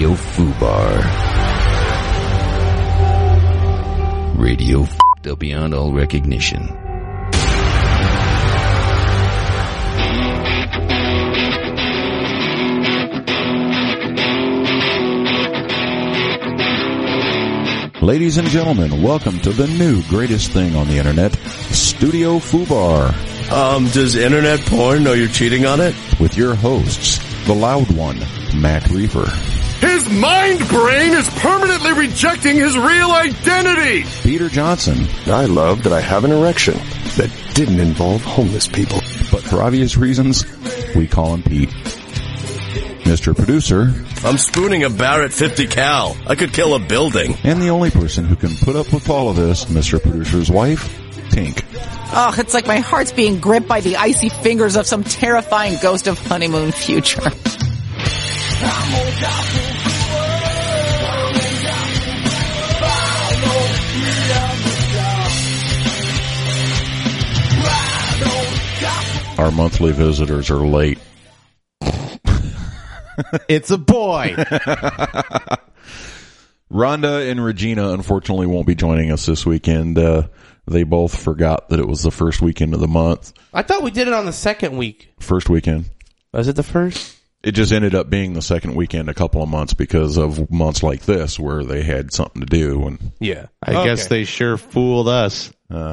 Radio Fubar. Radio f***ed beyond all recognition. Ladies and gentlemen, welcome to the new greatest thing on the internet, Studio Fubar. Does internet porn know you're cheating on it? With your hosts, the loud one, Matt Reefer. His mind brain is permanently rejecting his real identity! Peter Johnson. I love that I have an erection that didn't involve homeless people. But for obvious reasons, we call him Pete. Mr. Producer. I'm spooning a Barrett 50 cal. I could kill a building. And the only person who can put up with all of this, Mr. Producer's wife, Tink. Oh, it's like my heart's being gripped by the icy fingers of some terrifying ghost of honeymoon future. Our monthly visitors are late. It's a boy. Rhonda and Regina, unfortunately, won't be joining us this weekend. They both forgot that it was the first weekend of the month. I thought we did it on the second week. First weekend. Was it the first? It just ended up being the second weekend a couple of months because of months like this where they had something to do. And Yeah. I guess they sure fooled us.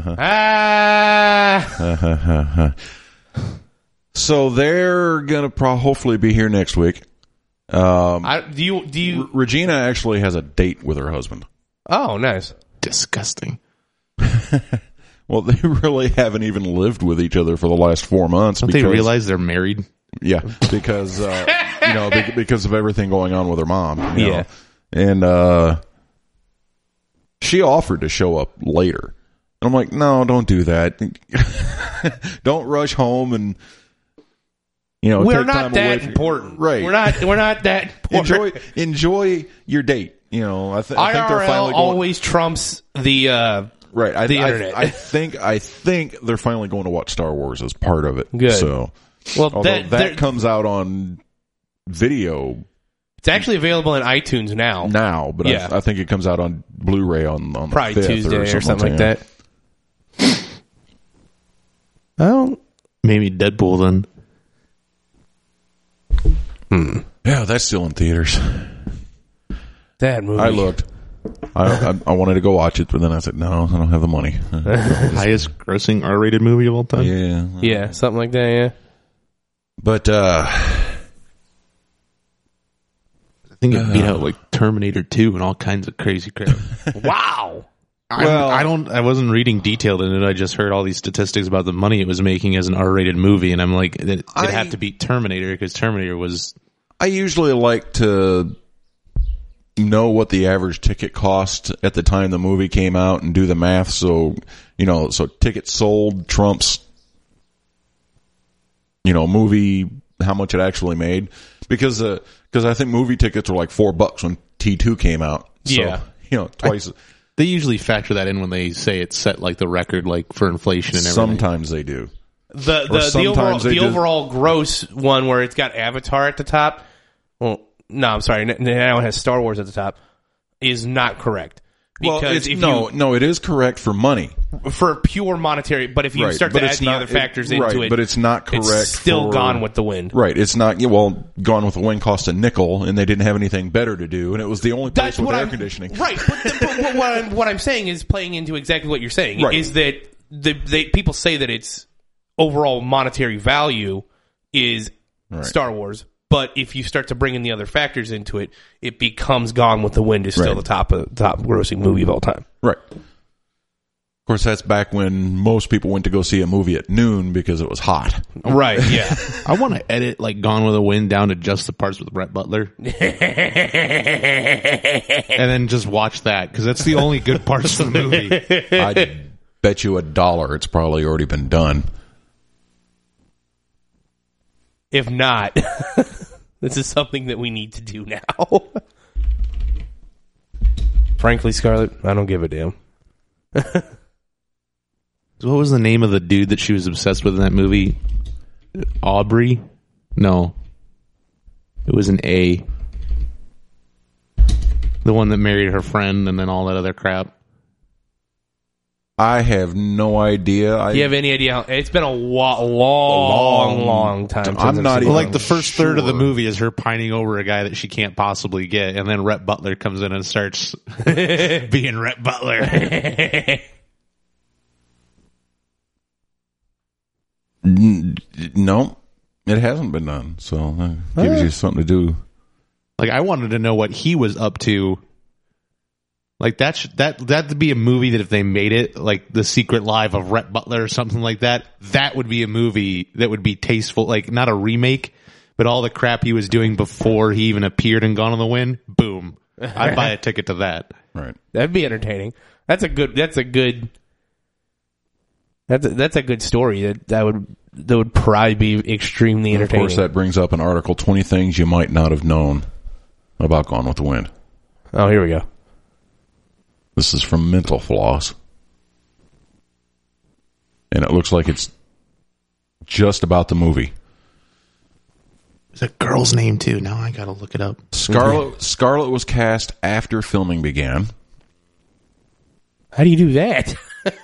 So they're going to hopefully be here next week. Do you? Regina actually has a date with her husband. Oh, nice. Disgusting. Well, they really haven't even lived with each other for the last 4 months. Don't they realize they're married? Yeah, because because of everything going on with her mom. You know? And she offered to show up later, and I'm like, no, don't do that. Don't rush home and we're take not time that away important, right? We're not that important. Enjoy your date. I think they're finally always trumps the right. The internet. I think they're finally going to watch Star Wars as part of it. Good. So. Well, that comes out on video. It's actually available in iTunes now. But yeah. I think it comes out on Blu-ray on probably the 5th Tuesday or something like that. Well, maybe Deadpool then. Yeah, that's still in theaters. That movie. I looked. I wanted to go watch it, but then I said, no, I don't have the money. Highest grossing R-rated movie of all time? Yeah, something like that, yeah. But I think it beat out like Terminator 2 and all kinds of crazy crap. Wow. I wasn't reading detailed in it. I just heard all these statistics about the money it was making as an R-rated movie, and I'm like, it had to beat Terminator because Terminator was. I usually like to know what the average ticket cost at the time the movie came out and do the math. So tickets sold trumps, movie, how much it actually made. Because I think movie tickets were like $4 when T2 came out. So, twice. They usually factor that in when they say it's set like the record, like for inflation and everything. Sometimes they do. The overall gross one where it's got Avatar at the top. Well, no, I'm sorry. Now it has Star Wars at the top. Is not correct. Because it is correct for money. For pure monetary, but if you start to add the other factors into it, but it's not correct. It's still Gone with the Wind. Right. It's not. Gone with the Wind cost a nickel, and they didn't have anything better to do, and it was the only place with air conditioning. Right. But what I'm saying is playing into exactly what you're saying. Right. Is that people say that its overall monetary value is Star Wars. But if you start to bring in the other factors into it, it becomes Gone with the Wind is still the top grossing movie of all time. Right. Of course, that's back when most people went to go see a movie at noon because it was hot. Right, yeah. I want to edit like Gone with the Wind down to just the parts with Brett Butler. And then just watch that because that's the only good parts of the movie. I'd bet you $1 it's probably already been done. If not, this is something that we need to do now. Frankly, Scarlett, I don't give a damn. So what was the name of the dude that she was obsessed with in that movie? Aubrey? No. It was an A. The one that married her friend and then all that other crap. I have no idea. Do you have any idea? It's been a long time. I'm not even the first third of the movie is her pining over a guy that she can't possibly get, and then Rhett Butler comes in and starts being Rhett Butler. No, it hasn't been done. So it gives you something to do. Like, I wanted to know what he was up to. Like, that'd be a movie that if they made it, like The Secret Life of Rhett Butler or something like that, that would be a movie that would be tasteful. Like, not a remake, but all the crap he was doing before he even appeared in Gone with the Wind, boom. I'd buy a ticket to that. Right. That'd be entertaining. That's a good story. That would probably be extremely entertaining. Of course, that brings up an article, 20 Things You Might Not Have Known About Gone with the Wind. Oh, here we go. This is from Mental Floss. And it looks like it's just about the movie. It's a girl's name, too. Now I gotta look it up. Scarlett was cast after filming began. How do you do that?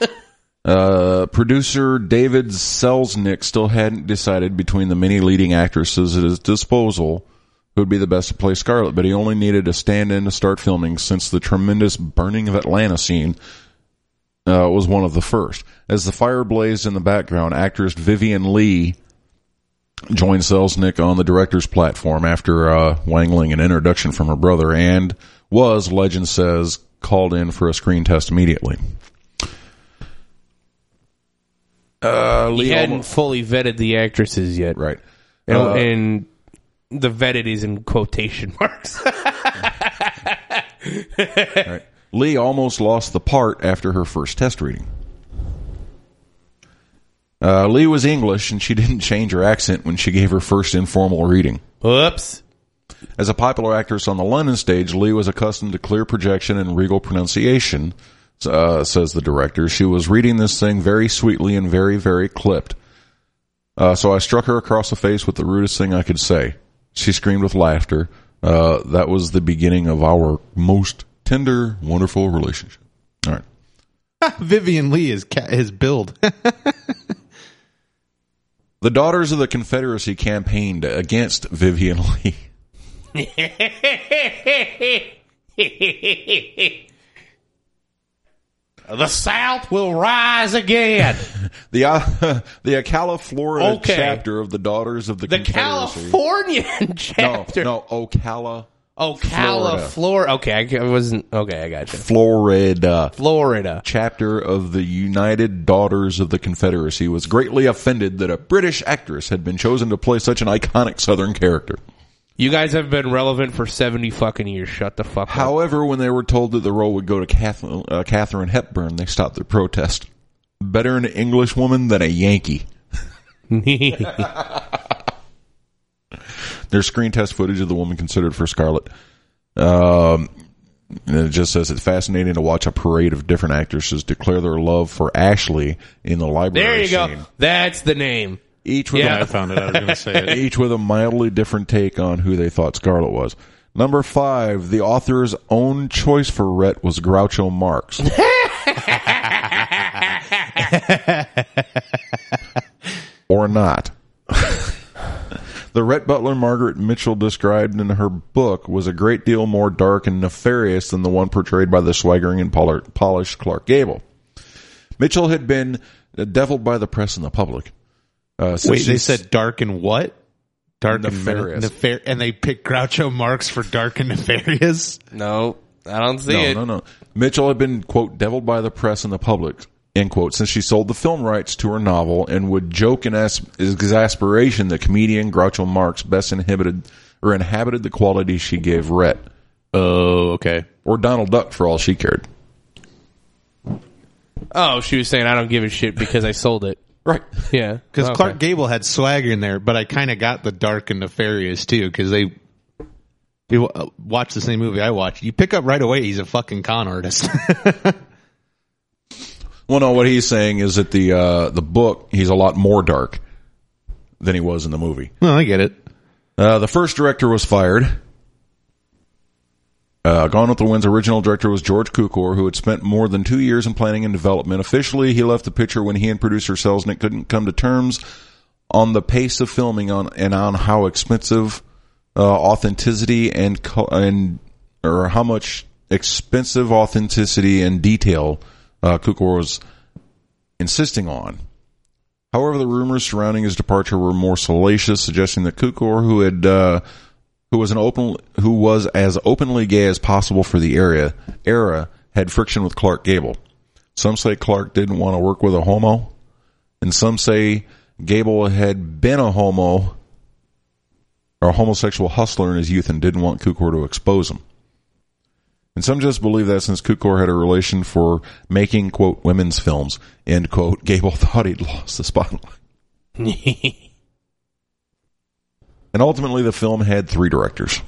Producer David Selznick still hadn't decided between the many leading actresses at his disposal who would be the best to play Scarlett, but he only needed a stand-in to start filming since the tremendous Burning of Atlanta scene was one of the first. As the fire blazed in the background, actress Vivian Lee joined Selznick on the director's platform after wangling an introduction from her brother and was, legend says, called in for a screen test immediately. He hadn't fully vetted the actresses yet. Right. And the vetted is in quotation marks. Right. Lee almost lost the part after her first test reading. Lee was English, and she didn't change her accent when she gave her first informal reading. Whoops. As a popular actress on the London stage, Lee was accustomed to clear projection and regal pronunciation, says the director. She was reading this thing very sweetly and very, very clipped. So I struck her across the face with the rudest thing I could say. She screamed with laughter. That was the beginning of our most tender, wonderful relationship. All right. Vivian Lee is his build. The Daughters of the Confederacy campaigned against Vivian Lee. The South will rise again. The Ocala, Florida chapter of the Daughters of the Confederacy. The Californian chapter. No, Ocala. Florida. Okay, I got you. Florida. Chapter of the United Daughters of the Confederacy was greatly offended that a British actress had been chosen to play such an iconic Southern character. You guys have been relevant for 70 fucking years. Shut the fuck up. However, when they were told that the role would go to Katharine Hepburn, they stopped their protest. Better an English woman than a Yankee. There's screen test footage of the woman considered for Scarlett. And it just says it's fascinating to watch a parade of different actresses declare their love for Ashley in the library There you scene. go. That's the name. I found it. I was going to say it. Each with a mildly different take on who they thought Scarlett was. Number 5, the author's own choice for Rhett was Groucho Marx. Or not. The Rhett Butler Margaret Mitchell described in her book was a great deal more dark and nefarious than the one portrayed by the swaggering and polished Clark Gable. Mitchell had been deviled by the press and the public. Wait, they said dark and what? Dark nefarious. And and they picked Groucho Marx for dark and nefarious? No, I don't see it. No. Mitchell had been, quote, deviled by the press and the public, end quote, since she sold the film rights to her novel and would joke in exasperation that comedian Groucho Marx best inhabited the qualities she gave Rhett. Oh, okay. Or Donald Duck for all she cared. Oh, she was saying I don't give a shit because I sold it. Right. Yeah. Because Clark Gable had swagger in there, but I kind of got the dark and nefarious too, because they watch the same movie I watched. You pick up right away he's a fucking con artist. Well, no, what he's saying is that the book, he's a lot more dark than he was in the movie. Well, I get it. The first director was fired. Gone with the Wind's original director was George Cukor, who had spent more than 2 years in planning and development. Officially, he left the picture when he and producer Selznick couldn't come to terms on the pace of filming and on how expensive authenticity or how much expensive authenticity and detail Cukor was insisting on. However, the rumors surrounding his departure were more salacious, suggesting that Cukor, who was as openly gay as possible for the era, had friction with Clark Gable. Some say Clark didn't want to work with a homo, and some say Gable had been a homo or a homosexual hustler in his youth and didn't want Cukor to expose him. And some just believe that since Cukor had a relation for making, quote, women's films, end quote, Gable thought he'd lost the spotlight. And ultimately, the film had 3 directors.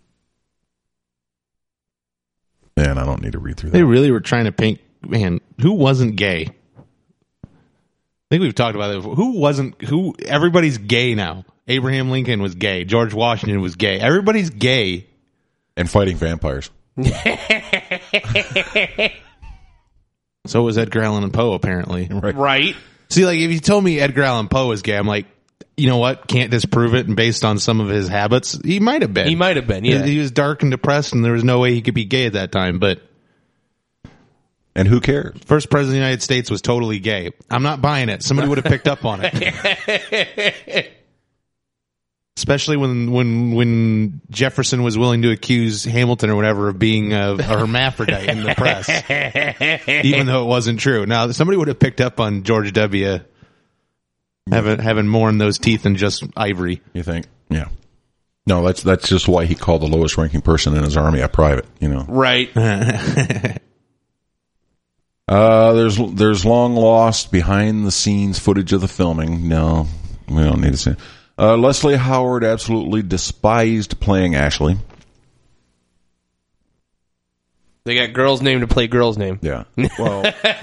And I don't need to read through that. They really were trying to paint, man, who wasn't gay? I think we've talked about it. Everybody's gay now. Abraham Lincoln was gay. George Washington was gay. Everybody's gay. And fighting vampires. So was Edgar Allan Poe, apparently. Right. See, like, if you told me Edgar Allan Poe was gay, I'm like, you know what? Can't disprove it. And based on some of his habits, he might have been. Yeah. He was dark and depressed, and there was no way he could be gay at that time. And who cares? First president of the United States was totally gay. I'm not buying it. Somebody would have picked up on it. Especially when Jefferson was willing to accuse Hamilton or whatever of being a hermaphrodite in the press, even though it wasn't true. Now, somebody would have picked up on George W. having more in those teeth than just ivory. You think? Yeah. No, that's just why he called the lowest ranking person in his army a private. You know. Right. There's long lost behind the scenes footage of the filming. No, we don't need to see it. Leslie Howard absolutely despised playing Ashley. They got girls' name to play girls' name. Yeah. Well,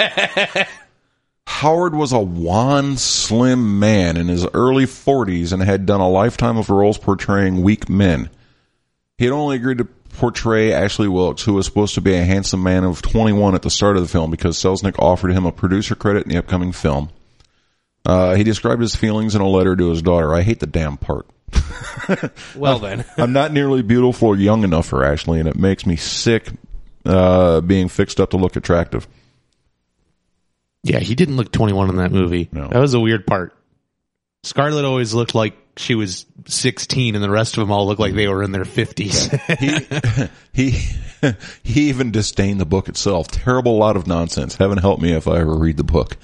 Howard was a wan, slim man in his early 40s and had done a lifetime of roles portraying weak men. He had only agreed to portray Ashley Wilkes, who was supposed to be a handsome man of 21 at the start of the film, because Selznick offered him a producer credit in the upcoming film. He described his feelings in a letter to his daughter. I hate the damn part. Well, then. I'm not nearly beautiful or young enough for Ashley, and it makes me sick being fixed up to look attractive. Yeah, he didn't look 21 in that movie. No. That was a weird part. Scarlett always looked like she was 16, and the rest of them all looked like they were in their 50s. He even disdained the book itself. Terrible lot of nonsense. Heaven help me if I ever read the book.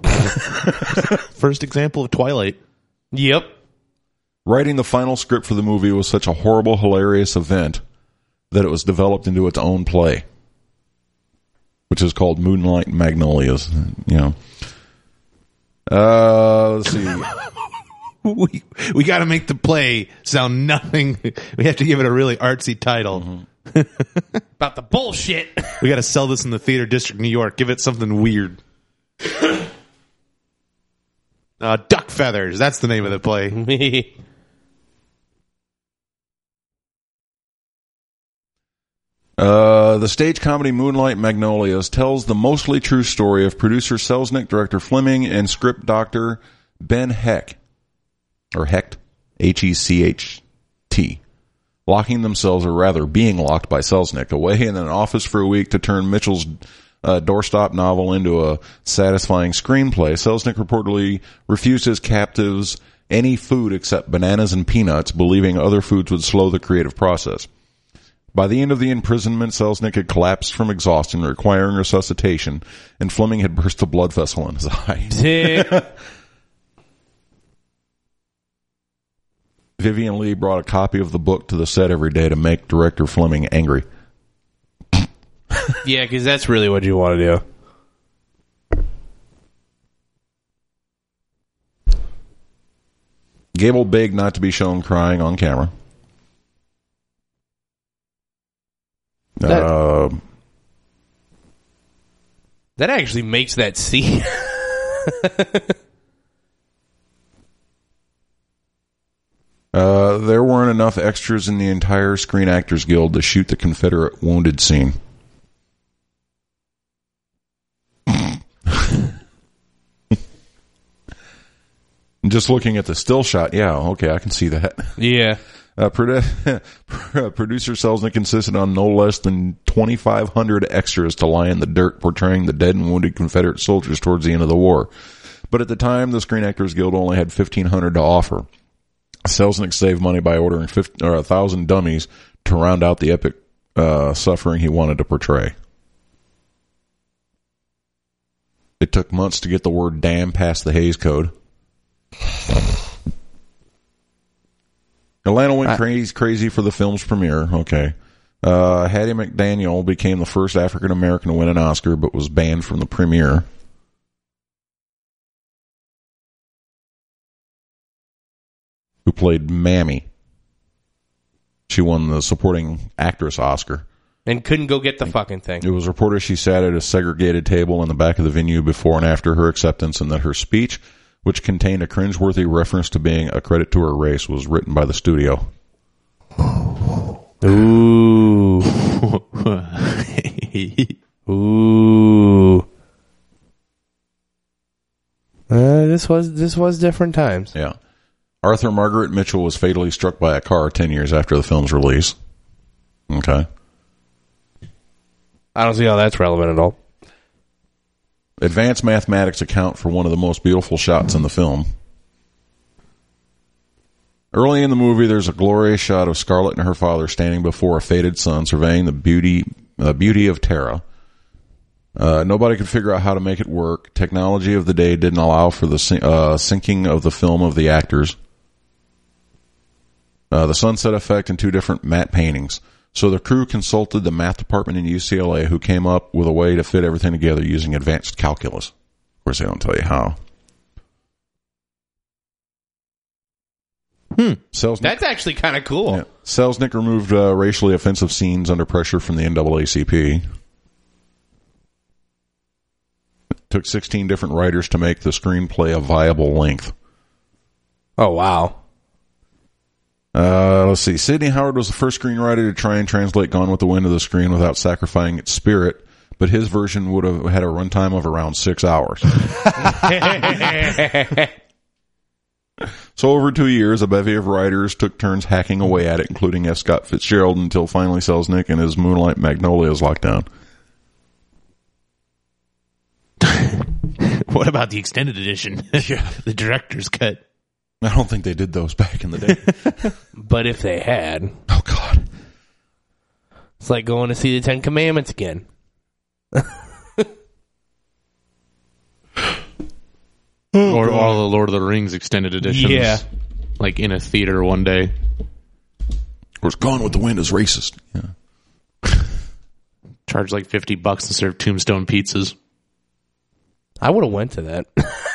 First example of Twilight. Yep. Writing the final script for the movie was such a horrible, hilarious event that it was developed into its own play, which is called Moonlight Magnolias. You know. Let's see. We got to make the play sound nothing. We have to give it a really artsy title. Mm-hmm. About the bullshit. We got to sell this in the Theater District, New York. Give it something weird. Duck Feathers. That's the name of the play. The stage comedy Moonlight Magnolias tells the mostly true story of producer Selznick, director Fleming, and script doctor Ben Hecht, or Hecht, H-E-C-H-T, locking themselves, or rather being locked by Selznick, away in an office for a week to turn Mitchell's doorstop novel into a satisfying screenplay. Selznick reportedly refused his captives any food except bananas and peanuts, believing other foods would slow the creative process. By the end of the imprisonment, Selznick had collapsed from exhaustion, requiring resuscitation, and Fleming had burst a blood vessel in his eye. Vivian Lee brought a copy of the book to the set every day to make director Fleming angry. Yeah, because that's really what you want to do. Gable begged not to be shown crying on camera. That actually makes that scene. There weren't enough extras in the entire Screen Actors Guild to shoot the Confederate wounded scene. Just looking at the still shot, yeah, okay, I can see that. Yeah. Producer Selznick insisted on no less than 2,500 extras to lie in the dirt portraying the dead and wounded Confederate soldiers towards the end of the war. But at the time, the Screen Actors Guild only had 1,500 to offer. Selznick saved money by ordering 1,000 dummies to round out the epic suffering he wanted to portray. It took months to get the word damn past the Hays Code. Atlanta went crazy for the film's premiere. Okay. Hattie McDaniel became the first African American to win an Oscar, but was banned from the premiere. Who played Mammy. She won the supporting actress Oscar. And couldn't go get the fucking thing. It was reported she sat at a segregated table in the back of the venue before and after her acceptance, and that her speech, which contained a cringeworthy reference to being a credit to her race, was written by the studio. Ooh. Ooh. This was different times. Yeah. Arthur Margaret Mitchell was fatally struck by a car 10 years after the film's release. Okay. I don't see how that's relevant at all. Advanced mathematics account for one of the most beautiful shots in the film. Early in the movie, there's a glorious shot of Scarlett and her father standing before a faded sun, surveying the beauty of Tara. Nobody could figure out how to make it work. Technology of the day didn't allow for the syncing of the film of the actors. The sunset effect and two different matte paintings. So the crew consulted the math department in UCLA, who came up with a way to fit everything together using advanced calculus. Of course, they don't tell you how. Selznick, that's actually kind of cool. Yeah. Selznick removed racially offensive scenes under pressure from the NAACP. It took 16 different writers to make the screenplay a viable length. Oh, wow. Let's see. Sidney Howard was the first screenwriter to try and translate Gone with the Wind to the screen without sacrificing its spirit, but his version would have had a runtime of around 6 hours. So over 2 years, a bevy of writers took turns hacking away at it, including F. Scott Fitzgerald, until finally Selznick and his Moonlight Magnolias locked down. What about the extended edition? Yeah. The director's cut. I don't think they did those back in the day. But if they had. Oh, God. It's like going to see the Ten Commandments again. Or all the Lord of the Rings extended editions. Yeah. Like in a theater one day. Of course, Gone with the Wind is racist. Yeah. Charge like $50 to serve Tombstone pizzas. I would have went to that.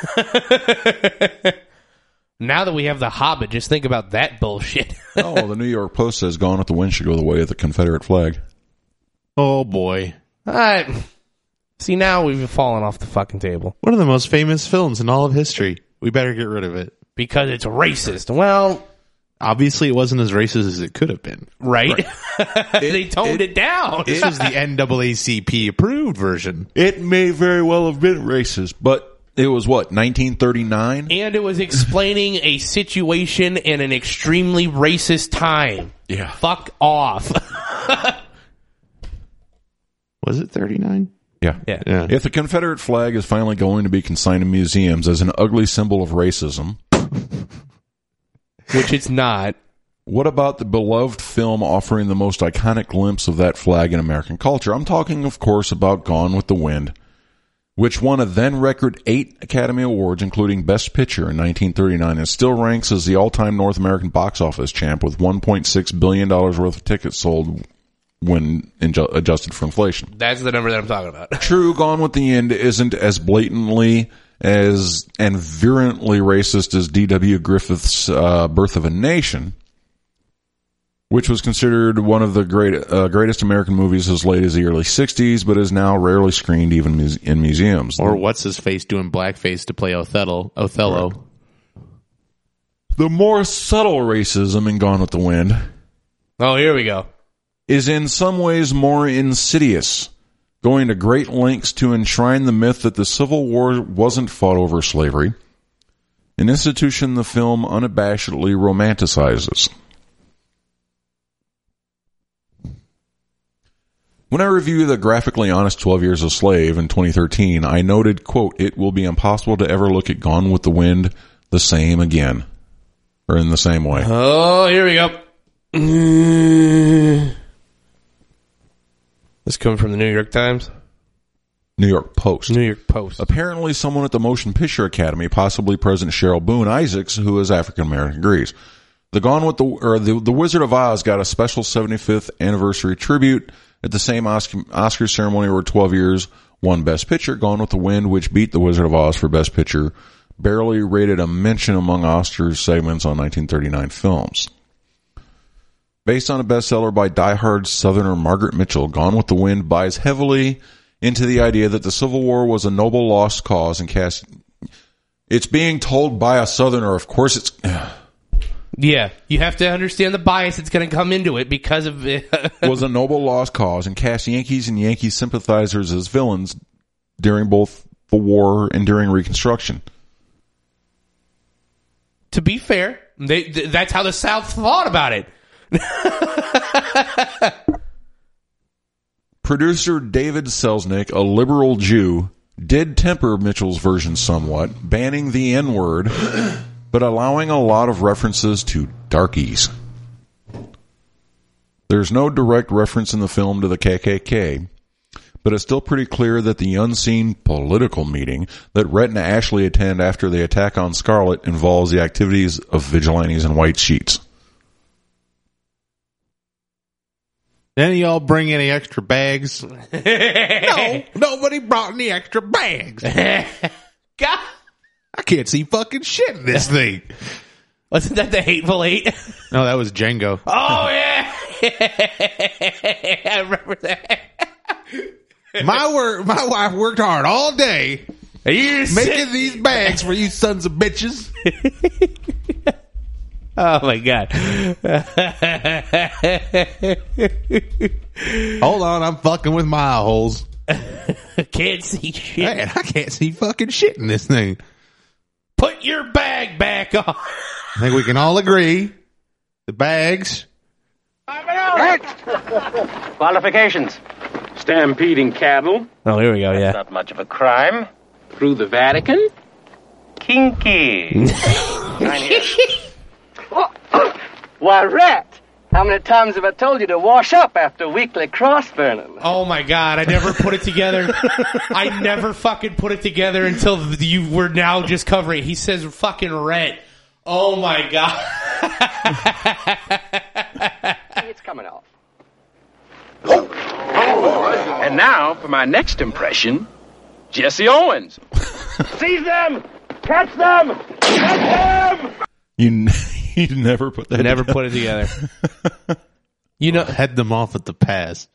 Now that we have The Hobbit, just think about that bullshit. Oh, the New York Post says Gone with the Wind should go the way of the Confederate flag. Oh, boy. See, now we've fallen off the fucking table. One of the most famous films in all of history. We better get rid of it. Because it's racist. Well, obviously it wasn't as racist as it could have been. Right? They toned it down. This was the NAACP approved version. It may very well have been racist, but it was what, 1939? And it was explaining a situation in an extremely racist time. Yeah. Fuck off. Was it 39? Yeah. If the Confederate flag is finally going to be consigned to museums as an ugly symbol of racism, which it's not, what about the beloved film offering the most iconic glimpse of that flag in American culture? I'm talking, of course, about Gone with the Wind, which won a then record 8 Academy Awards, including Best Picture in 1939, and still ranks as the all-time North American box office champ with $1.6 billion worth of tickets sold when adjusted for inflation. That's the number that I'm talking about. True, Gone with the Wind isn't as blatantly as and virulently racist as D.W. Griffith's Birth of a Nation, which was considered one of the greatest American movies as late as the early 60s, but is now rarely screened even in museums. Or what's-his-face doing blackface to play Othello. Right. The more subtle racism in Gone with the Wind Oh, here we go. is in some ways more insidious, going to great lengths to enshrine the myth that the Civil War wasn't fought over slavery, an institution the film unabashedly romanticizes. When I reviewed The Graphically Honest 12 Years a Slave in 2013, I noted, quote, "It will be impossible to ever look at Gone with the Wind the same again." Or in the same way. Oh, here we go. This coming from the New York Times? New York Post. New York Post. Apparently someone at the Motion Picture Academy, possibly President Cheryl Boone Isaacs, who is African American, agrees. The Wizard of Oz got a special 75th anniversary tribute at the same Oscar ceremony where 12 Years won Best Picture. Gone with the Wind, which beat The Wizard of Oz for Best Picture, barely rated a mention among Oscars segments on 1939 films. Based on a bestseller by diehard Southerner Margaret Mitchell, Gone with the Wind buys heavily into the idea that the Civil War was a noble lost cause and cast. It's being told by a Southerner, of course it's. Yeah, you have to understand the bias that's going to come into it because of it. Was a noble lost cause and cast Yankees and Yankee sympathizers as villains during both the war and during Reconstruction. To be fair, that's how the South thought about it. Producer David Selznick, a liberal Jew, did temper Mitchell's version somewhat, banning the N-word, but allowing a lot of references to darkies. There's no direct reference in the film to the KKK, but it's still pretty clear that the unseen political meeting that Rhett and Ashley attend after the attack on Scarlet involves the activities of vigilantes in white sheets. Any y'all bring any extra bags? No, nobody brought any extra bags. God. I can't see fucking shit in this thing. Wasn't that the Hateful Eight? No, that was Django. Oh, yeah. I remember that. My wife worked hard all day making these bags for you sons of bitches. Oh, my God. Hold on, I'm fucking with my eye holes. Can't see shit. Man, I can't see fucking shit in this thing. Put your bag back on. I think we can all agree. The bags. Qualifications. Stampeding cattle. Oh, here we go, yeah. Not much of a crime. Through the Vatican. Kinky. Why, Rat, how many times have I told you to wash up after weekly cross burning? Oh, my God, I never put it together. I never fucking put it together until you were now just covering it. He says fucking Rat. Oh, my God. It's coming off. And now, for my next impression, Jesse Owens. Seize them! Catch them! Catch them! You never put that Never together. put it together. You know, Head them off at the pass.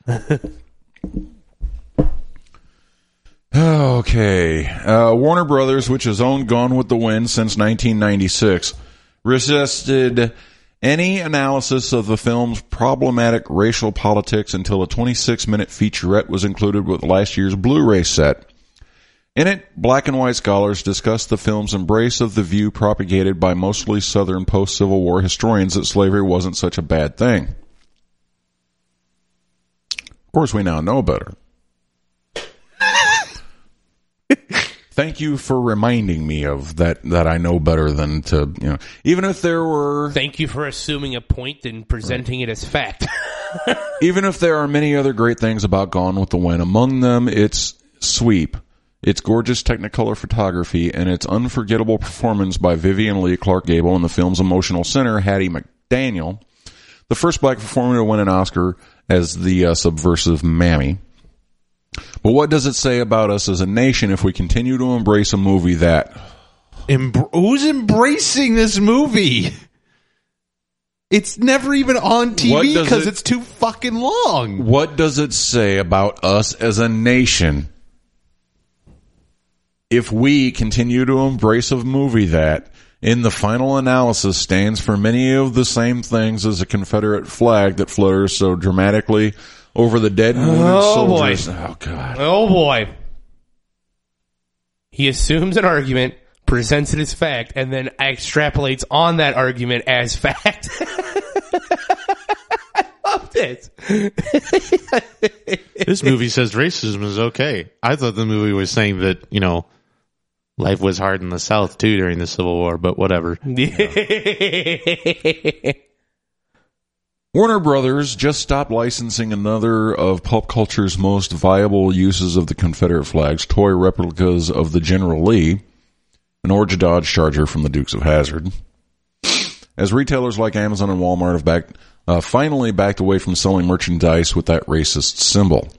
Okay. Warner Brothers, which has owned Gone with the Wind since 1996, resisted any analysis of the film's problematic racial politics until a 26-minute featurette was included with last year's Blu-ray set. In it, black and white scholars discussed the film's embrace of the view propagated by mostly Southern post-Civil War historians that slavery wasn't such a bad thing. Of course, we now know better. Thank you for reminding me of that I know better than to, even if there were... Thank you for assuming a point and presenting it as fact. Even if there are many other great things about Gone with the Wind, among them its sweep, its gorgeous Technicolor photography, and its unforgettable performance by Vivian Leigh, Clark Gable, and the film's emotional center, Hattie McDaniel, the first black performer to win an Oscar as the subversive Mammy. But what does it say about us as a nation if we continue to embrace a movie that... Who's embracing this movie? It's never even on TV because it's too fucking long. What does it say about us as a nation if we continue to embrace a movie that in the final analysis stands for many of the same things as a Confederate flag that flutters so dramatically over the dead and wounded soldiers. Boy. Oh, God. Oh, boy. He assumes an argument, presents it as fact, and then extrapolates on that argument as fact. I love this. This movie says racism is okay. I thought the movie was saying that, you know, life was hard in the South, too, during the Civil War, but whatever. Warner Brothers just stopped licensing another of pop culture's most viable uses of the Confederate flags, toy replicas of the General Lee, an orange Dodge Charger from the Dukes of Hazzard. As retailers like Amazon and Walmart have finally backed away from selling merchandise with that racist symbol.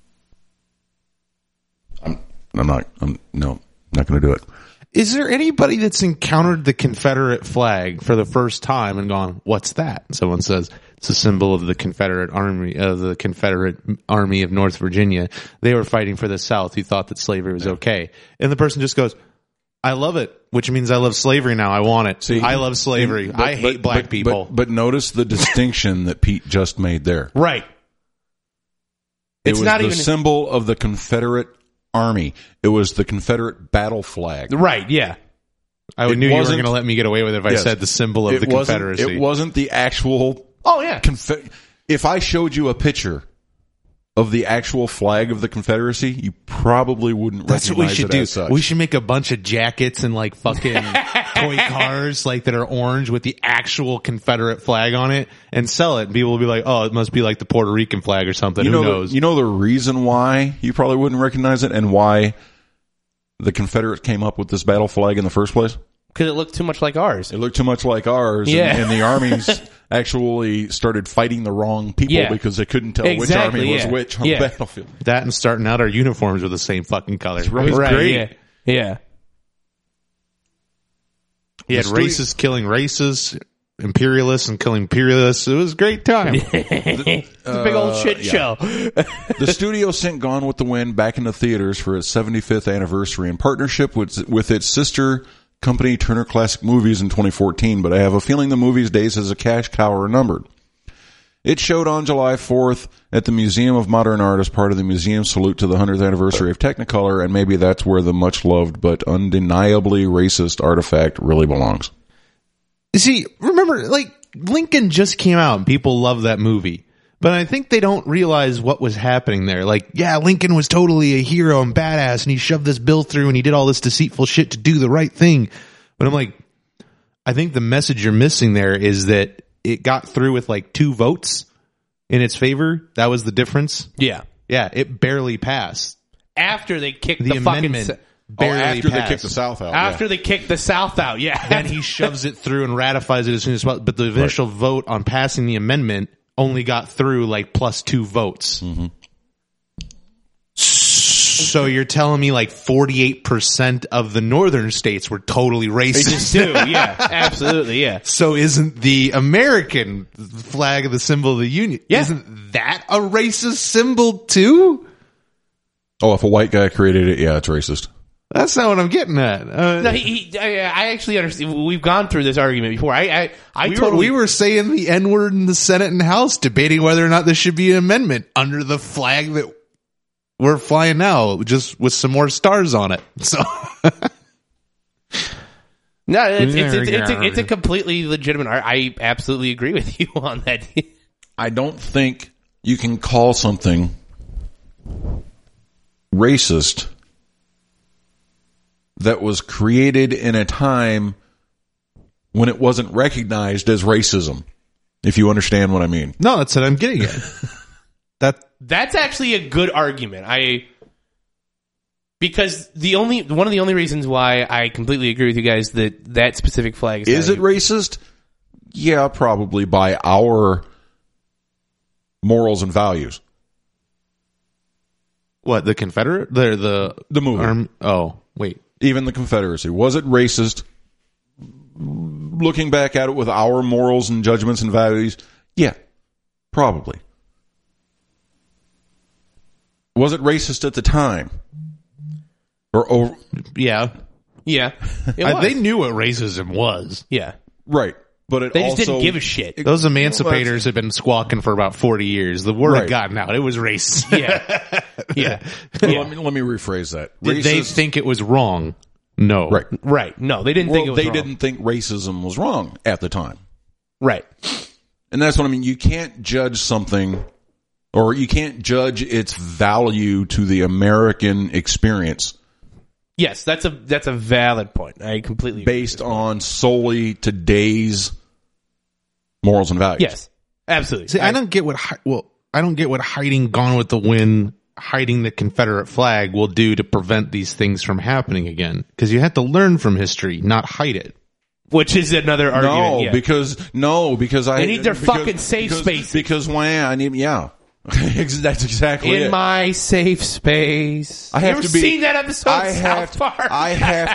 I'm not going to do it. Is there anybody that's encountered the Confederate flag for the first time and gone, what's that? Someone says, it's a symbol of the Confederate Army of North Virginia. They were fighting for the South who thought that slavery was okay. And the person just goes, I love it, which means I love slavery now. I want it. See, I love slavery. I hate black people. But notice the distinction that Pete just made there. Right. It's not even the symbol of the Confederate Army. It was the Confederate battle flag. Right, yeah. I knew you weren't going to let me get away with it if I said the symbol of the Confederacy. It wasn't the actual... Oh, yeah. If I showed you a picture of the actual flag of the Confederacy, you probably wouldn't recognize it. That's what we should do. As such. We should make a bunch of jackets and like fucking toy cars like that are orange with the actual Confederate flag on it and sell it. And people will be like, oh, it must be like the Puerto Rican flag or something. Who knows? You know the reason why you probably wouldn't recognize it and why the Confederates came up with this battle flag in the first place? Because it looked too much like ours. It looked too much like ours. Yeah. And the armies actually started fighting the wrong people because they couldn't tell which army was which on the battlefield. That and starting out our uniforms were the same fucking color. Right. It was great. Yeah. He had racists killing racists, imperialists and killing imperialists. It was a great time. It's a big old shit show. The studio sent Gone with the Wind back into theaters for its 75th anniversary in partnership with its sister company Turner Classic Movies in 2014, but I have a feeling the movie's days as a cash cow are numbered. It showed on July 4th at the Museum of Modern Art as part of the museum's salute to the 100th anniversary of Technicolor, and maybe that's where the much-loved but undeniably racist artifact really belongs. See, remember, like, Lincoln just came out and people love that movie. But I think they don't realize what was happening there. Like, yeah, Lincoln was totally a hero and badass, and he shoved this bill through, and he did all this deceitful shit to do the right thing. But I'm like, I think the message you're missing there is that it got through with like 2 votes in its favor. That was the difference. Yeah. Yeah, it barely passed. After they kicked the amendment fucking... After they kicked the South out. After they kicked the South out, yeah. Then he shoves it through and ratifies it as soon as possible. But the initial vote on passing the amendment only got through like plus 2 votes. Mm-hmm. So you're telling me like 48% of the northern states were totally racist? They just do, yeah. Absolutely, yeah. So isn't the American flag the symbol of the Union? Yeah. Isn't that a racist symbol too? Oh, if a white guy created it, yeah, it's racist. That's not what I'm getting at. No, I actually understand. We've gone through this argument before. We were saying the N-word in the Senate and House, debating whether or not there should be an amendment under the flag that we're flying now, just with some more stars on it. So, no, it's a completely legitimate. I absolutely agree with you on that. I don't think you can call something racist that was created in a time when it wasn't recognized as racism, if you understand what I mean. No, that's what I'm getting at. That's actually a good argument. Because one of the only reasons why I completely agree with you guys that specific flag is it racist? Yeah, probably by our morals and values. What, the Confederate? The movie. Oh, wait. Even the Confederacy. Was it racist? Looking back at it with our morals and judgments and values, yeah, probably. Was it racist at the time? Yeah. Yeah. It was. They knew what racism was. Yeah. Right. But they just didn't give a shit. Those emancipators have been squawking for about 40 years. The word had Right. gotten out. It was racist. Yeah. Yeah. Let me rephrase that. Did they think it was wrong? No. Right. Right. No, they didn't think it was they wrong. didn't think racism was wrong at the time. Right. And that's what I mean. You can't judge something, or you can't judge its value to the American experience Yes, that's a valid point. I completely agree based on solely today's morals and values. Yes, absolutely. See, I don't get what hiding Gone with the Wind, hiding the Confederate flag will do to prevent these things from happening again. Because you have to learn from history, not hide it. Which is another argument. Because they need their fucking safe space. Because that's exactly it. In my safe space. I have you to ever be, seen that episode of South Park? I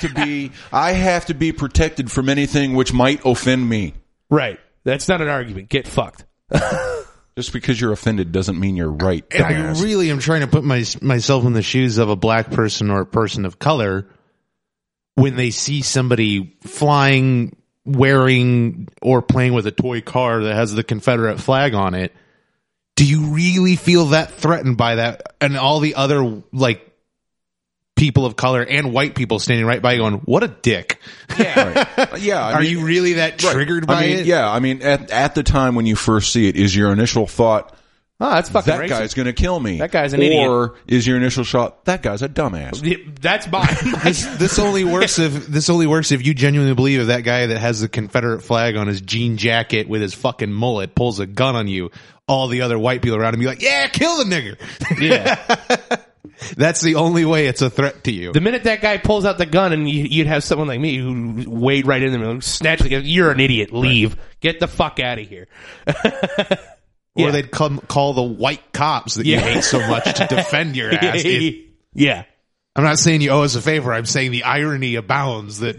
have to be protected from anything which might offend me. Right. That's not an argument. Get fucked. Just because you're offended doesn't mean you're right. And I really am trying to put myself in the shoes of a black person or a person of color when they see somebody flying, wearing, or playing with a toy car that has the Confederate flag on it. Do you really feel that threatened by that? And all the other, like, people of color and white people standing right by you going, what a dick. Yeah. Right. Yeah. Are you really that triggered by it? Yeah. I mean, at the time when you first see it, is your initial thought, oh, that's fucking that racist. Guy's going to kill me. That guy's an idiot. Or is your initial shot, that guy's a dumbass. That's mine. This only works if you genuinely believe that guy that has the Confederate flag on his jean jacket with his fucking mullet pulls a gun on you. All the other white people around him be like, yeah, kill the nigger. Yeah. That's the only way it's a threat to you. The minute that guy pulls out the gun and you'd have someone like me who wade right in there and snatch the gun, you're an idiot. Leave. Right. Get the fuck out of here. Or they'd call the white cops that you hate so much to defend your ass. Yeah. I'm not saying you owe us a favor. I'm saying the irony abounds that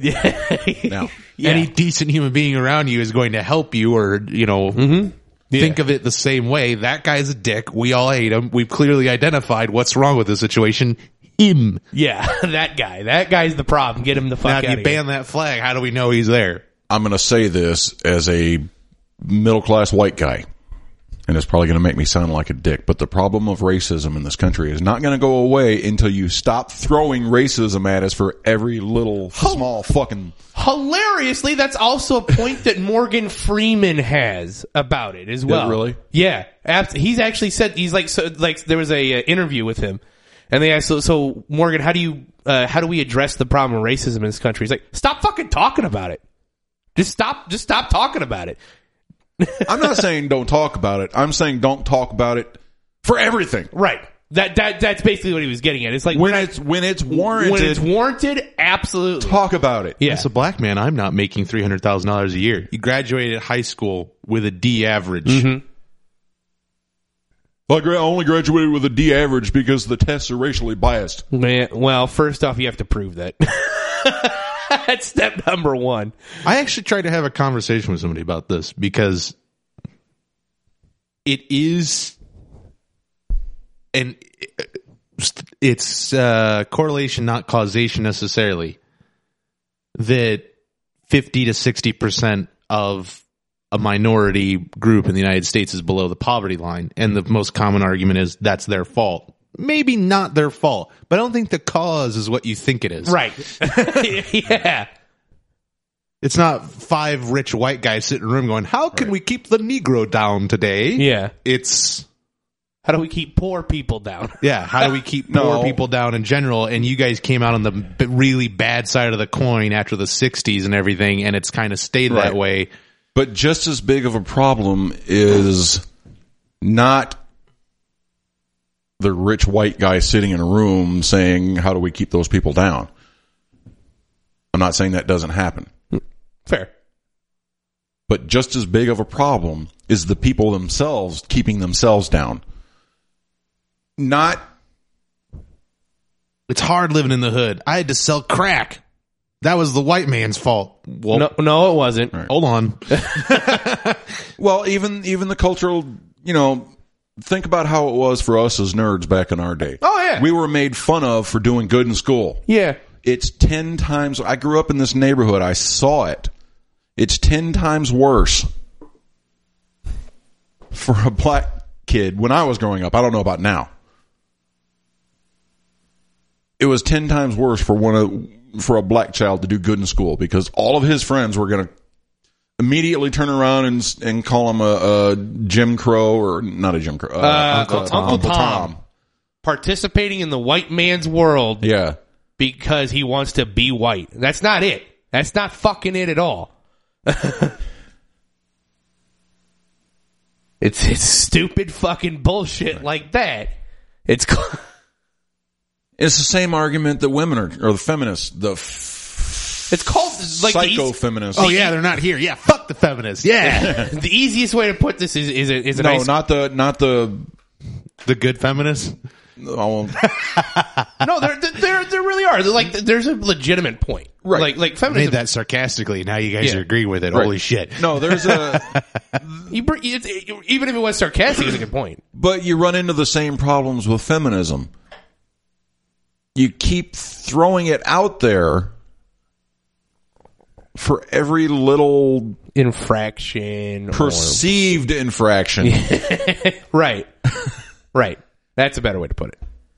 any decent human being around you is going to help you or, think of it the same way. That guy's a dick. We all hate him. We've clearly identified what's wrong with the situation. Him. Yeah, that guy. That guy's the problem. Get him the fuck out of here. Now, if you ban that flag, how do we know he's there? I'm going to say this as a middle-class white guy, and it's probably going to make me sound like a dick, but the problem of racism in this country is not going to go away until you stop throwing racism at us for every little small fucking... Hilariously, that's also a point that Morgan Freeman has about it as well. Really? Yeah. He's actually said, he's like, so, like, there was a interview with him, and they asked, so Morgan, how do we address the problem of racism in this country? He's like, stop fucking talking about it. Just stop talking about it. I'm not saying don't talk about it. I'm saying don't talk about it for everything. Right. That's basically what he was getting at. It's like when it's warranted. When it's warranted, absolutely talk about it. Yeah. As a black man, I'm not making $300,000 a year. You graduated high school with a D average. Mm-hmm. I only graduated with a D average because the tests are racially biased. Man, well, first off, you have to prove that. That's step number one. I actually tried to have a conversation with somebody about this because it is, and it's correlation, not causation necessarily, that 50 to 60% of a minority group in the United States is below the poverty line. And the most common argument is that's their fault. Maybe not their fault, but I don't think the cause is what you think it is. Right. Yeah. It's not 5 rich white guys sitting in a room going, how can we keep the Negro down today? Yeah. It's, how do we keep poor people down? Yeah. How do we keep poor people down in general? And you guys came out on the really bad side of the coin after the 60s and everything, and it's kind of stayed that way. But just as big of a problem is not the rich white guy sitting in a room saying, how do we keep those people down? I'm not saying that doesn't happen. Fair. But just as big of a problem is the people themselves keeping themselves down. It's hard living in the hood. I had to sell crack. That was the white man's fault. Well, no, it wasn't. Right. Hold on. Well, even the cultural, think about how it was for us as nerds back in our day. Oh, yeah. We were made fun of for doing good in school. Yeah. It's 10 times. I grew up in this neighborhood. I saw it. It's 10 times worse for a black kid when I was growing up. I don't know about now. It was 10 times worse for a black child to do good in school because all of his friends were going to immediately turn around and call him a Jim Crow, or not a Jim Crow, Uncle Tom. Participating in the white man's world. Yeah. Because he wants to be white. That's not it. That's not fucking it at all. It's stupid fucking bullshit like that. It's the same argument that women or the feminists, it's called like psycho-feminists. Oh yeah, they're not here. Yeah, fuck the feminists. Yeah. The easiest way to put this is a no, nice, not the good feminists. No, there really are. Like, there's a legitimate point, right? Like I feminism. made that sarcastically. Now you guys are agreeing with it. Right. Holy shit! No, there's a even if it was sarcastic, it's a good point. But you run into the same problems with feminism. You keep throwing it out there for every little infraction, perceived infraction. Right. That's a better way to put it.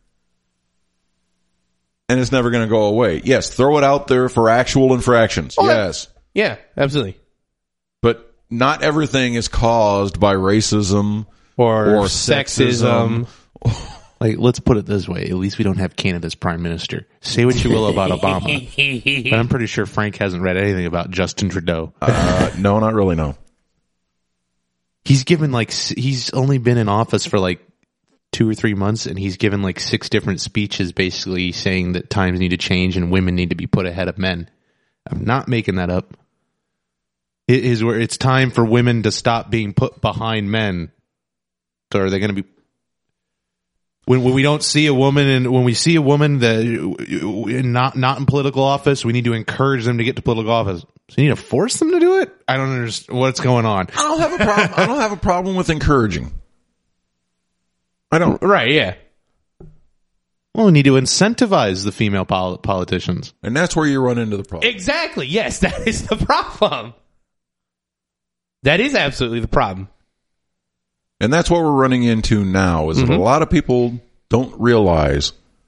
And it's never going to go away. Yes, throw it out there for actual infractions. Oh, yes. Yeah, absolutely. But not everything is caused by racism or sexism. Like, let's put it this way. At least we don't have Canada's prime minister. Say what you will about Obama. But I'm pretty sure Frank hasn't read anything about Justin Trudeau. No, not really, no. He's only been in office for 2 or 3 months, and he's given 6 different speeches basically saying that times need to change and women need to be put ahead of men. I'm not making that up. It is where it's time for women to stop being put behind men. So are they going to be... When we don't see a woman, and when we see a woman that not in political office, we need to encourage them to get to political office. So you need to force them to do it? I don't understand what's going on. I don't have a problem with encouraging. I don't. Right, yeah. Well, we need to incentivize the female politicians. And that's where you run into the problem. Exactly. Yes, that is the problem. That is absolutely the problem. And that's what we're running into now, is that a lot of people don't realize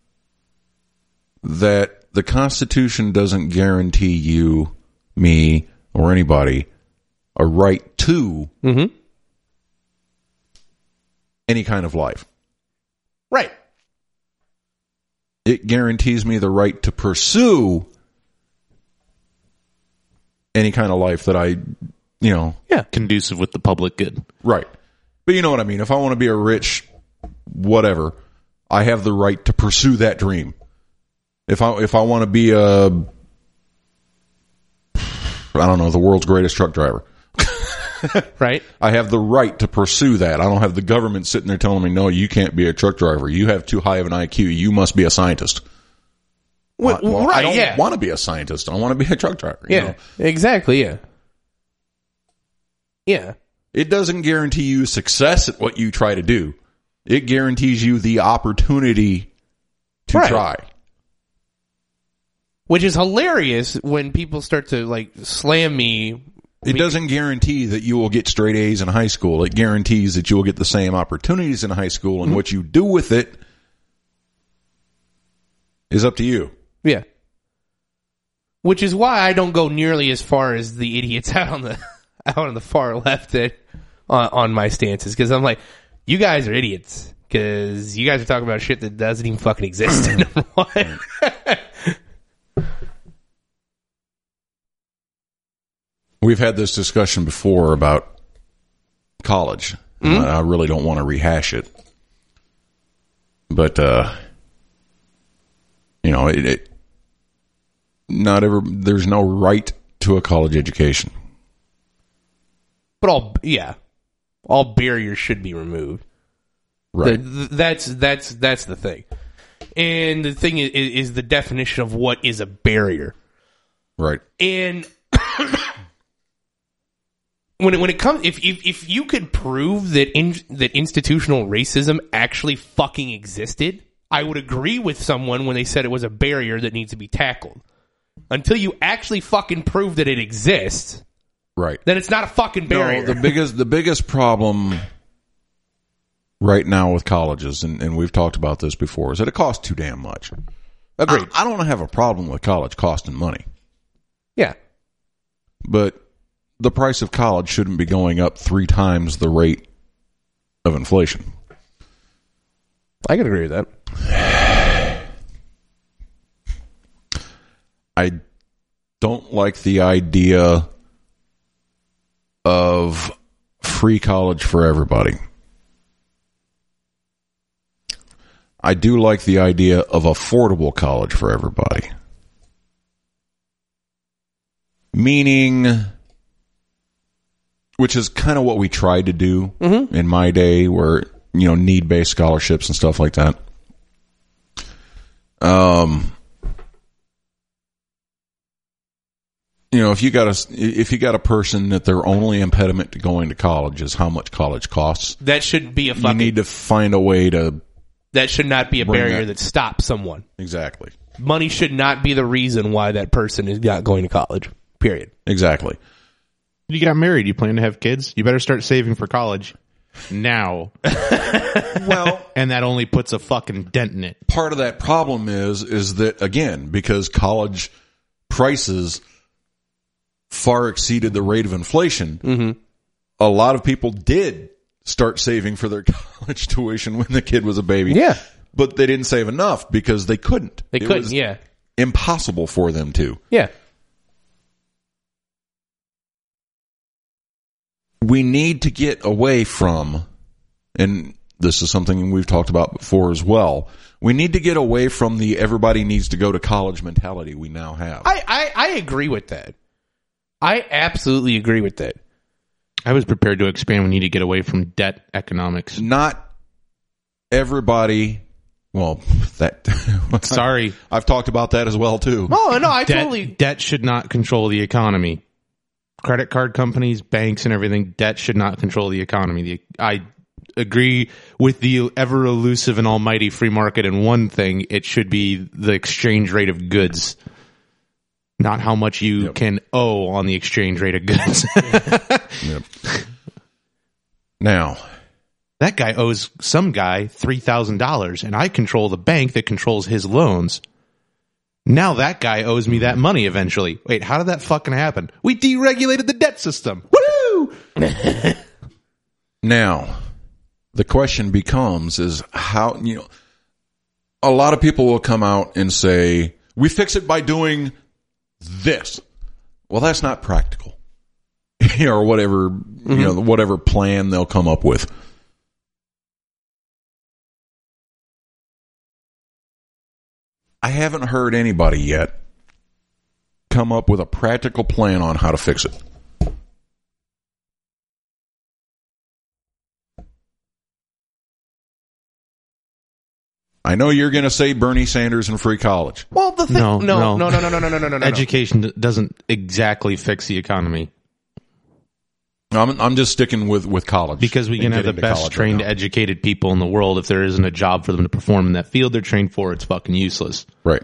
that the Constitution doesn't guarantee you, me, or anybody a right to any kind of life. Right. It guarantees me the right to pursue any kind of life that I, conducive with the public good. Right. But you know what I mean. If I want to be a rich whatever, I have the right to pursue that dream. If I want to be the world's greatest truck driver. Right. I have the right to pursue that. I don't have the government sitting there telling me, no, you can't be a truck driver. You have too high of an IQ. You must be a scientist. Well, right, I don't want to be a scientist. I want to be a truck driver. Yeah, exactly, yeah. Yeah. It doesn't guarantee you success at what you try to do. It guarantees you the opportunity to try. Which is hilarious when people start to slam me. It doesn't guarantee that you will get straight A's in high school. It guarantees that you will get the same opportunities in high school, and what you do with it is up to you. Yeah. Which is why I don't go nearly as far as the idiots out on the far left on my stances, because I'm like, you guys are idiots because you guys are talking about shit that doesn't even fucking exist. Number one. We've had this discussion before about college. I really don't want to rehash it, but there's no right to a college education. But all barriers should be removed. Right. That's the thing. And the thing is the definition of what is a barrier. Right. And when it comes, if you could prove that institutional racism actually fucking existed, I would agree with someone when they said it was a barrier that needs to be tackled. Until you actually fucking prove that it exists, right? Then it's not a fucking barrier. No, the biggest problem right now with colleges, and we've talked about this before, is that it costs too damn much. Agreed. I don't have a problem with college costing money. Yeah. But the price of college shouldn't be going up 3 times the rate of inflation. I can agree with that. I don't like the idea of free college for everybody. I do like the idea of affordable college for everybody. Meaning, which is kind of what we tried to do in my day, where, you know, need-based scholarships and stuff like that. You know, if you got a person that their only impediment to going to college is how much college costs, that should be a fucking... You need to find a way to... That should not be a barrier that stops someone. Exactly. Money should not be the reason why that person is not going to college. Period. Exactly. You got married. You plan to have kids. You better start saving for college now. Well, and that only puts a fucking dent in it. Part of that problem is that, again, because college prices far exceeded the rate of inflation, a lot of people did start saving for their college tuition when the kid was a baby. Yeah. But they didn't save enough because they couldn't. It was impossible for them to. Yeah. We need to get away from, and this is something we've talked about before as well, we need to get away from the everybody needs to go to college mentality we now have. I agree with that. I absolutely agree with that. I was prepared to expand. We need to get away from debt economics. Not everybody. Well, that. Sorry. I've talked about that as well, too. Oh, no, totally. Debt should not control the economy. Credit card companies, banks, and everything, debt should not control the economy. I agree with the ever elusive and almighty free market in one thing. It should be the exchange rate of goods, not how much you can owe on the exchange rate of goods. Now, that guy owes some guy $3,000, and I control the bank that controls his loans. Now that guy owes me that money eventually. Wait, how did that fucking happen? We deregulated the debt system. Woo! Now, the question becomes is how, you know, a lot of people will come out and say, we fix it by doing this. Well, that's not practical. Or whatever, you know, whatever plan they'll come up with. I haven't heard anybody yet come up with a practical plan on how to fix it. I know you're going to say Bernie Sanders and free college. Well, the thing, no. Education doesn't exactly fix the economy. I'm just sticking with college. Because we can have the best trained, educated people in the world. If there isn't a job for them to perform in that field they're trained for, it's fucking useless. Right.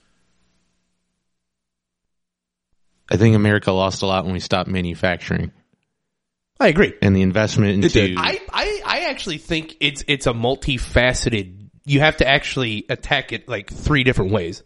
I think America lost a lot when we stopped manufacturing. I agree. And the investment into... I actually think it's a multifaceted... You have to actually attack it like 3 different ways.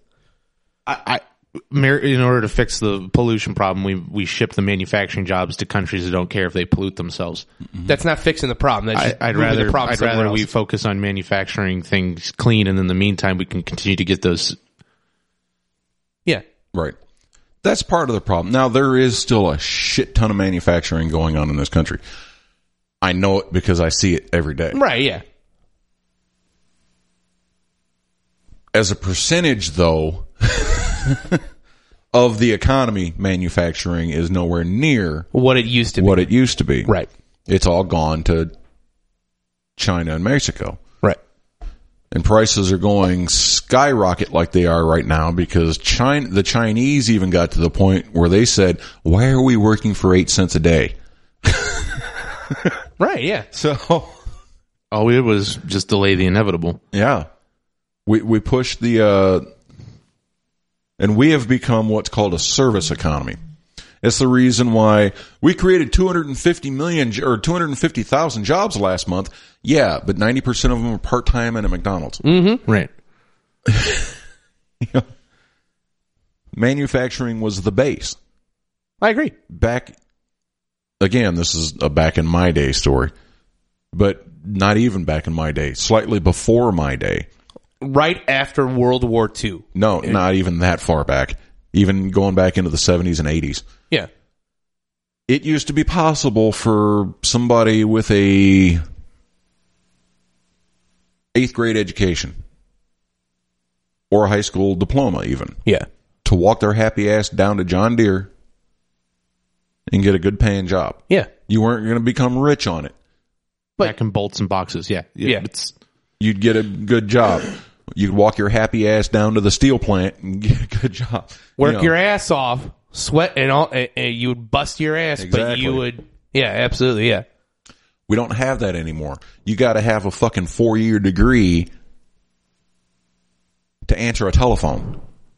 In order to fix the pollution problem, we ship the manufacturing jobs to countries that don't care if they pollute themselves. That's not fixing the problem. That's I'd rather we focus on manufacturing things clean, and in the meantime, we can continue to get those. Yeah, right. That's part of the problem. Now, there is still a shit ton of manufacturing going on in this country. I know it because I see it every day. Right, yeah. As a percentage, though, of the economy, manufacturing is nowhere near what it used to be. Right. It's all gone to China and Mexico. Right. And prices are going skyrocket like they are right now because the Chinese even got to the point where they said, why are we working for 8 cents a day? Right, yeah. So all we did was just delay the inevitable. Yeah. We push the and we have become what's called a service economy. It's the reason why we created 250 million or 250,000 jobs last month. Yeah, but 90% of them are part-time and at McDonald's. Mm-hmm. Right. You know, manufacturing was the base. I agree. Back, again, this is a back in my day story, but not even back in my day, slightly before my day. Right after World War II. No, not even that far back. Even going back into the 70s and 80s. Yeah. It used to be possible for somebody with a 8th grade education or a high school diploma even. Yeah. To walk their happy ass down to John Deere and get a good paying job. Yeah. You weren't going to become rich on it. Back in bolts and boxes, yeah. You'd get a good job. You could walk your happy ass down to the steel plant and get a good job. Work your ass off, sweat and all, and you would bust your ass, Exactly. but you would, yeah, absolutely, yeah. We don't have that anymore. You got to have a fucking 4-year degree to answer a telephone.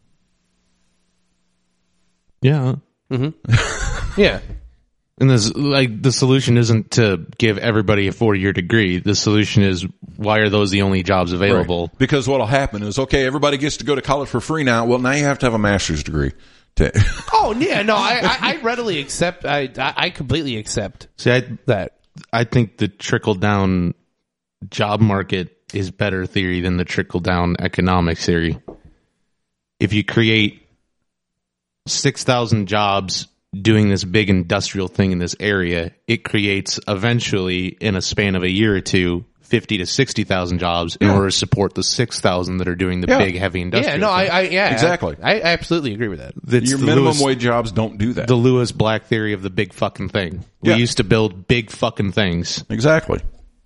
Yeah. Mm-hmm. Yeah. And this, like, the solution isn't to give everybody a 4-year degree. The solution is, why are those the only jobs available? Right. Because what'll happen is, okay, everybody gets to go to college for free now. Well, now you have to have a master's degree. Oh, yeah, no, I readily accept, I completely accept that. I think the trickle-down job market is better theory than the trickle-down economics theory. If you create 6,000 jobs doing this big industrial thing in this area, it creates eventually, in a span of a year or two, 50 to 60,000 jobs in order to support the 6,000 that are doing the big, heavy industrial. Yeah, exactly. I absolutely agree with that. Your minimum wage jobs don't do that. The Lewis Black theory of the big fucking thing. We used to build big fucking things. Exactly.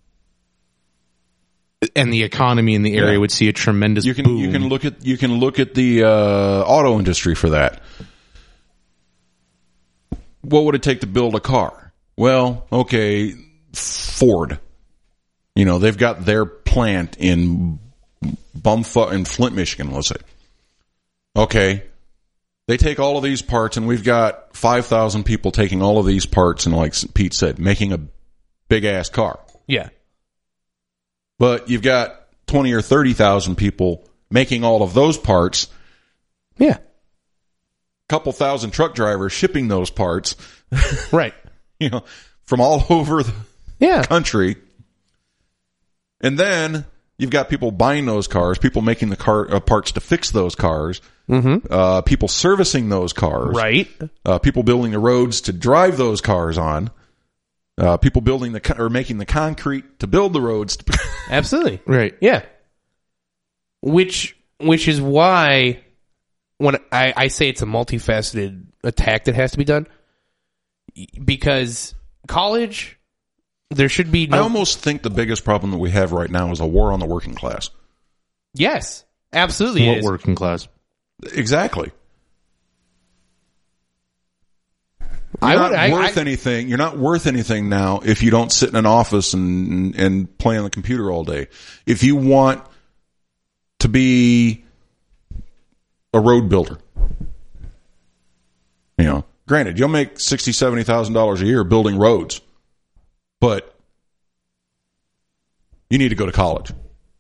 And the economy in the area would see a tremendous boom. You can look at the auto industry for that. What would it take to build a car? Well, okay, Ford. You know, they've got their plant in Flint, Michigan, let's say. Okay. They take all of these parts, and we've got 5,000 people taking all of these parts and, like Pete said, making a big-ass car. Yeah. But you've got 20 or 30,000 people making all of those parts. Yeah. Couple thousand truck drivers shipping those parts. Right. You know, from all over the country. And then you've got people buying those cars, people making the car parts to fix those cars, people servicing those cars, right? People building the roads to drive those cars on, people building or making the concrete to build the roads. Absolutely, right? Yeah. Which is why when I say it's a multifaceted attack that has to be done, because college. There should be no... I almost think the biggest problem that we have right now is a war on the working class. Yes, absolutely. What working class? Exactly. You're not worth anything now if you don't sit in an office and play on the computer all day. If you want to be a road builder, you know, granted, you'll make $60,000, $70,000 a year building roads. But you need to go to college.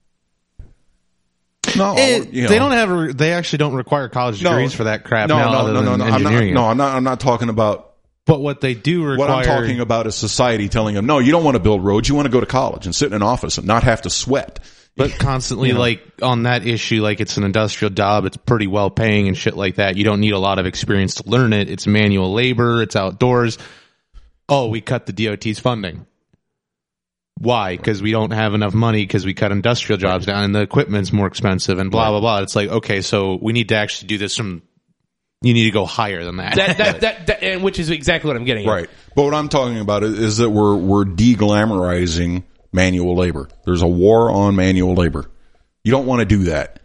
No, they actually don't require college degrees for that crap. I'm not talking about. But what they do require. What I'm talking about is society telling them, no, you don't want to build roads. You want to go to college and sit in an office and not have to sweat. But constantly, like on that issue, like it's an industrial job. It's pretty well paying and shit like that. You don't need a lot of experience to learn it. It's manual labor. It's outdoors. Oh, we cut the DOT's funding. Why? Because we don't have enough money because we cut industrial jobs down and the equipment's more expensive and blah, blah, blah. It's like, okay, so we need to actually do this you need to go higher than that. And which is exactly what I'm getting at. Right. But what I'm talking about is that we're de-glamorizing manual labor. There's a war on manual labor. You don't want to do that.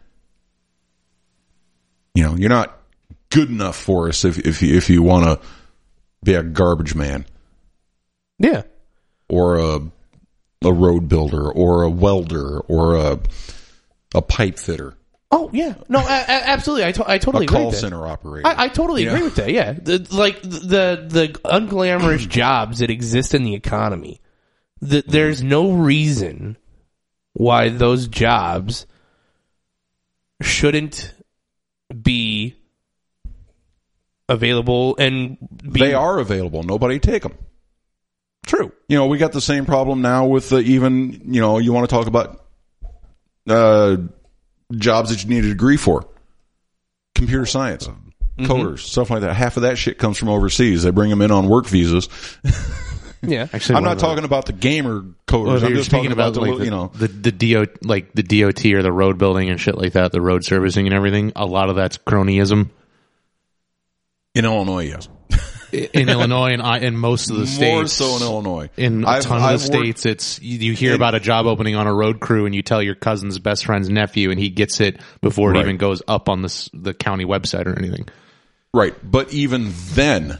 You know, you're not good enough for us if you want to be a garbage man. Yeah. Or a road builder or a welder or a pipe fitter. Oh yeah, no, absolutely. I totally a agree call with that. center operator. I totally agree with that. Yeah, the unglamorous jobs that exist in the economy. There's no reason why those jobs shouldn't be available and they are available. Nobody take them. True. You know, we got the same problem now with even, you know, you want to talk about jobs that you need a degree for. Computer science, coders, stuff like that. Half of that shit comes from overseas. They bring them in on work visas. Yeah. Actually, I'm not talking about the gamer coders. I'm just talking about the, like you know, the DOT or the road building and shit like that, the road servicing and everything. A lot of that's cronyism. In Illinois, yes. In Illinois and in most of the states. More so in Illinois. In a ton of the states, it's you hear about a job opening on a road crew and you tell your cousin's best friend's nephew and he gets it before it even goes up on the county website or anything. Right. But even then,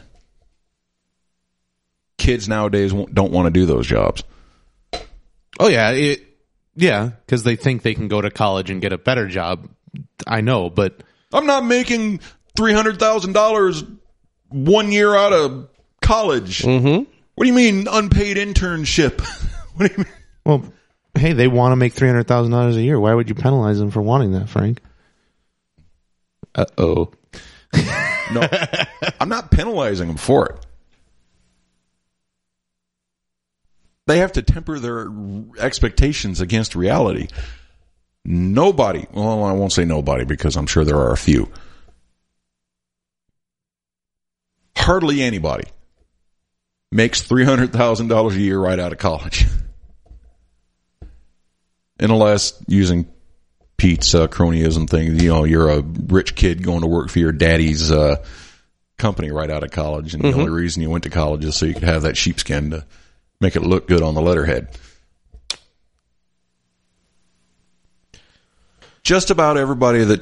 kids nowadays don't want to do those jobs. Oh, yeah. Because they think they can go to college and get a better job. I know, but... I'm not making $300,000 1 year out of college. Mm-hmm. What do you mean unpaid internship? What do you mean? Well, hey, they want to make $300,000 a year. Why would you penalize them for wanting that, Frank? Uh-oh. No, I'm not penalizing them for it. They have to temper their expectations against reality. Nobody, well, I won't say nobody because I'm sure there are a few. Hardly anybody makes $300,000 a year right out of college. Unless, using Pete's cronyism thing, you know, you're a rich kid going to work for your daddy's company right out of college, and the only reason you went to college is so you could have that sheepskin to make it look good on the letterhead. Just about everybody that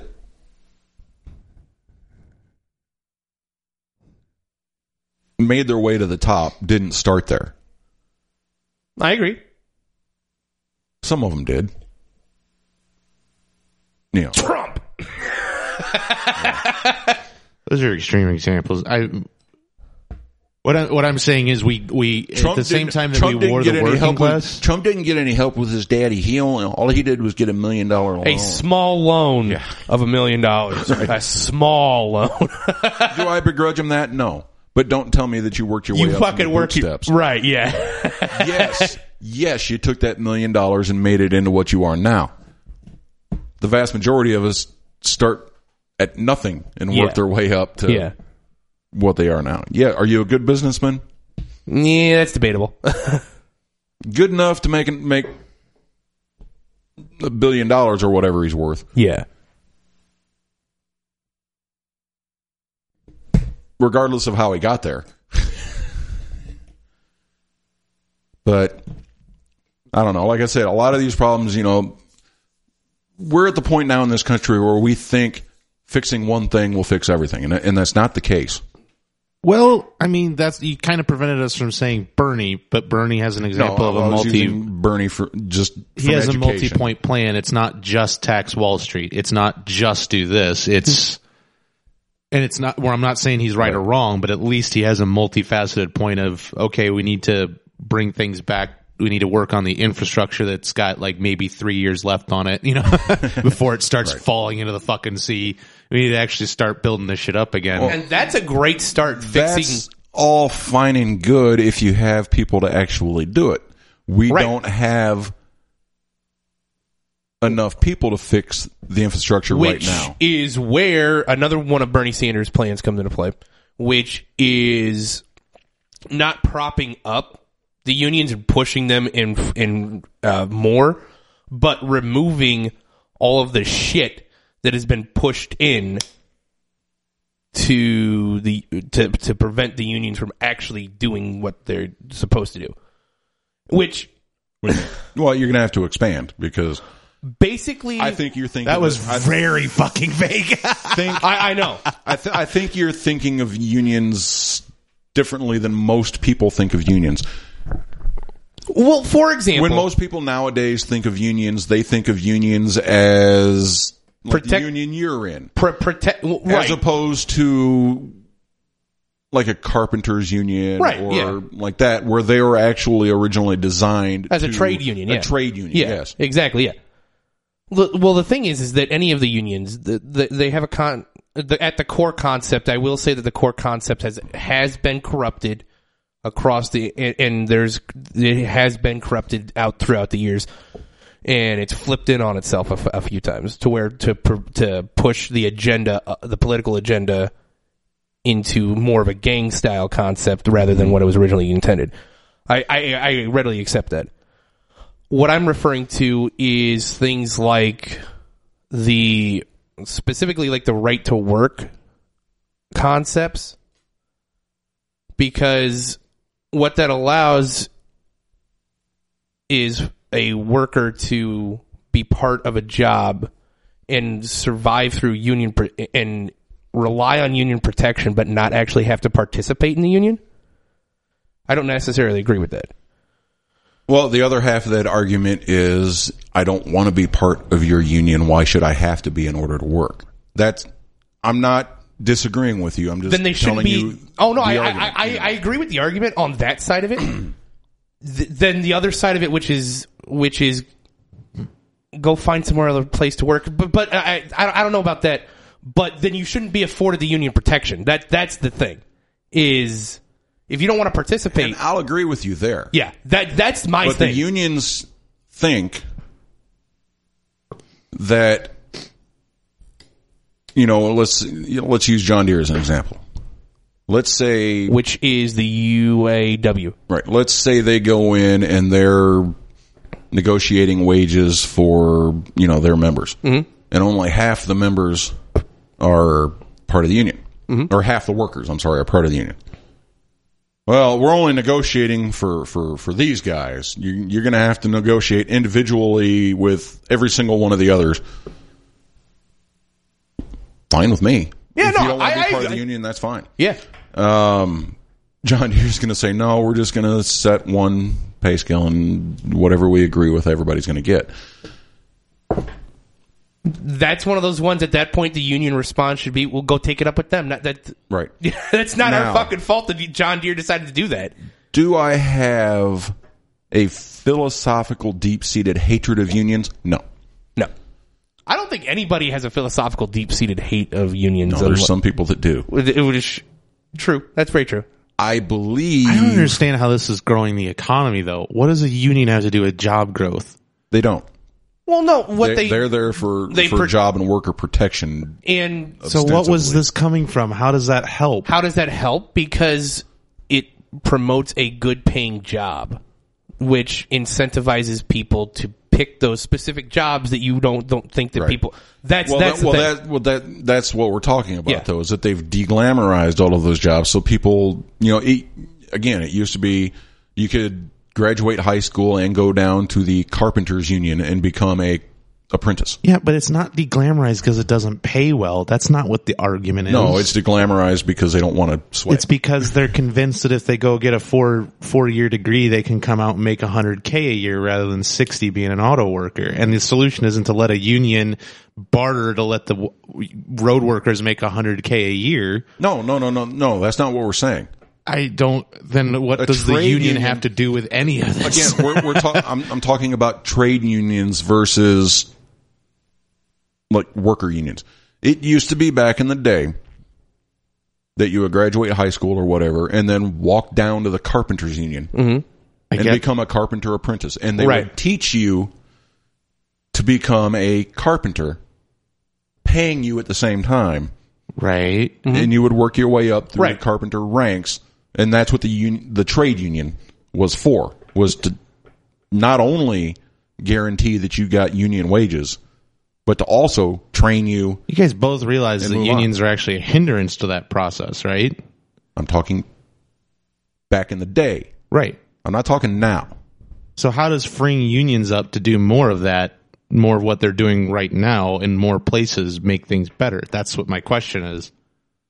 made their way to the top didn't start there. I agree. Some of them did. You know. Trump. Those are extreme examples. What I'm saying is we at the same time that Trump we wore the working class. Trump didn't get any help with his daddy. All he did was get $1 million loan. A small loan of $1 million. A small loan. Do I begrudge him that? No. But don't tell me that you worked your way up. You fucking worked steps. Right, yeah. Yes, you took that $1 million and made it into what you are now. The vast majority of us start at nothing and work their way up to what they are now. Yeah, are you a good businessman? Yeah, that's debatable. Good enough to make $1 billion or whatever he's worth. Yeah. Regardless of how he got there. But I don't know. Like I said, a lot of these problems, you know, we're at the point now in this country where we think fixing one thing will fix everything, and that's not the case. Well, I mean, you kind of prevented us from saying Bernie, but Bernie has an example of a Bernie for just he has education. A multi-point plan. It's not just tax Wall Street. It's not just do this. It's and it's not where I'm not saying he's right or wrong, but at least he has a multifaceted point of, okay, we need to bring things back. We need to work on the infrastructure that's got like maybe 3 years left on it, you know, before it starts falling into the fucking sea. We need to actually start building this shit up again. Well, and that's a great start fixing. That's all fine and good if you have people to actually do it. We don't have enough people to fix the infrastructure right now. Which is where another one of Bernie Sanders' plans comes into play, which is not propping up the unions and pushing them in more, but removing all of the shit that has been pushed in to prevent the unions from actually doing what they're supposed to do. Which, well, you're going to have to expand because basically, I think you're thinking that was very fucking vague. I know. I think you're thinking of unions differently than most people think of unions. Well, for example, when most people nowadays think of unions, they think of unions as like the union you're in. As opposed to like a carpenter's union or like that, where they were actually originally designed as a trade union. A trade union, yes. Exactly, yeah. Well, the thing is that any of the unions, they have at the core concept, I will say that the core concept has been corrupted across and it has been corrupted out throughout the years, and it's flipped in on itself a few times to push the agenda, the political agenda, into more of a gang style concept rather than what it was originally intended. I readily accept that. What I'm referring to is things like specifically like the right to work concepts, because what that allows is a worker to be part of a job and survive through union and rely on union protection, but not actually have to participate in the union. I don't necessarily agree with that. Well, the other half of that argument is, I don't want to be part of your union. Why should I have to be in order to work? I'm not disagreeing with you. I'm just telling you. Oh no, I agree with the argument on that side of it. Then the other side of it, which is go find somewhere other place to work. But I don't know about that. But then you shouldn't be afforded the union protection. That's the thing. Is if you don't want to participate, and I'll agree with you there. Yeah, that's my thing. But the unions think that, let's use John Deere as an example. Let's say, which is the UAW, right? Let's say they go in and they're negotiating wages for their members, and only half the members are part of the union, or half the workers, are part of the union. Well, we're only negotiating for these guys. You're going to have to negotiate individually with every single one of the others. Fine with me. Yeah, if you don't want to be part of the union, that's fine. Yeah. John Deere's going to say, no, we're just going to set one pay scale, and whatever we agree with, everybody's going to get. That's one of those ones. At that point, the union response should be, "We'll go take it up with them." Right. That's not our fucking fault that John Deere decided to do that. Do I have a philosophical, deep-seated hatred of unions? No. I don't think anybody has a philosophical, deep-seated hate of unions. No, there's some people that do. True. That's very true. I believe. I don't understand how this is growing the economy, though. What does a union have to do with job growth? They don't. Well, no. They're there for job and worker protection. And so, what was this coming from? How does that help? Because it promotes a good-paying job, which incentivizes people to pick those specific jobs that you don't think that people. That's what we're talking about, though, is that they've deglamorized all of those jobs, so people, it used to be you could graduate high school and go down to the carpenters union and become a apprentice. Yeah, but it's not deglamorized because it doesn't pay well. That's not what the argument is. No, it's deglamorized because they don't want to sweat. It's because they're convinced that if they go get a four-year degree, they can come out and make $100K a year rather than 60 being an auto worker. And the solution isn't to let a union barter to let the road workers make $100K a year. No. That's not what we're saying. I don't. Then what does the union have to do with any of this? Again, I'm talking about trade unions versus like worker unions. It used to be back in the day that you would graduate high school or whatever, and then walk down to the carpenters union and become a carpenter apprentice, and they would teach you to become a carpenter, paying you at the same time. Right. And you would work your way up through the carpenter ranks. And that's what the trade union was for, was to not only guarantee that you got union wages, but to also train you. You guys both realize that unions are actually a hindrance to that process, right? I'm talking back in the day. Right. I'm not talking now. So how does freeing unions up to do more of that, more of what they're doing right now in more places, make things better? That's what my question is.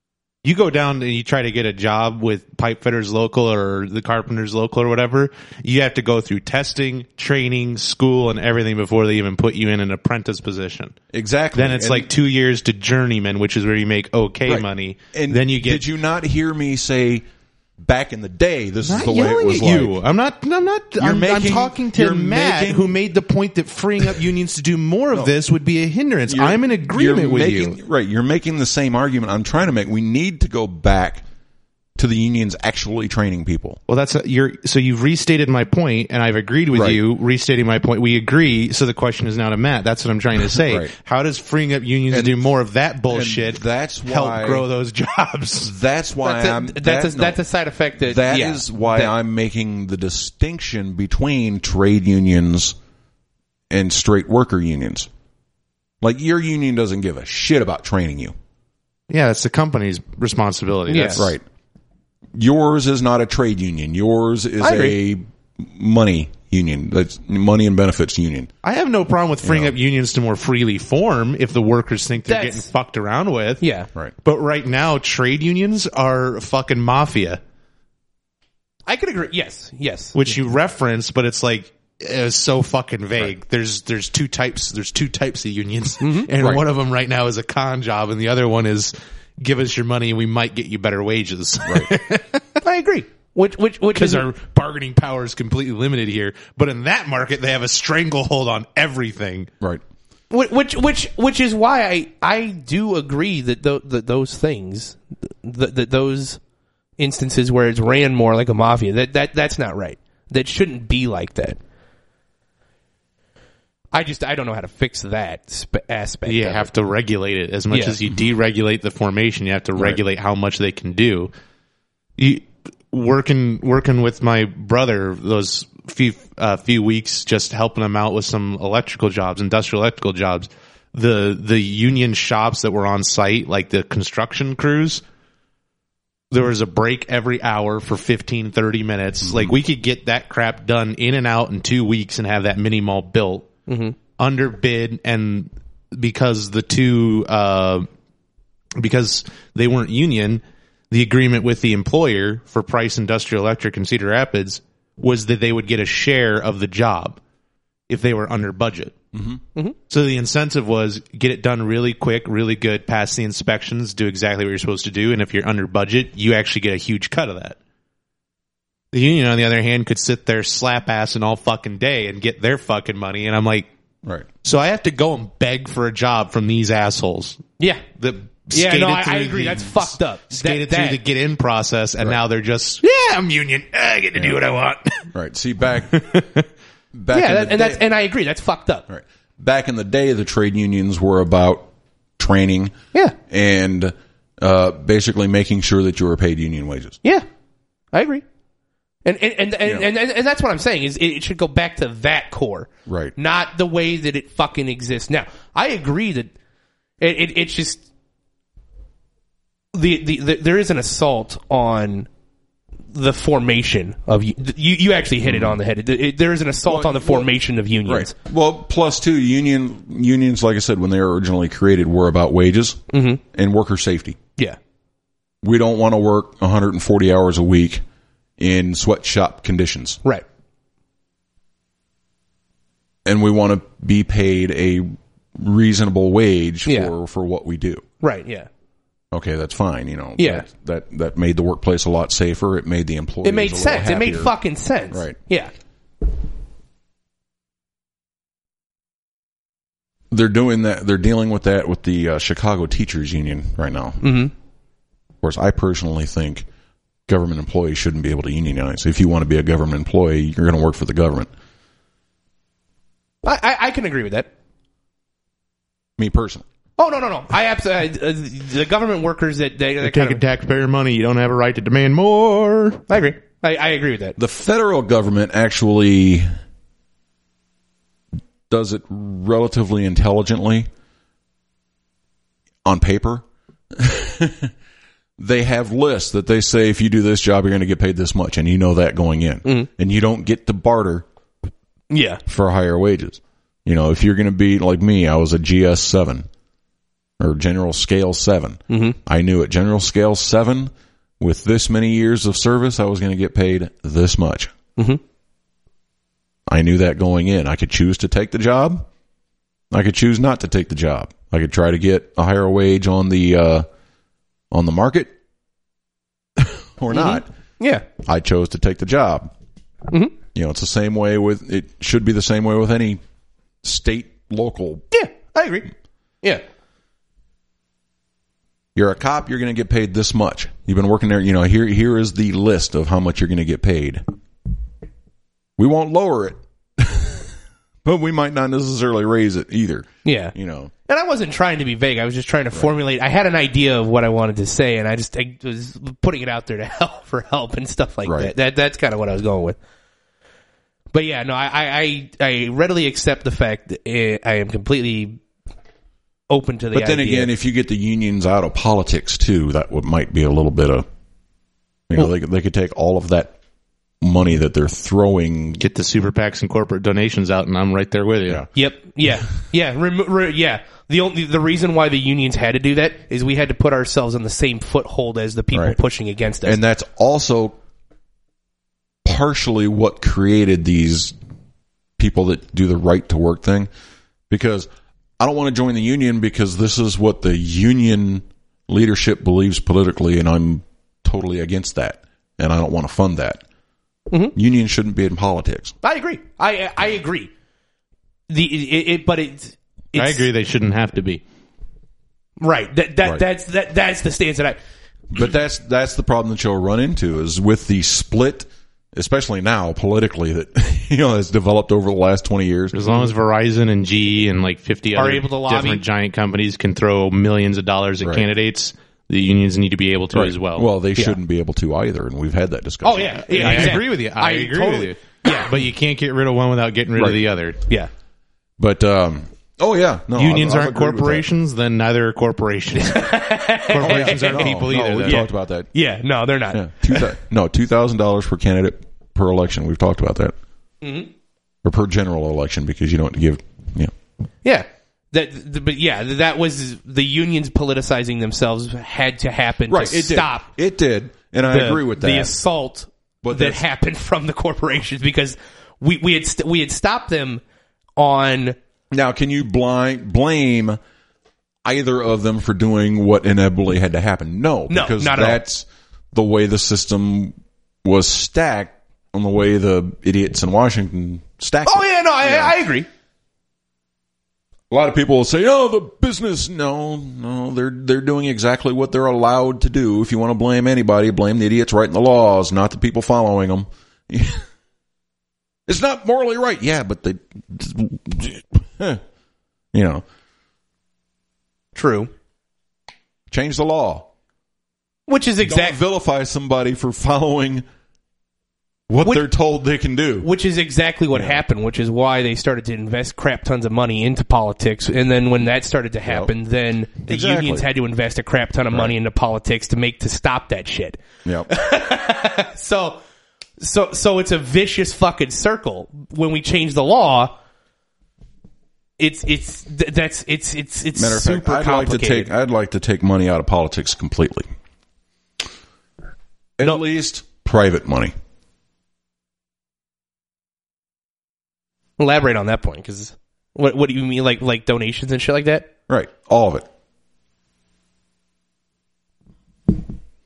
You go down and you try to get a job with Pipe Fitters Local or the Carpenters Local or whatever, you have to go through testing, training, school, and everything before they even put you in an apprentice position. Exactly. Then it's like 2 years to journeyman, which is where you make money. And then you get. Did you not hear me say back in the day, this is Not the way it was yelling at you. like? I'm talking to Matt, who made the point that freeing up unions to do more of this would be a hindrance. I'm in agreement with you. Right. You're making the same argument I'm trying to make. We need to go back to the unions actually training people. Well, so you've restated my point, and I've agreed with you restating my point. We agree. So the question is now to Matt. That's what I'm trying to say. Right. How does freeing up unions to do more of that bullshit help grow those jobs? That's why that's a side effect. That is why I'm making the distinction between trade unions and straight worker unions. Like, your union doesn't give a shit about training you. Yeah, that's the company's responsibility. That's right. Yours is not a trade union. Yours is a money union. That's money and benefits union. I have no problem with freeing up unions to more freely form if the workers think they're getting fucked around with. Yeah. Right. But right now, trade unions are fucking mafia. I could agree. Yes. Which you referenced, but it's like, it's so fucking vague. Right. There's two types of unions, and one of them right now is a con job, and the other one is give us your money and we might get you better wages. Right. I agree. Which because our bargaining power is completely limited here. But in that market, they have a stranglehold on everything. Right. Which is why I do agree that those things, that those instances where it's ran more like a mafia, that's not right. That shouldn't be like that. I don't know how to fix that aspect. You have to regulate it as much as you deregulate the formation. You have to regulate how much they can do. Working with my brother those few weeks, just helping him out with some electrical jobs, industrial electrical jobs. The union shops that were on site, like the construction crews, there was a break every hour for 15, 30 minutes. Mm-hmm. Like, we could get that crap done in and out in 2 weeks and have that mini mall built. Mm-hmm. Under bid, and because because they weren't union, the agreement with the employer for Price Industrial Electric in Cedar Rapids was that they would get a share of the job if they were under budget. Mm-hmm. Mm-hmm. So the incentive was get it done really quick, really good, pass the inspections, do exactly what you're supposed to do, and if you're under budget, you actually get a huge cut of that. The union, on the other hand, could sit there slap assing all fucking day and get their fucking money. And I'm like, right. So I have to go and beg for a job from these assholes. Yeah. I agree. That's fucked up. Skated through the get in process, and now they're just, I'm union. I get to do what I want. Right. See, back and I agree. That's fucked up. Right. Back in the day, the trade unions were about training. Yeah. And basically making sure that you were paid union wages. Yeah. I agree. And that's what I'm saying is it should go back to that core, right? Not the way that it fucking exists now. I agree that it's just there is an assault on the formation of you actually hit it on the head. There is an assault on the formation of unions. Right. Well, plus two unions, like I said, when they were originally created, were about wages and worker safety. Yeah, we don't want to work 140 hours a week in sweatshop conditions. Right. And we want to be paid a reasonable wage for what we do. Right, yeah. Okay, that's fine, Yeah. That made the workplace a lot safer. It made the employees It made a sense. little It made happier. fucking sense. Right. Yeah. They're doing that. They're dealing with that with the Chicago Teachers Union right now. Mm-hmm. Of course, I personally think government employees shouldn't be able to unionize. If you want to be a government employee, you're going to work for the government. I can agree with that. Me personally. Oh, no. I absolutely the government workers that they're taking taxpayer money. You don't have a right to demand more. I agree. I agree with that. The federal government actually does it relatively intelligently on paper. They have lists that they say, if you do this job, you're going to get paid this much, and you know that going in. Mm-hmm. And you don't get to barter for higher wages. If you're going to be like me, I was a GS7. or General Scale 7. Mm-hmm. I knew at General Scale 7, with this many years of service, I was going to get paid this much. Mm-hmm. I knew that going in. I could choose to take the job. I could choose not to take the job. I could try to get a higher wage on the market or not. Yeah. I chose to take the job. Mm-hmm. You know, it's the same way with, it should be the same way with any state, local. Yeah, I agree. Yeah. You're a cop, you're going to get paid this much. You've been working there, you know, here is the list of how much you're going to get paid. We won't lower it, but we might not necessarily raise it either. Yeah. You know. And I wasn't trying to be vague. I was just trying to formulate. I had an idea of what I wanted to say, and I was putting it out there to help for help and stuff like that. That's kind of what I was going with. But yeah, no, I readily accept the fact that I am completely open to the idea. But then again, if you get the unions out of politics too, that might be a little bit of, you know, they could take all of that money that they're throwing. Get the super PACs and corporate donations out, and I'm right there with you. Yeah. Yep. Yeah. Yeah. Yeah. The reason why the unions had to do that is we had to put ourselves on the same foothold as the people pushing against us. And that's also partially what created these people that do the right to work thing, because I don't want to join the union because this is what the union leadership believes politically, and I'm totally against that, and I don't want to fund that. Mm-hmm. Unions shouldn't be in politics. I agree. I agree. I agree. They shouldn't have to be. Right. That's the stance that I. But that's the problem that you'll run into is with the split, especially now politically, that has developed over the last 20 years. As long as Verizon and GE and like 50 are other able to lobby, different giant companies can throw millions of dollars at candidates, the unions need to be able to as well. Well, they shouldn't be able to either, and we've had that discussion. Oh yeah, I agree with you. I agree with you. Yeah, but you can't get rid of one without getting rid of the other. Yeah, but unions aren't corporations, then neither are corporations. Corporations aren't people either. We've talked about that. Yeah, no, they're not. Yeah. $2,000 per candidate per election. We've talked about that. Mm-hmm. Or per general election, because you don't give. Yeah. That was the unions politicizing themselves had to happen to stop. It did, and I agree with that. The assault that happened from the corporations, because we had stopped them on. Now, can you blame either of them for doing what inevitably had to happen? No, because that's the way the system was stacked, on the way the idiots in Washington stacked it. Oh yeah, no, I agree. A lot of people will say, the business. No, they're doing exactly what they're allowed to do. If you want to blame anybody, blame the idiots writing the laws, not the people following them. It's not morally right. Yeah, but they, True. Change the law. Which is Don't vilify somebody for following what they're told they can do. Which is exactly what happened, which is why they started to invest crap tons of money into politics. And then when that started to happen, then the unions had to invest a crap ton of money into politics to stop that shit. Yep. So it's a vicious fucking circle. When we change the law, it's Matter of super fact, complicated. I'd like to take money out of politics completely. At least private money. Elaborate on that point, because what do you mean, like donations and shit like that? Right, all of it.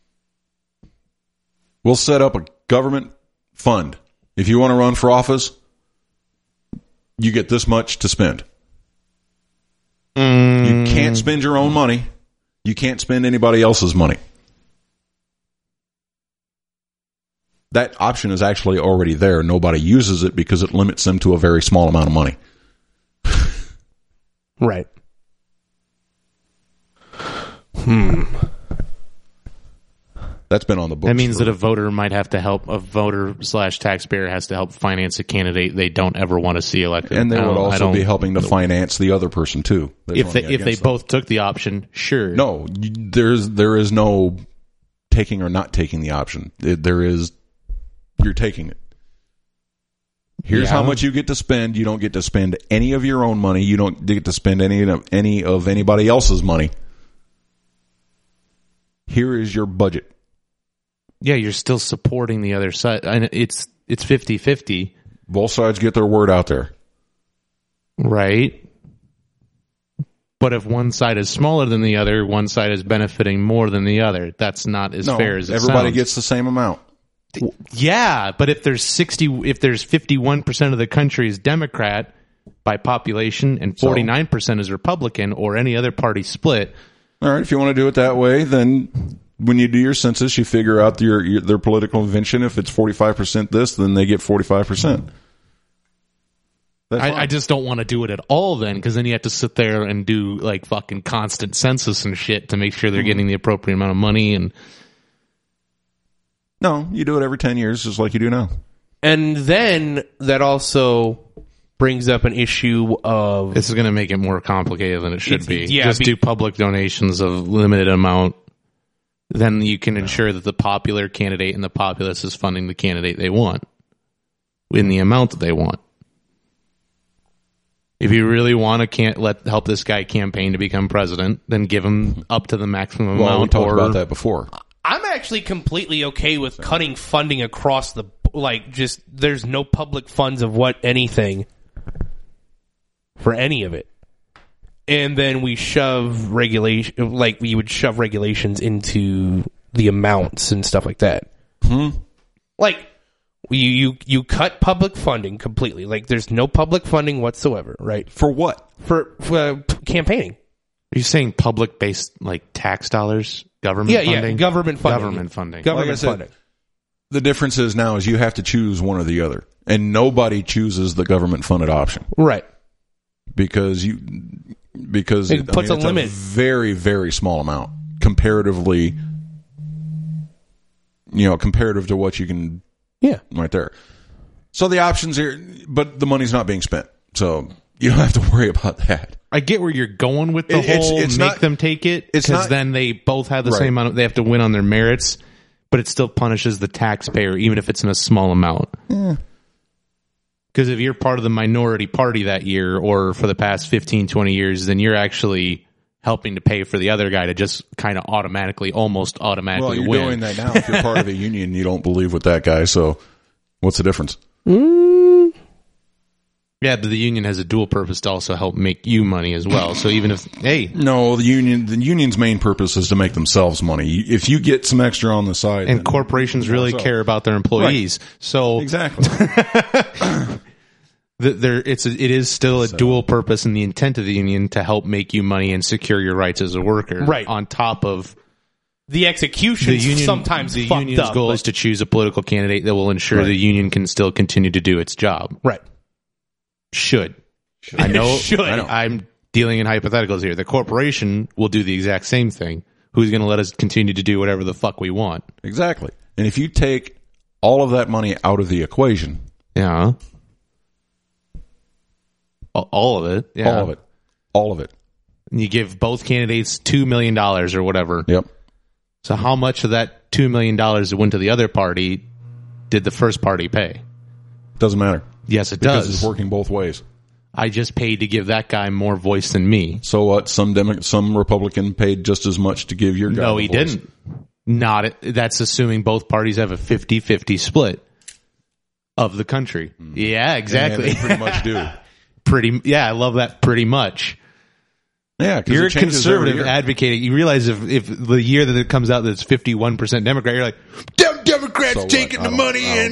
We'll set up a government fund. If you want to run for office, you get this much to spend. You can't spend your own money. You can't spend anybody else's money. That option is actually already there. Nobody uses it because it limits them to a very small amount of money. Right. That's been on the books. That means that a voter might have to help, a voter/taxpayer has to help finance a candidate they don't ever want to see elected. And they would also be helping to finance the other person too. If they both took the option, sure. No, there is no taking or not taking the option. You're taking it. Here's how much you get to spend. You don't get to spend any of your own money. You don't get to spend any of anybody else's money. Here is your budget. Yeah, you're still supporting the other side. And it's 50-50. Both sides get their word out there. Right. But if one side is smaller than the other, one side is benefiting more than the other. That's not as fair as it everybody sounds. gets the same amount. Yeah, but if there's 51% of the country is Democrat by population and 49% is Republican or any other party split. All right, if you want to do it that way, then when you do your census, you figure out their political convention. If it's 45% this, then they get 45%. I just don't want to do it at all then, because then you have to sit there and do like fucking constant census and shit to make sure they're getting the appropriate amount of money. And no, you do it every 10 years, just like you do now. And then that also brings up an issue of... This is going to make it more complicated than it should be. Yeah, just do public donations of limited amount. Then you can ensure that the popular candidate and the populace is funding the candidate they want in the amount that they want. If you really want to help this guy campaign to become president, then give him up to the maximum amount. We talked about that before. I'm actually completely okay with cutting funding across the... Like, just, there's no public funds of anything for any of it. And then we shove regulation... Like, we would shove regulations into the amounts and stuff like that. Like... You cut public funding completely. Like, there's no public funding whatsoever, right? For what? For campaigning. Are you saying public-based, like, tax dollars? Government funding? Yeah, government funding. Government funding. Government funding. The difference is now is you have to choose one or the other. And nobody chooses the government-funded option. Right. Because it puts a limit. A very, very small amount comparatively, comparative to what you can... Yeah. Right there. So the options here, but the money's not being spent. So you don't have to worry about that. I get where you're going with the whole make them take it, because then they both have the same amount. They have to win on their merits, but it still punishes the taxpayer, even if it's in a small amount. Because if you're part of the minority party that year or for the past 15, 20 years, then you're actually helping to pay for the other guy to just kind of almost automatically well, you're win. doing that now. If you're part of a union, you don't believe with that guy. So what's the difference? Yeah, but the union has a dual purpose to also help make you money as well. So even if, no, the union's main purpose is to make themselves money. If you get some extra on the side, and corporations really care about their employees. Right. So exactly. It is still a dual purpose in the intent of the union to help make you money and secure your rights as a worker. Right. On top of the execution, sometimes the union's goal is to choose a political candidate that will ensure the union can still continue to do its job. Right. Should. I know. I'm dealing in hypotheticals here. The corporation will do the exact same thing. Who's going to let us continue to do whatever the fuck we want? Exactly. And if you take all of that money out of the equation, all of it. Yeah. All of it. And you give both candidates $2 million or whatever. Yep. So how much of that $2 million that went to the other party did the first party pay? Doesn't matter. Yes, it because does. It's working both ways. I just paid to give that guy more voice than me. So what? Some Republican paid just as much to give your guy No, he didn't. That's assuming both parties have a 50-50 split of the country. Yeah, exactly. Yeah, they pretty much do. I love that pretty much. Yeah, you're a conservative advocating. You realize if the year that it comes out that it's 51% Democrat, you're like, Democrats taking the money and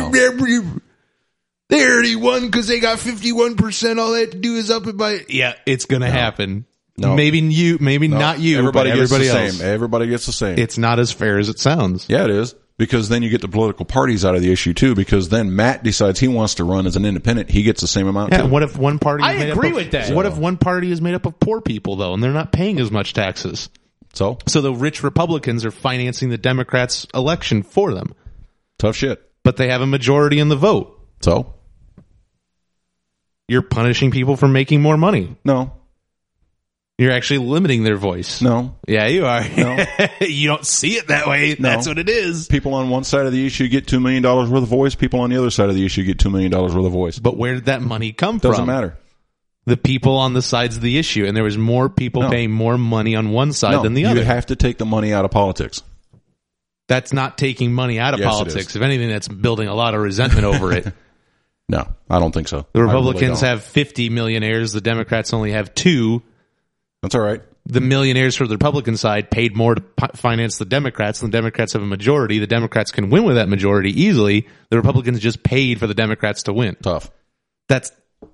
they already won because they got 51%. All they have to do is up it by. Yeah, it's going to happen. No. Maybe not you. Everybody gets the else. same. Everybody gets the same. It's not as fair as it sounds. Yeah, it is. Because then you get the political parties out of the issue too. Because then Matt decides he wants to run as an independent. He gets the same amount. Yeah. What if one party? I agree with that. What if one party is made up of poor people though, and they're not paying as much taxes? So the rich Republicans are financing the Democrats' election for them. Tough shit. But they have a majority in the vote. So you're punishing people for making more money. No. You're actually limiting their voice. No. Yeah, you are. No. You don't see it that way. No. That's what it is. People on one side of the issue get $2 million worth of voice. People on the other side of the issue get $2 million worth of voice. But where did that money come from? Doesn't matter. the people on the sides of the issue, and there was more people paying more money on one side than the other. You have to take the money out of politics. That's not taking money out of politics. If anything, that's building a lot of resentment over it. No, I don't think so. The Republicans have 50 millionaires. The Democrats only have 2. That's all right. The millionaires for the Republican side paid more to finance the Democrats, and the Democrats have a majority. The Democrats can win with that majority easily. The Republicans just paid for the Democrats to win. Tough. That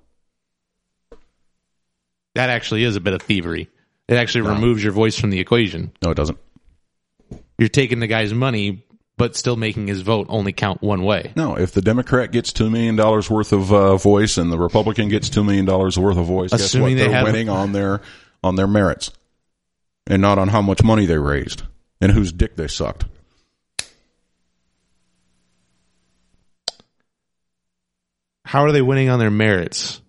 actually is a bit of thievery. It actually removes your voice from the equation. No, it doesn't. You're taking the guy's money, but still making his vote only count one way. No, if the Democrat gets $2 million worth of voice and the Republican gets $2 million worth of voice, assuming guess what? They're winning on their merits and not on how much money they raised and whose dick they sucked. How are they winning on their merits?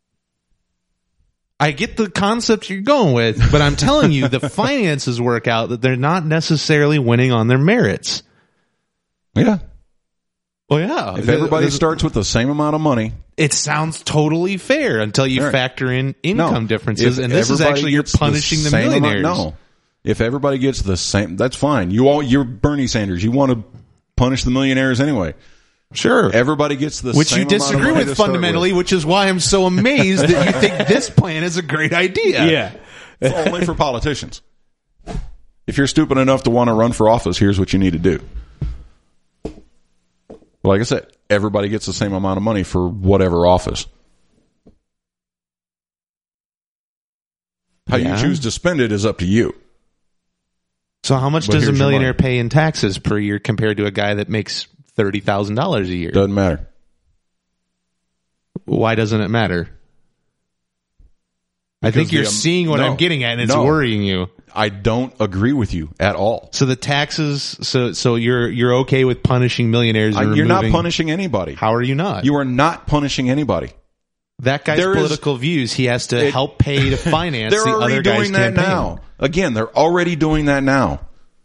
I get the concept you're going with, but I'm telling you, the finances work out that they're not necessarily winning on their merits. Yeah. Well, yeah. If everybody starts with the same amount of money, it sounds totally fair until you factor in income differences, and this is actually you're punishing the millionaires. No. If everybody gets the same, that's fine. You're Bernie Sanders. You want to punish the millionaires anyway. Sure. Everybody gets the which same you disagree amount of with fundamentally, which is why I'm so amazed that you think this plan is a great idea. Yeah. It's only for politicians. If you're stupid enough to want to run for office, here's what you need to do. Like I said, everybody gets the same amount of money for whatever office. How you choose to spend it is up to you. So how much does a millionaire pay in taxes per year compared to a guy that makes $30,000 a year? Doesn't matter. Why doesn't it matter? I think you're seeing what I'm getting at, and it's worrying you. I don't agree with you at all. So the taxes, so you're okay with punishing millionaires? And you're not punishing anybody. How are you not? You are not punishing anybody. That guy's political views, he has to help pay to finance the other guy's campaign. They're already doing that now. Again, they're already doing that now.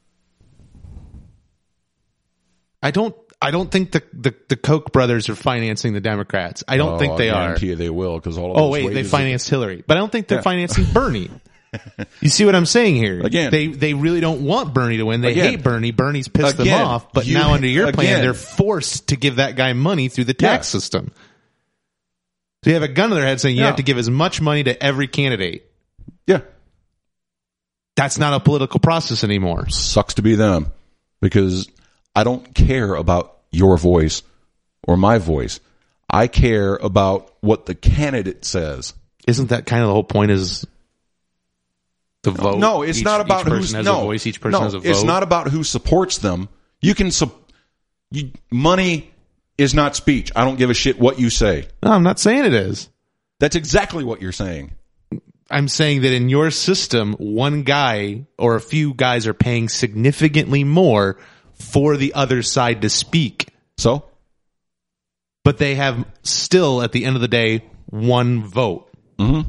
I don't think the Koch brothers are financing the Democrats. I don't think they are. I guarantee you they will, because all of those wages they financed Hillary, but I don't think they're financing Bernie. You see what I'm saying here? Again, they really don't want Bernie to win. They hate Bernie. Bernie's pissed them off. But now under your plan, they're forced to give that guy money through the tax system. So you have a gun to their head saying you have to give as much money to every candidate. Yeah. That's not a political process anymore. Sucks to be them, because I don't care about your voice or my voice. I care about what the candidate says. Isn't that kind of the whole point, is the vote? No, it's not about who has a voice. Each person has a vote. It's not about who supports them. You can money is not speech. I don't give a shit what you say. No, I'm not saying it is. That's exactly what you're saying. I'm saying that in your system, one guy or a few guys are paying significantly more for the other side to speak. So? But they have still, at the end of the day, one vote. Mm-hmm.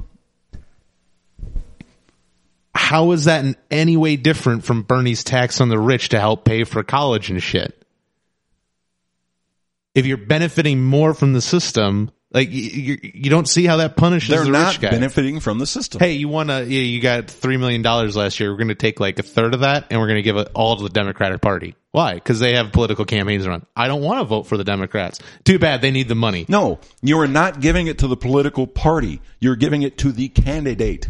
How is that in any way different from Bernie's tax on the rich to help pay for college and shit? If you're benefiting more from the system, like you don't see how that punishes the rich guy. They're not benefiting from the system. Hey, you got $3 million last year. We're going to take like a third of that, and we're going to give it all to the Democratic Party. Why? Because they have political campaigns run. I don't want to vote for the Democrats. Too bad. They need the money. No, you are not giving it to the political party. You're giving it to the candidate.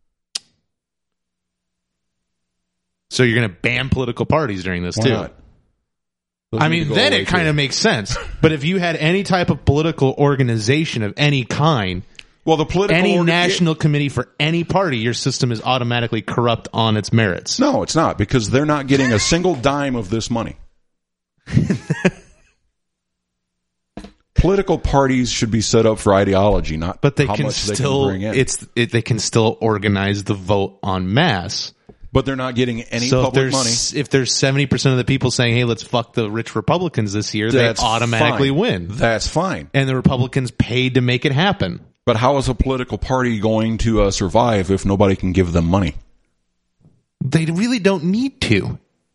So you're going to ban political parties during this, Why too? Not? I mean, then it kind of makes sense. But if you had any type of political organization of any kind, well, the political national committee for any party, your system is automatically corrupt on its merits. No, it's not, because they're not getting a single dime of this money. Political parties should be set up for ideology, not but they how can much still they can bring in. They can still organize the vote en masse. But they're not getting any public money. If there's 70% of the people saying, hey, let's fuck the rich Republicans this year, they automatically win. That's fine. And the Republicans paid to make it happen. But how is a political party going to survive if nobody can give them money? They really don't need to.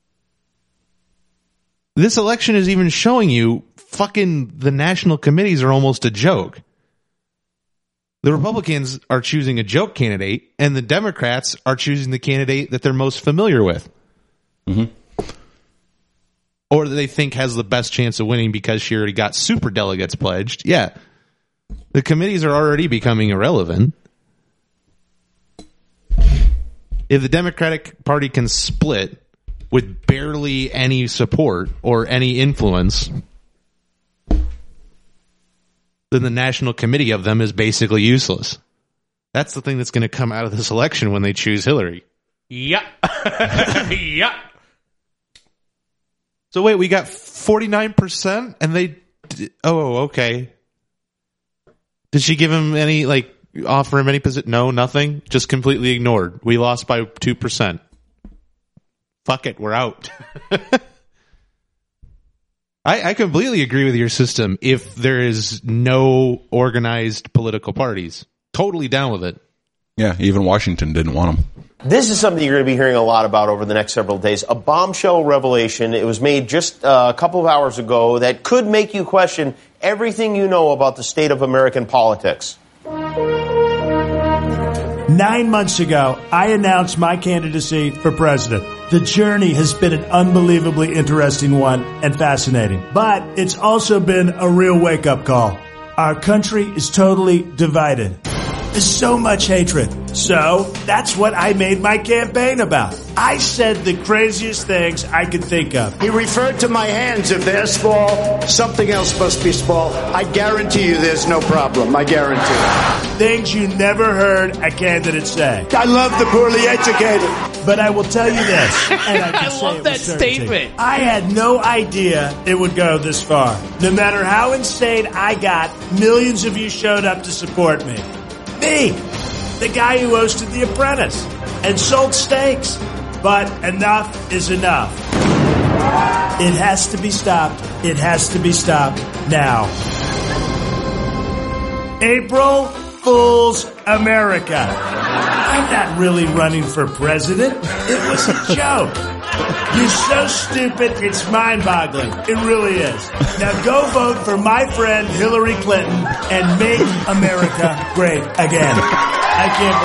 This election is even showing you fucking the national committees are almost a joke. The Republicans are choosing a joke candidate, and the Democrats are choosing the candidate that they're most familiar with. Mm-hmm. Or that they think has the best chance of winning because she already got super delegates pledged. Yeah. The committees are already becoming irrelevant. If the Democratic Party can split with barely any support or any influence, then the national committee of them is basically useless. That's the thing that's going to come out of this election when they choose Hillary. Yep. Yep. So wait, we got 49% and they... Oh, okay. Did she give him any, offer him any position? No, nothing. Just completely ignored. We lost by 2%. Fuck it, we're out. I completely agree with your system if there is no organized political parties. Totally down with it. Yeah, even Washington didn't want them. This is something you're going to be hearing a lot about over the next several days. A bombshell revelation. It was made just a couple of hours ago that could make you question everything you know about the state of American politics. 9 months ago, I announced my candidacy for president. The journey has been an unbelievably interesting one and fascinating. But it's also been a real wake-up call. Our country is totally divided. There's so much hatred. So that's what I made my campaign about. I said the craziest things I could think of. He referred to my hands. If they're small, something else must be small. I guarantee you there's no problem. I guarantee. Things you never heard a candidate say. I love the poorly educated. But I will tell you this, and I can love that statement. I had no idea it would go this far. No matter how insane I got, millions of you showed up to support me. Me, the guy who hosted The Apprentice and sold steaks. But enough is enough. It has to be stopped. It has to be stopped now. April Fool's America. I'm not really running for president. It was a joke. You're so stupid, it's mind-boggling. It really is. Now go vote for my friend Hillary Clinton and make America great again. I can't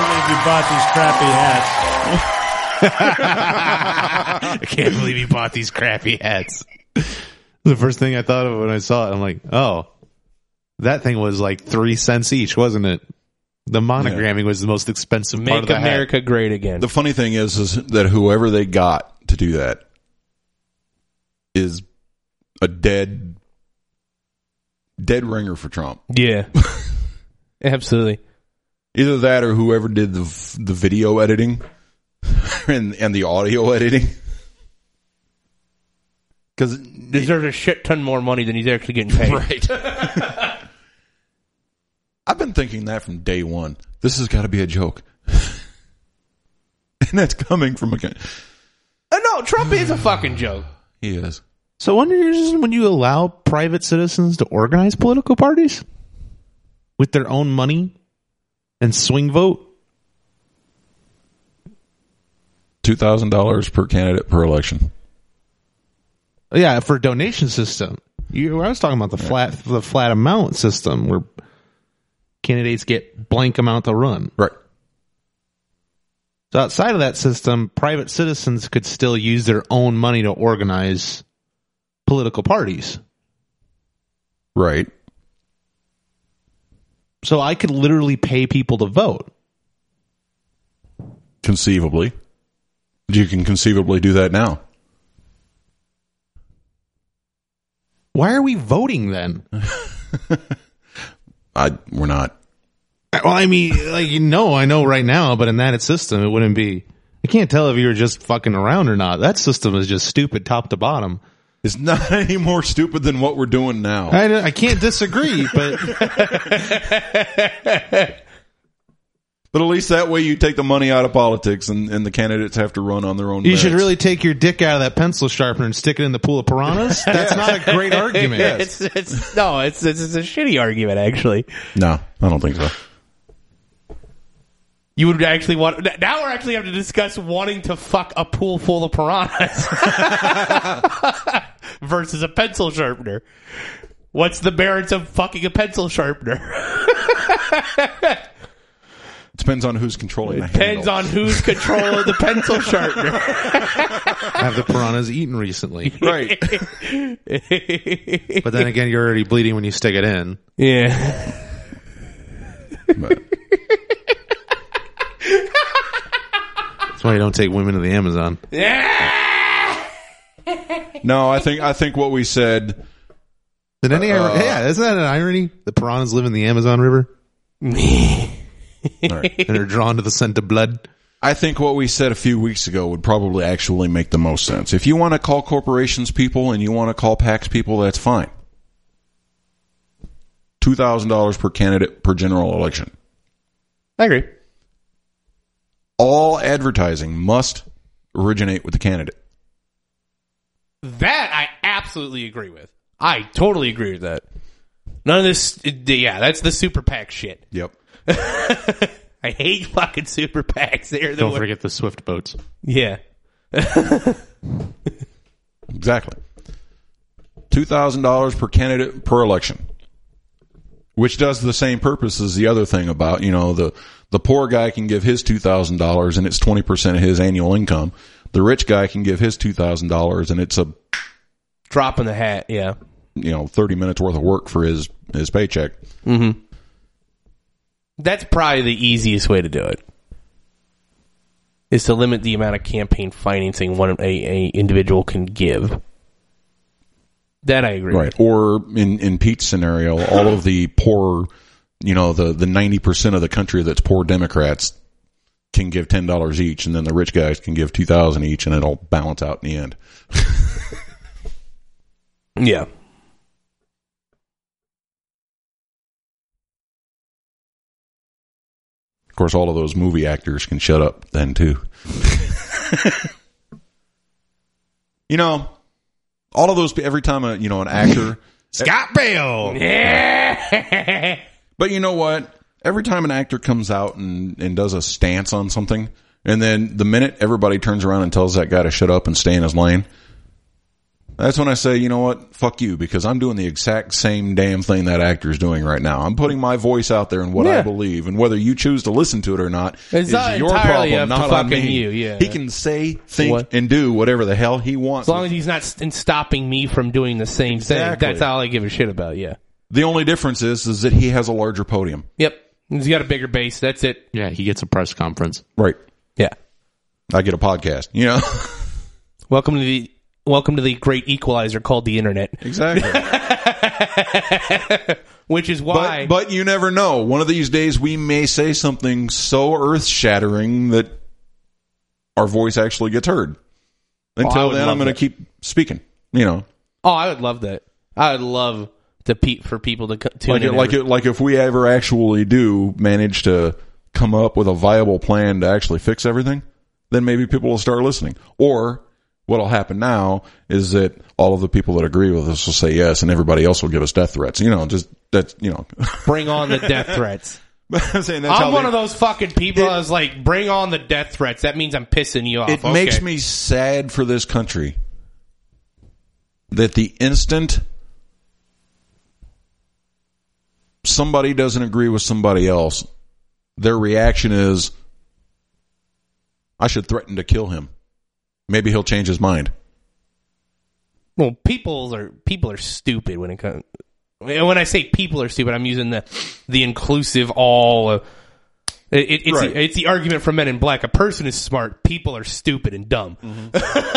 believe you bought these crappy hats. I can't believe you bought these crappy hats. The first thing I thought of when I saw it, I'm like, oh, that thing was like 3 cents each, wasn't it? The monogramming was the most expensive part of the hat. Make America great again. The funny thing is that whoever they got to do that is a dead ringer for Trump. Yeah. Absolutely. Either that or whoever did the video editing and the audio editing. Because deserves a shit ton more money than he's actually getting paid. Right. I've been thinking that from day one. This has got to be a joke. And that's coming from a guy. No, Trump is a fucking joke. He is. So when you allow private citizens to organize political parties with their own money and swing vote? $2,000 per candidate per election. Yeah, for a donation system. I was talking about the flat amount system where candidates get blank amount to run. Right. So outside of that system, private citizens could still use their own money to organize political parties. Right. So I could literally pay people to vote. Conceivably. You can conceivably do that now. Why are we voting then? We're not. Well, I mean, I know right now, but in that system, it wouldn't be. I can't tell if you were just fucking around or not. That system is just stupid top to bottom. It's not any more stupid than what we're doing now. I can't disagree, but... But at least that way you take the money out of politics and the candidates have to run on their own You merits. should really take your dick out of that pencil sharpener and stick it in the pool of piranhas? That's not a great argument. It's a shitty argument, actually. No, I don't think so. You would actually want... Now we're actually having to discuss wanting to fuck a pool full of piranhas versus a pencil sharpener. What's the merits of fucking a pencil sharpener? Depends on who's controlling the Depends handle. on who's controlling the pencil sharpener. Have the piranhas eaten recently? Right. But then again, you're already bleeding when you stick it in. Yeah. That's why you don't take women to the Amazon. No, I think what we said. Did any? Yeah, isn't that an irony? The piranhas live in the Amazon River. Right. And they're drawn to the scent of blood. I think what we said a few weeks ago would probably actually make the most sense. If you want to call corporations people and you want to call PACs people, that's fine. $2,000 per candidate per general election. I agree. All advertising must originate with the candidate. That I absolutely agree with. I totally agree with that. None of this, yeah, that's the super PAC shit. Yep. I hate fucking super PACs. Don't forget the Swift boats. Yeah. Exactly. $2,000 per candidate per election. Which does the same purpose as the other thing about, the poor guy can give his $2,000 and it's 20% of his annual income. The rich guy can give his $2,000 and it's a drop in the hat, yeah. 30 minutes worth of work for his paycheck. Mm-hmm. That's probably the easiest way to do it. Is to limit the amount of campaign financing one a individual can give. That I agree. Right. Or in Pete's scenario, all of the poor, the 90% of the country that's poor Democrats can give $10 each, and then the rich guys can give $2,000 each, and it'll balance out in the end. Yeah. Of course, all of those movie actors can shut up then, too. All of those, every time an actor... Scott Baio! Yeah! But you know what? Every time an actor comes out and does a stance on something, and then the minute everybody turns around and tells that guy to shut up and stay in his lane, that's when I say, you know what? Fuck you, because I'm doing the exact same damn thing that actor's doing right now. I'm putting my voice out there and what I believe, and whether you choose to listen to it or not is your problem, not on me. You, yeah. He can say, think, and do whatever the hell he wants. As long as he's not stopping me from doing the same thing. That's all I give a shit about, yeah. The only difference is that he has a larger podium. Yep. He's got a bigger base. That's it. Yeah, he gets a press conference. Right. Yeah. I get a podcast, Welcome to the great equalizer called the internet. Exactly. Which is why... But you never know. One of these days we may say something so earth-shattering that our voice actually gets heard. Until then, I'm going to keep speaking, Oh, I would love that. I would love for people to tune in. Like if we ever actually do manage to come up with a viable plan to actually fix everything, then maybe people will start listening. Or... what'll happen now is that all of the people that agree with us will say yes, and everybody else will give us death threats. Bring on the death threats. I'm one of those fucking people that was like, bring on the death threats. That means I'm pissing you off. It makes me sad for this country that the instant somebody doesn't agree with somebody else, their reaction is, I should threaten to kill him. Maybe he'll change his mind. Well, people are stupid when it comes. When I say people are stupid, I'm using the inclusive all. It's the argument from Men in Black. A person is smart. People are stupid and dumb. Mm-hmm.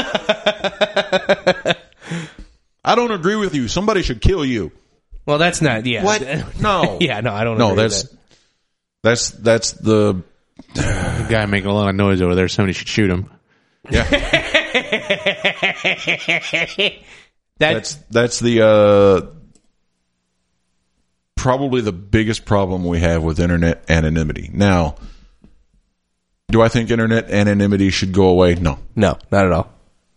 I don't agree with you. Somebody should kill you. Well, that's not. Yeah. What? No. Yeah. No. I don't. No. That's the guy making a lot of noise over there. Somebody should shoot him. Yeah. That's the probably the biggest problem we have with internet anonymity. Now, do I think internet anonymity should go away? No. No, not at all.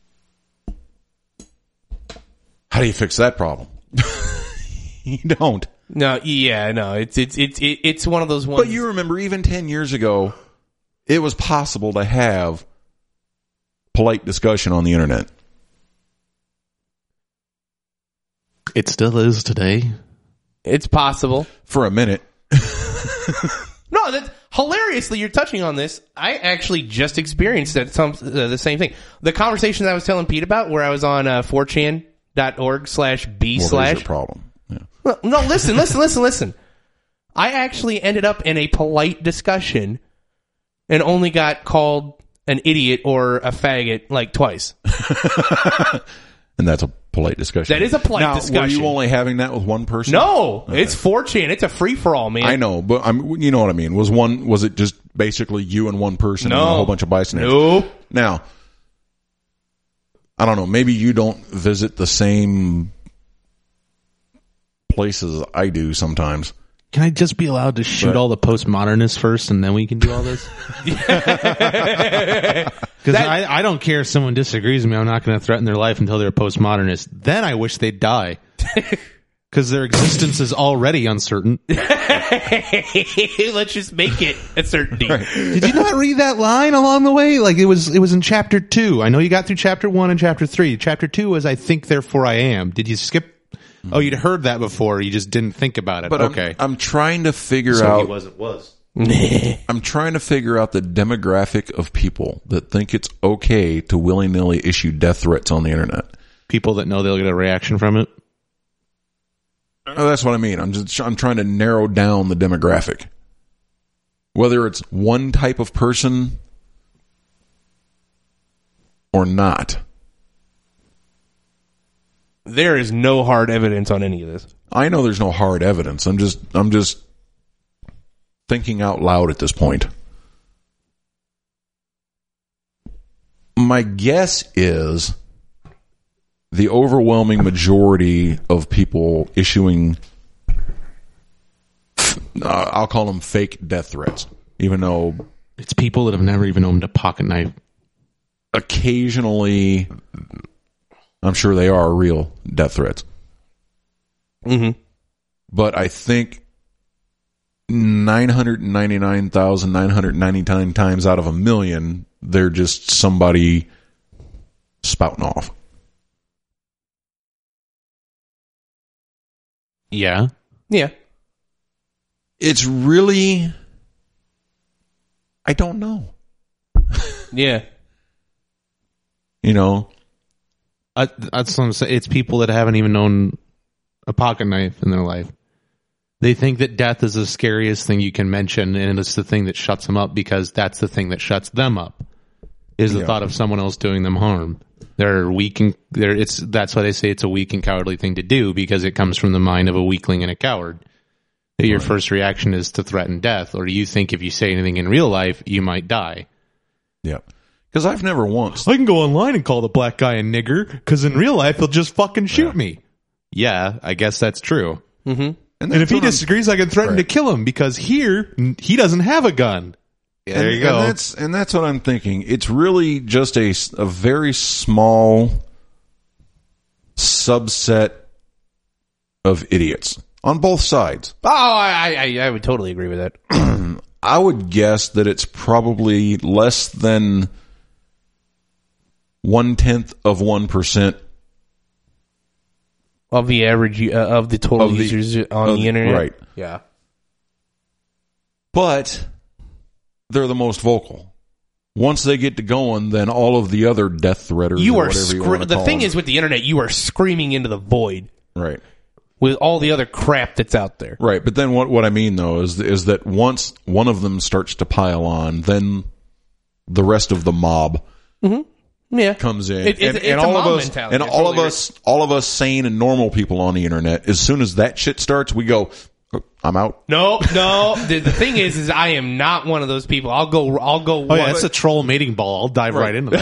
How do you fix that problem? You don't. No, yeah, no. It's one of those ones. But you remember even 10 years ago, it was possible to have polite discussion on the internet. It still is today. It's possible for a minute. No, hilariously, you're touching on this. I actually just experienced the same thing. The conversation that I was telling Pete about, where I was on 4chan.org/b/. Well, there's your problem. Yeah. Well, no, listen. I actually ended up in a polite discussion and only got called an idiot or a faggot like twice. And that's a polite discussion. That is a polite discussion. Were you only having that with one person? No, okay. It's 4chan. It's a free-for-all, man. I know, but you know what I mean. Was it just basically you and one person and a whole bunch of bystanders? No. Now, I don't know. Maybe you don't visit the same places I do sometimes. Can I just be allowed to shoot all the postmodernists first, and then we can do all this? Because I don't care if someone disagrees with me. I'm not going to threaten their life until they're a postmodernist. Then I wish they'd die. Because their existence is already uncertain. Let's just make it a certainty. Right. Did you not read that line along the way? Like it was in chapter 2. I know you got through chapter 1 and chapter 3. Chapter 2 was I think, therefore I am. Did you skip? Oh, you'd heard that before. You just didn't think about it. But okay. I'm trying to figure so out. He was. I'm trying to figure out the demographic of people that think it's okay to willy-nilly issue death threats on the internet. People that know they'll get a reaction from it. Oh, that's what I mean. I'm trying to narrow down the demographic. Whether it's one type of person or not. There is no hard evidence on any of this. I know there's no hard evidence. I'm just thinking out loud at this point. My guess is the overwhelming majority of people issuing, I'll call them fake death threats, even though it's people that have never even owned a pocket knife. Occasionally, I'm sure they are real death threats. Mm-hmm. But I think 999,999 times out of a million, they're just somebody spouting off. Yeah. Yeah. It's really, I don't know. Yeah. You know, that's what I'm saying. It's people that haven't even owned a pocket knife in their life. They think that death is the scariest thing you can mention, and it's the thing that shuts them up because that's the thing that shuts them up. Is the thought of someone else doing them harm. They're weak and that's why they say it's a weak and cowardly thing to do, because it comes from the mind of a weakling and a coward. That your first reaction is to threaten death, or you think if you say anything in real life, you might die. Yeah. Because I've never once. I can go online and call the black guy a nigger, because in real life he'll just fucking shoot me. Yeah, I guess that's true. Mm-hmm. And if he disagrees, I can threaten to kill him, because here he doesn't have a gun. Yeah, there you go. And that's what I'm thinking. It's really just a very small subset of idiots on both sides. Oh, I would totally agree with that. I would guess that it's probably less than 0.1% of the average of the total users on the internet. Right. Yeah. But they're the most vocal. Once they get to going, then all of the other death threaters. You are the thing is with the internet, you are screaming into the void. Right. With all the other crap that's out there. Right. But then what I mean though is that once one of them starts to pile on, then the rest of the mob comes in. It's all a of mob us mentality. and all of us sane and normal people on the internet, as soon as that shit starts, we go, I'm out. No. The thing is I am not one of those people. I'll go. Oh yeah, it's a troll mating ball. I'll dive right into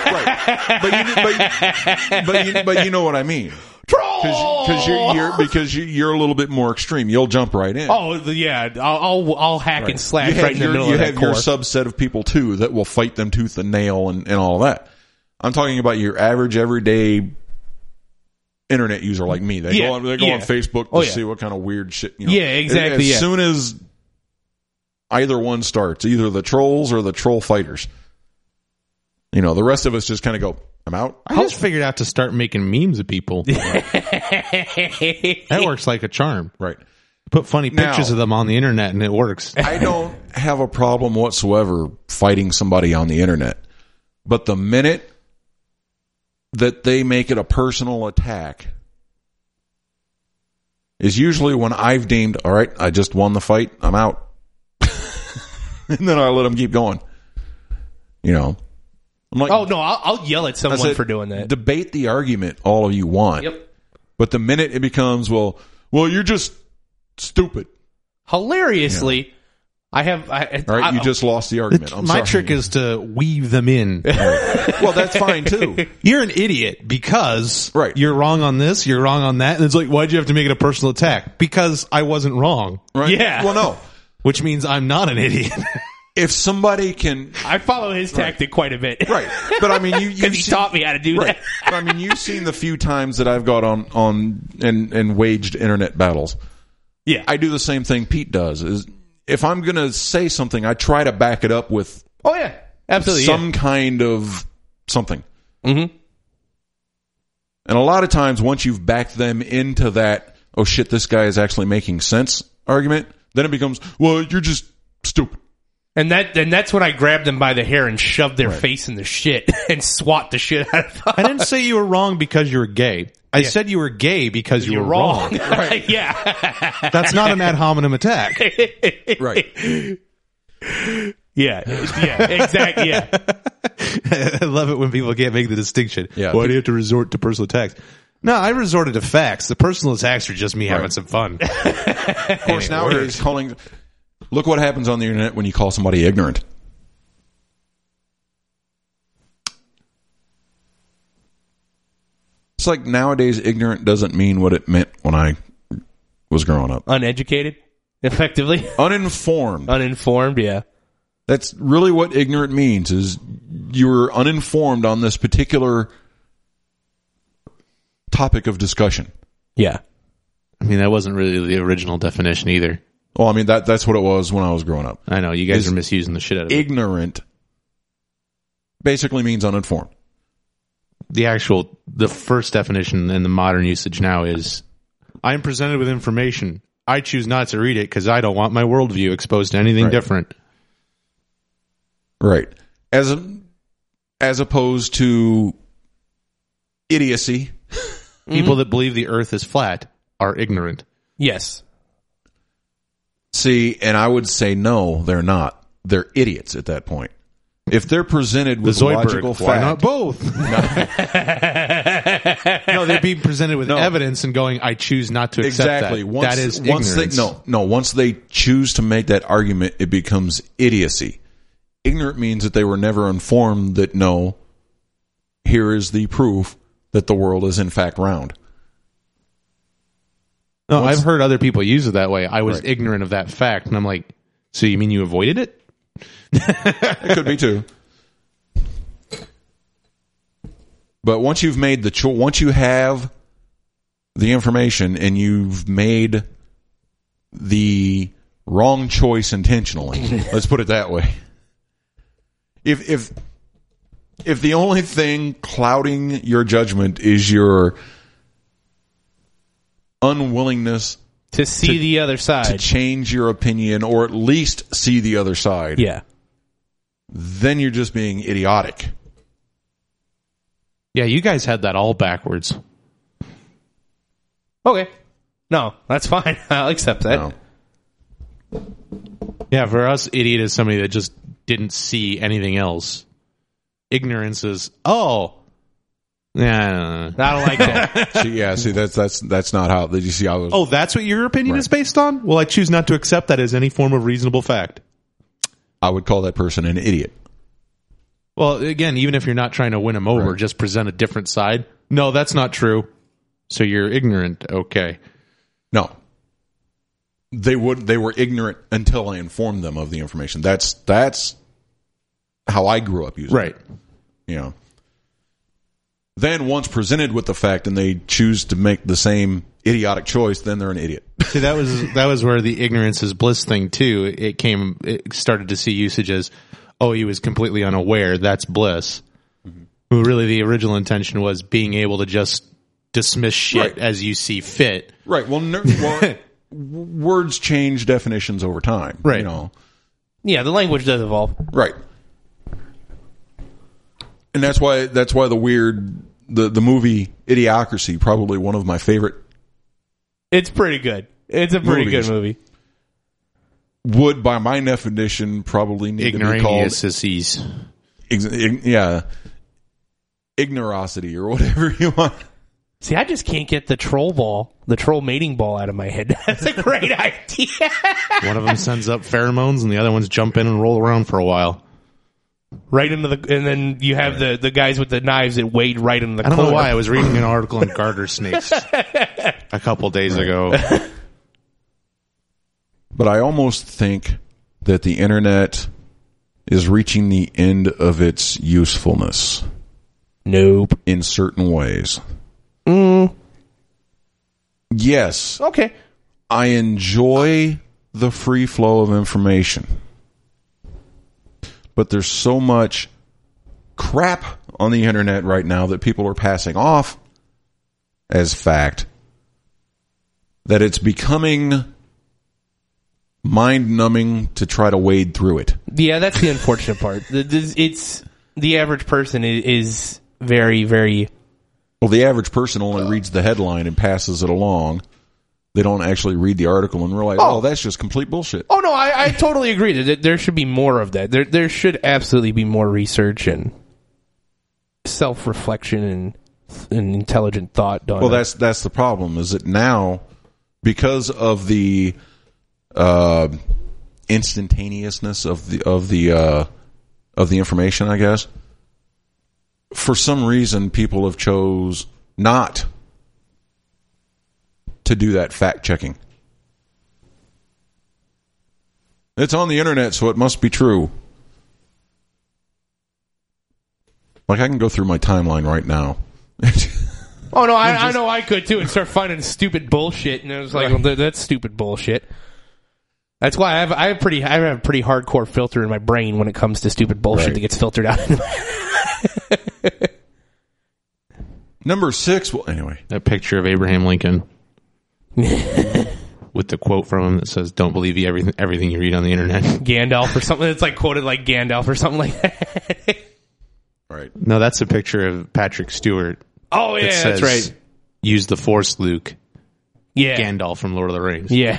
that. Right. But you know what I mean. Troll. Because you're a little bit more extreme. You'll jump right in. Oh yeah, I'll hack and slash right in the middle of that your subset of people too that will fight them tooth and nail and all that. I'm talking about your average everyday internet user like me. They go on Facebook to see what kind of weird shit. You know. Yeah, exactly. As soon as either one starts, either the trolls or the troll fighters, you know, the rest of us just kind of go, I'm out. I just figured out to start making memes of people. That works like a charm. Right. Put funny pictures of them on the internet and it works. I don't have a problem whatsoever fighting somebody on the internet. But the minute that they make it a personal attack is usually when I've deemed, all right, I just won the fight, I'm out. And then I let them keep going. You know. I'm like, oh, no, I'll yell at someone for doing that. Debate the argument all you want. Yep. But the minute it becomes, well, you're just stupid. Hilariously, all right, you just lost the argument. I'm my sorry. trick is to weave them in. Well, that's fine too. You're an idiot because right. You're wrong on this, you're wrong on that. And it's like, why'd you have to make it a personal attack? Because I wasn't wrong. Right? Yeah. Well, no. Which means I'm not an idiot. If somebody can... I follow his tactic quite a bit. Right. But I mean, because he taught me how to do that. But I mean, you've seen the few times that I've got on and waged internet battles. Yeah. I do the same thing Pete does. Is if I'm going to say something, I try to back it up with... Oh, yeah. Absolutely. Some kind of something. Mm-hmm. And a lot of times, once you've backed them into that, oh shit, this guy is actually making sense argument, then it becomes, well, you're just stupid. And that's when I grabbed them by the hair and shoved their face in the shit and swat the shit out of them. I didn't say you were wrong because you were gay. I said you were gay because you were wrong. Right. Yeah. That's not an ad hominem attack. Right. Yeah. Yeah. Exactly. Yeah. I love it when people can't make the distinction. Yeah. Why do you have to resort to personal attacks? No, I resorted to facts. The personal attacks are just me having some fun. Of course, nowadays calling... Look what happens on the internet when you call somebody ignorant. It's like nowadays ignorant doesn't mean what it meant when I was growing up. Uneducated, effectively. Uninformed. Uninformed, yeah. That's really what ignorant means, is you're uninformed on this particular topic of discussion. Yeah. I mean, that wasn't really the original definition either. Well, I mean, that's what it was when I was growing up. I know, you guys are misusing the shit out of it. Ignorant basically means uninformed. The first definition in the modern usage now is, I am presented with information. I choose not to read it because I don't want my worldview exposed to anything different. Right. As opposed to idiocy. People that believe the earth is flat are ignorant. Yes. See, and I would say no, they're not. They're idiots at that point. If they're presented with logical fact, why not both? No, they're being presented with evidence and going, I choose not to accept exactly. that. Once, that is once ignorance. Once they choose to make that argument, it becomes idiocy. Ignorant means that they were never informed that, no, here is the proof that the world is in fact round. No, I've heard other people use it that way. I was ignorant of that fact, and I'm like, so you mean you avoided it? It could be too. But once you've made once you have the information and you've made the wrong choice intentionally, let's put it that way. If the only thing clouding your judgment is your unwillingness to see the other side, to change your opinion, or at least see the other side, then you're just being idiotic. Yeah, you guys had that all backwards. Okay. No, that's fine. I'll accept that. No. Yeah, for us, idiot is somebody that just didn't see anything else. Ignorance is, I don't like that. See, that's not how. Did you see how? Oh, that's what your opinion is based on? Well, I choose not to accept that as any form of reasonable fact. I would call that person an idiot. Well, again, even if you're not trying to win them over, just present a different side. No, that's not true. So you're ignorant. Okay. No. They were ignorant until I informed them of the information. That's how I grew up using it. You know. Then once presented with the fact and they choose to make the same idiotic choice, then they're an idiot. See, that was where the ignorance is bliss thing too. It started to see usage as, oh, he was completely unaware. That's bliss. Mm-hmm. Really, the original intention was being able to just dismiss shit as you see fit. Right. Well, words change definitions over time. Right. You know. Yeah, the language does evolve. Right. And that's why the movie Idiocracy, probably one of my favorite. It's pretty good. It's a pretty good movie. Would, by my definition, probably need to be called ignorosity or whatever you want. See, I just can't get the troll mating ball out of my head. That's a great idea. One of them sends up pheromones and the other ones jump in and roll around for a while. Right into and then you have the guys with the knives that wade right into the I don't know why. I was reading an article on garter snakes a couple days ago. But I almost think that the internet is reaching the end of its usefulness. Nope. In certain ways. Yes. Okay. I enjoy the free flow of information. But there's so much crap on the internet right now that people are passing off as fact that it's becoming mind-numbing to try to wade through it. Yeah, that's the unfortunate part. It's the average person is very, very... Well, the average person only reads the headline and passes it along. They don't actually read the article and realize, oh, that's just complete bullshit. Oh, no, I totally agree. There should be more of that. There should absolutely be more research and self-reflection and intelligent thought done. Well, that's the problem, is that now, because of the instantaneousness of the information, I guess, for some reason people have chose not to do that fact checking. It's on the internet, so it must be true. Like, I can go through my timeline right now. Oh no, I know I could too, and start finding stupid bullshit, and it was like, well, that's stupid bullshit. That's why I have a pretty hardcore filter in my brain when it comes to stupid bullshit that gets filtered out. Number 6. Well, anyway, a picture of Abraham Lincoln with the quote from him that says, "Don't believe everything you read on the internet." Gandalf or something. It's like quoted like Gandalf or something like that. Right. No, that's a picture of Patrick Stewart. Oh yeah, says, that's right. Use the Force, Luke. Yeah. Gandalf from Lord of the Rings. Yeah.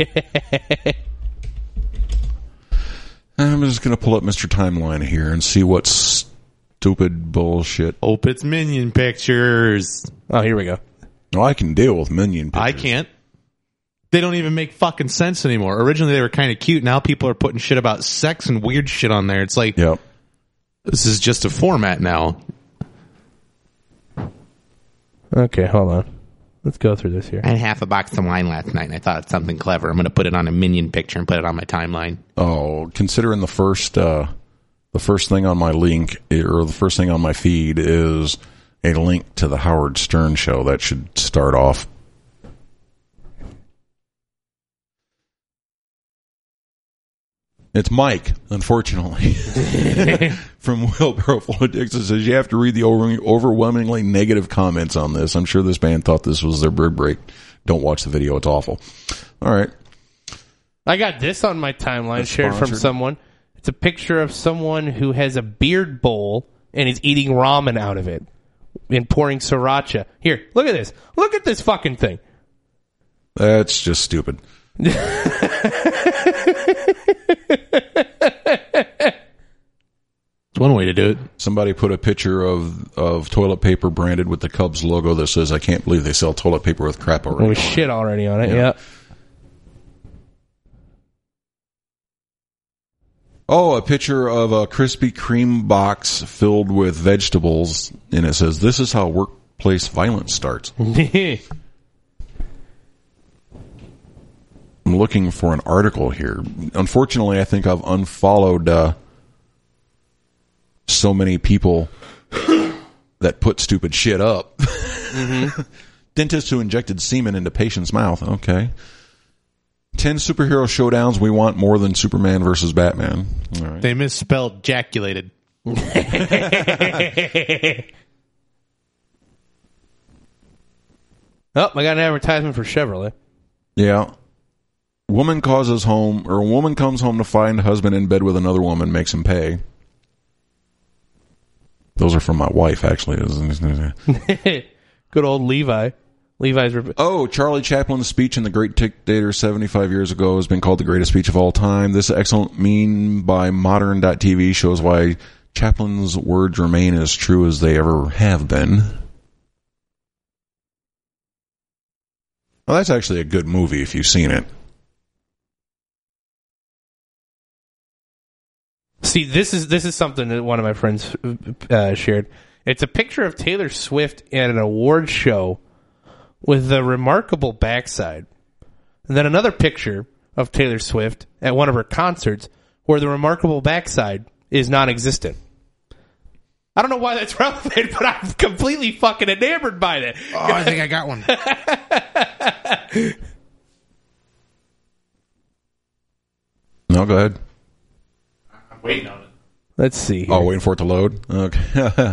I'm just going to pull up Mr. Timeline here and see what stupid bullshit. Hope it's Minion pictures. Oh, here we go. No, I can deal with Minion pictures. I can't. They don't even make fucking sense anymore. Originally they were kind of cute. Now people are putting shit about sex and weird shit on there. It's like, yep. This is just a format now. Okay, hold on. Let's go through this here. I had half a box of wine last night, and I thought it's something clever. I'm going to put it on a Minion picture and put it on my timeline. Oh, considering the first thing on my link, or the first thing on my feed is a link to the Howard Stern show, that should start off. It's Mike, unfortunately, from Wheelbarrow, Florida, Texas, says you have to read the overwhelmingly negative comments on this. I'm sure this band thought this was their bird break. Don't watch the video. It's awful. All right. I got this on my timeline shared from someone. It's a picture of someone who has a beard bowl and is eating ramen out of it and pouring sriracha. Here, look at this. Look at this fucking thing. That's just stupid. It's one way to do it. Somebody put a picture of toilet paper branded with the Cubs logo that says, "I can't believe they sell toilet paper with crap already." With shit already on it, yeah. Oh, a picture of a Krispy Kreme box filled with vegetables, and it says, "This is how workplace violence starts." I'm looking for an article here. Unfortunately, I think I've unfollowed so many people that put stupid shit up. Mm-hmm. Dentist who injected semen into patient's mouth. Okay. 10 superhero showdowns we want more than Superman versus Batman. All right. They misspelled jaculated. Oh, I got an advertisement for Chevrolet. Yeah. woman comes home to find husband in bed with another woman, makes him pay. Those are from my wife, actually. Good old Levi. Charlie Chaplin's speech in The Great Dictator 75 years ago has been called the greatest speech of all time. This excellent meme by Modern.tv shows why Chaplin's words remain as true as they ever have been. Well, that's actually a good movie if you've seen it. See, this is something that one of my friends shared. It's a picture of Taylor Swift at an award show with a remarkable backside. And then another picture of Taylor Swift at one of her concerts where the remarkable backside is non-existent. I don't know why that's relevant, but I'm completely fucking enamored by that. Oh, I think I got one. No, go ahead. I'm waiting on it. Let's see here. Oh, waiting for it to load? Okay.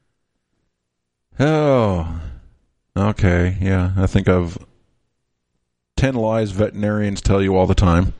Oh. Okay, yeah. I think I've 10 lies veterinarians tell you all the time.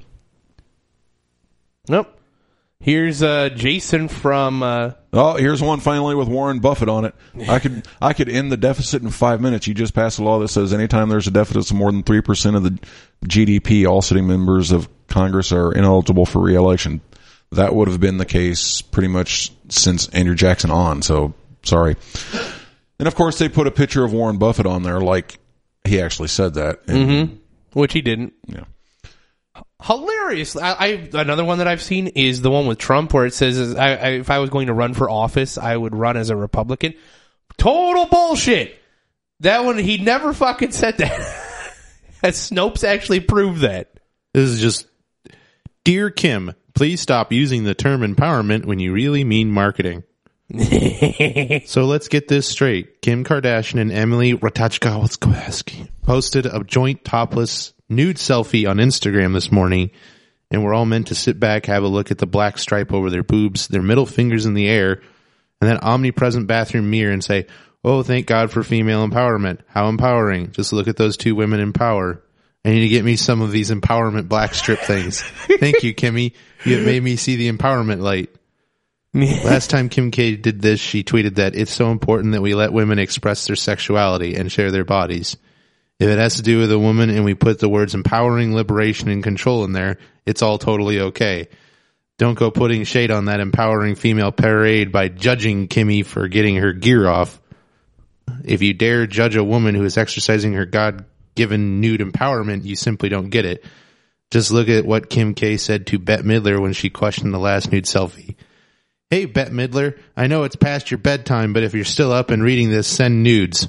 Nope. Here's Jason from... here's one finally with Warren Buffett on it. I could end the deficit in 5 minutes. You just passed a law that says anytime there's a deficit of more than 3% of the GDP, all sitting members of Congress are ineligible for re-election. That would have been the case pretty much since Andrew Jackson on, so sorry. And, of course, they put a picture of Warren Buffett on there like he actually said that. And, which he didn't. Yeah. Hilarious. Another one that I've seen is the one with Trump where it says, if I was going to run for office, I would run as a Republican. Total bullshit. That one, he never fucking said that. Snopes actually proved that. This is just, Dear Kim, please stop using the term empowerment when you really mean marketing. So let's get this straight. Kim Kardashian and Emily Ratajkowski posted a joint topless nude selfie on Instagram this morning, and we're all meant to sit back, have a look at the black stripe over their boobs, their middle fingers in the air, and then omnipresent bathroom mirror and say, oh, thank God for female empowerment. How empowering. Just look at those two women in power. I need to get me some of these empowerment black strip things. Thank you, Kimmy. You have made me see the empowerment light. Last time Kim K did this, she tweeted that it's so important that we let women express their sexuality and share their bodies. If it has to do with a woman and we put the words empowering, liberation, and control in there, it's all totally okay. Don't go putting shade on that empowering female parade by judging Kimmy for getting her gear off. If you dare judge a woman who is exercising her God-given nude empowerment, you simply don't get it. Just look at what Kim K said to Bette Midler when she questioned the last nude selfie. Hey, Bette Midler, I know it's past your bedtime, but if you're still up and reading this, send nudes.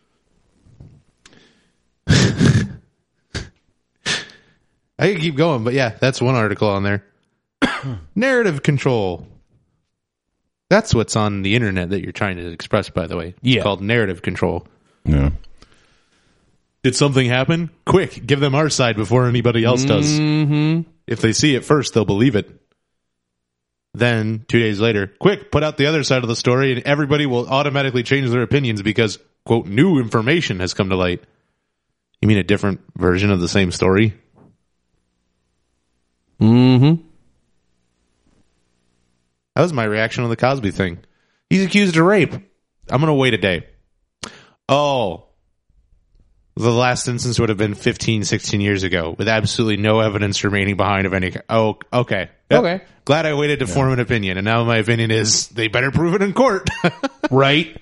I could keep going, but yeah, that's one article on there. Narrative control. That's what's on the internet that you're trying to express, by the way. It's called narrative control. Yeah. Did something happen? Quick, give them our side before anybody else does. Mm-hmm. If they see it first, they'll believe it. Then, 2 days later, quick, put out the other side of the story, and everybody will automatically change their opinions because, quote, new information has come to light. You mean a different version of the same story? Mm-hmm. That was my reaction on the Cosby thing. He's accused of rape. I'm going to wait a day. Oh. The last instance would have been 15, 16 years ago with absolutely no evidence remaining behind of any... Oh, okay. Yep. Okay. Glad I waited to form an opinion, and now my opinion is they better prove it in court. Right?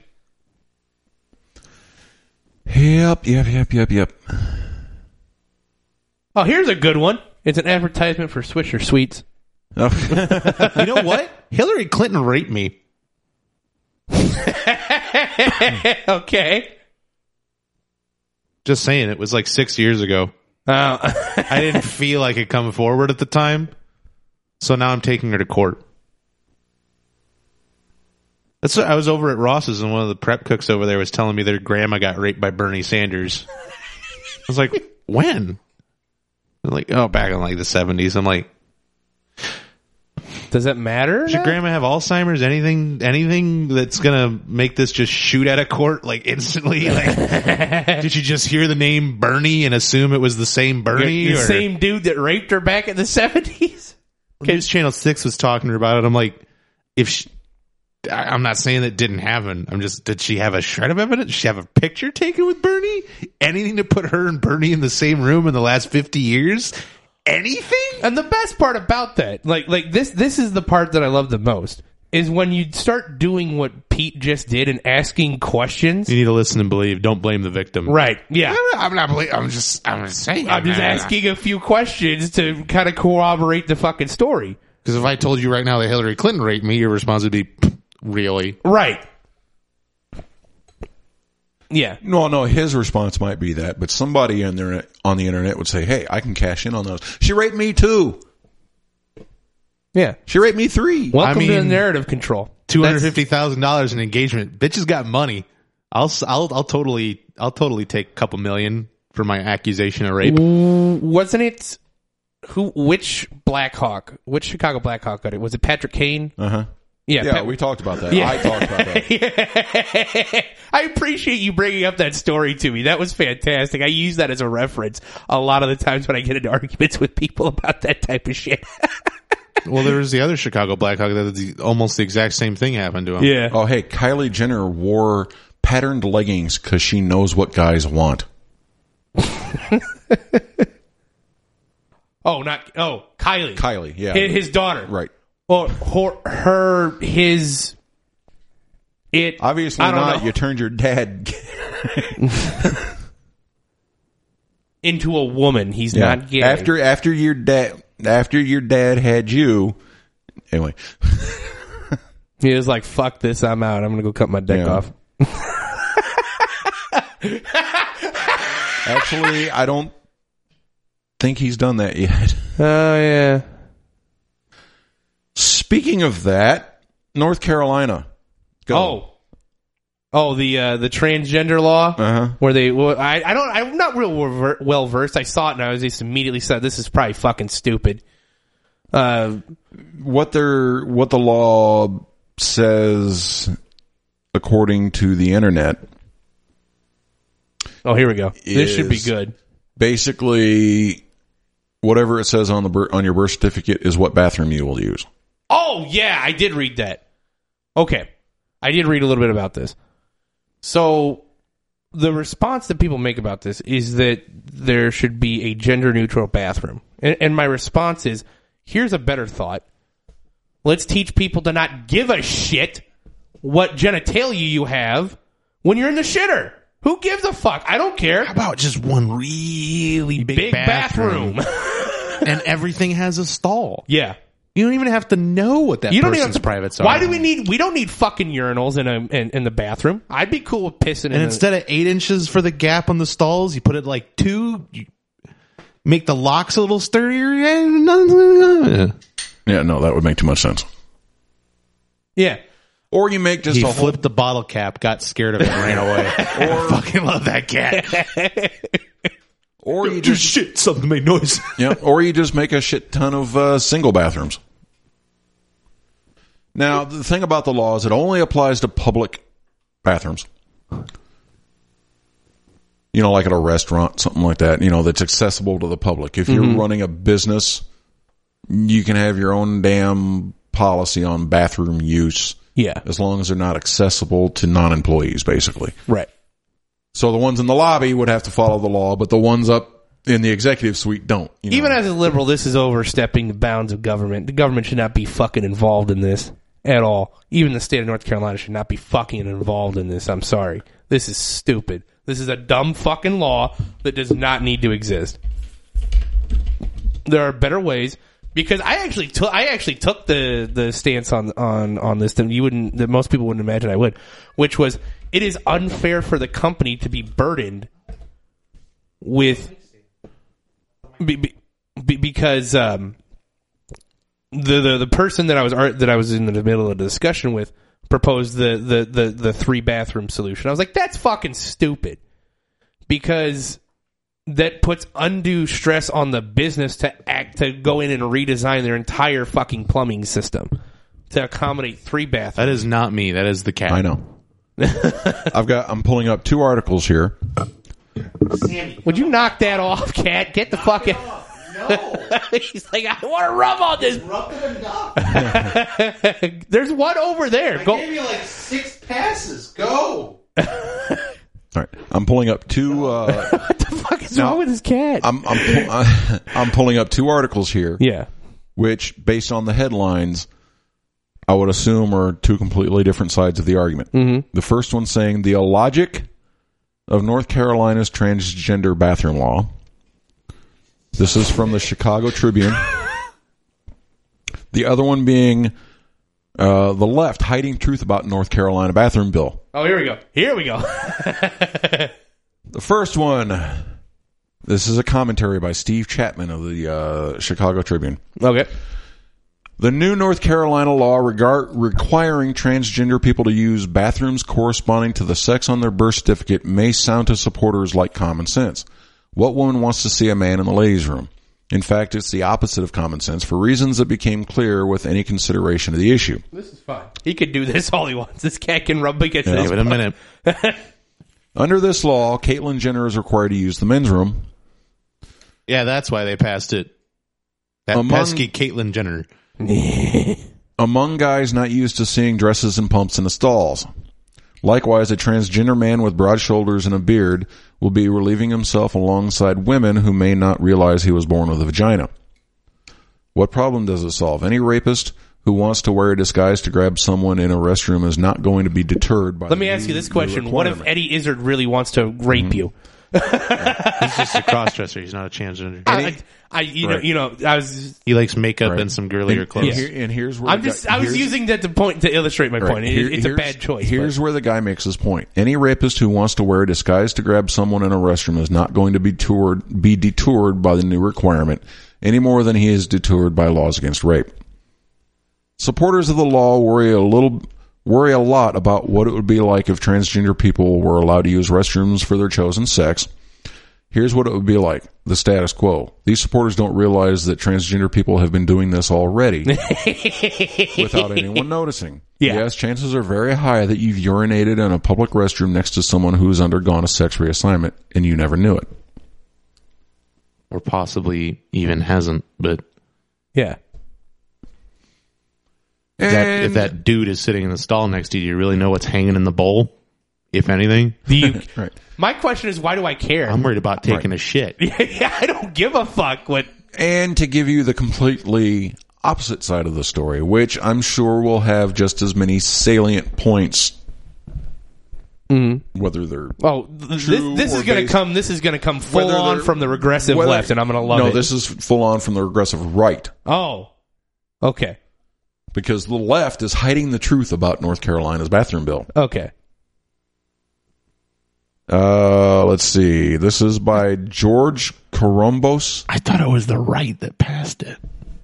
Yep. Oh, here's a good one. It's an advertisement for Swisher Sweets. Oh. You know what? Hillary Clinton raped me. Okay. Just saying, it was like 6 years ago. I didn't feel like it coming forward at the time, so now I'm taking her to court. I was over at Ross's, and one of the prep cooks over there was telling me their grandma got raped by Bernie Sanders. I was like, when? They're like, oh, back in like the 70s. I'm like, Does that matter? Should grandma have Alzheimer's? Anything that's gonna make this just shoot out of court like instantly? Like, did you just hear the name Bernie and assume it was the same Bernie? The same dude that raped her back in the 70s? News Channel 6 was talking to her about it. I'm like, I'm not saying that didn't happen. Did she have a shred of evidence? Did she have a picture taken with Bernie? Anything to put her and Bernie in the same room in the last 50 years? Anything? And the best part about that, like this is the part that I love the most, is when you start doing what Pete just did and asking questions. You need to listen and believe. Don't blame the victim. Right. Yeah. I'm just saying. I'm just asking a few questions to kind of corroborate the fucking story. Because if I told you right now that Hillary Clinton raped me, your response would be, really? Right. Yeah. No, his response might be that, but somebody on the internet would say, hey, I can cash in on those. She raped me too. Yeah. She raped me 3. Welcome to the narrative control. $250,000 in engagement. Bitch has got money. I'll totally take a couple million for my accusation of rape. Wasn't it which Chicago Blackhawk got it? Was it Patrick Kane? Uh-huh. Yeah, we talked about that. Yeah. I talked about that. Yeah. I appreciate you bringing up that story to me. That was fantastic. I use that as a reference a lot of the times when I get into arguments with people about that type of shit. Well, there was the other Chicago Blackhawk that almost the exact same thing happened to him. Yeah. Oh, hey, Kylie Jenner wore patterned leggings because she knows what guys want. Kylie. Kylie, yeah. His daughter. Right. Well, obviously I don't not. know. You turned your dad into a woman. He's not gay. After your dad had you. Anyway, he was like, "Fuck this, I'm out. I'm gonna go cut my dick off." Actually, I don't think he's done that yet. Oh yeah. Speaking of that, North Carolina. Go. The transgender law, where they. Well, I'm not real well versed. I saw it and I was just immediately said, "This is probably fucking stupid." What the law says, according to the internet. Oh, here we go. This should be good. Basically, whatever it says on your birth certificate is what bathroom you will use. Oh, yeah, I did read that. Okay. I did read a little bit about this. So, the response that people make about this is that there should be a gender-neutral bathroom. And my response is, here's a better thought. Let's teach people to not give a shit what genitalia you have when you're in the shitter. Who gives a fuck? I don't care. How about just one really big bathroom? And everything has a stall. Yeah. You don't even have to know what that person's privates are. Why do we don't need fucking urinals in the bathroom. I'd be cool with pissing and instead of 8 inches for the gap on the stalls, you put it like 2, you make the locks a little sturdier. Yeah, no, that would make too much sense. Yeah. Or you make just he flipped the bottle cap, got scared of it, and ran away. Or I fucking love that cat. Or you just shit, something made noise. Yeah. Or you just make a shit ton of single bathrooms. Now, the thing about the law is it only applies to public bathrooms. You know, like at a restaurant, something like that, that's accessible to the public. If you're running a business, you can have your own damn policy on bathroom use. Yeah. As long as they're not accessible to non-employees, basically. Right. So the ones in the lobby would have to follow the law, but the ones up in the executive suite don't. Even as a liberal, this is overstepping the bounds of government. The government should not be fucking involved in this at all. Even the state of North Carolina should not be fucking involved in this. I'm sorry. This is stupid. This is a dumb fucking law that does not need to exist. There are better ways. Because I actually took the stance on this that most people wouldn't imagine I would, which was it is unfair for the company to be burdened with because the person that I was in the middle of the discussion with proposed the 3 bathroom solution. I was like, that's fucking stupid because that puts undue stress on the business to go in and redesign their entire fucking plumbing system to accommodate 3 bathrooms. That is not me. That is the cat. I know. I'm pulling up 2 articles here. Sammy, would you knock that off, cat? Get the fuck out. No. He's like, I want to rub on this. There's one over there. Go. I gave you like 6 passes. Go. All right, I'm pulling up 2. What the fuck is wrong with this cat? I'm pulling up 2 articles here. Yeah. Which, based on the headlines, I would assume are 2 completely different sides of the argument. Mm-hmm. The first one saying the illogic of North Carolina's transgender bathroom law. This is from the Chicago Tribune. The other one being the left hiding truth about North Carolina bathroom bill. Oh, here we go. The first one, this is a commentary by Steve Chapman of the Chicago Tribune. Okay. The new North Carolina law requiring transgender people to use bathrooms corresponding to the sex on their birth certificate may sound to supporters like common sense. What woman wants to see a man in the ladies' room? In fact, it's the opposite of common sense for reasons that became clear with any consideration of the issue. This is fine. He could do this all he wants. This cat can rub against this. Give it a minute. Under this law, Caitlyn Jenner is required to use the men's room. Yeah, that's why they passed it. That pesky Caitlyn Jenner. Among guys not used to seeing dresses and pumps in the stalls. Likewise, a transgender man with broad shoulders and a beard will be relieving himself alongside women who may not realize he was born with a vagina. What problem does it solve? Any rapist who wants to wear a disguise to grab someone in a restroom is not going to be deterred by. Let me ask you this question. What if Eddie Izzard really wants to rape you? He's just a crossdresser. He's not a transgender. He likes makeup and some girlier clothes. And here's where I was using that to illustrate my point. It's a bad choice. Here's where the guy makes his point. Any rapist who wants to wear a disguise to grab someone in a restroom is not going to be detoured by the new requirement any more than he is detoured by laws against rape. Supporters of the law worry a lot about what it would be like if transgender people were allowed to use restrooms for their chosen sex. Here's what it would be like. The status quo. These supporters don't realize that transgender people have been doing this already without anyone noticing. Yeah. Yes, chances are very high that you've urinated in a public restroom next to someone who's undergone a sex reassignment and you never knew it. Or possibly even hasn't, but... Yeah. If that dude is sitting in the stall next to you, do you really know what's hanging in the bowl? If anything? Right. My question is, why do I care? I'm worried about taking a shit. Yeah, I don't give a fuck what... And to give you the completely opposite side of the story, which I'm sure will have just as many salient points, whether they're true this is going to come. This is going to come full on from the regressive left, and I'm going to love it. No, this is full on from the regressive right. Oh, okay. Because the left is hiding the truth about North Carolina's bathroom bill. Okay. Let's see. This is by George Corombos. I thought it was the right that passed it.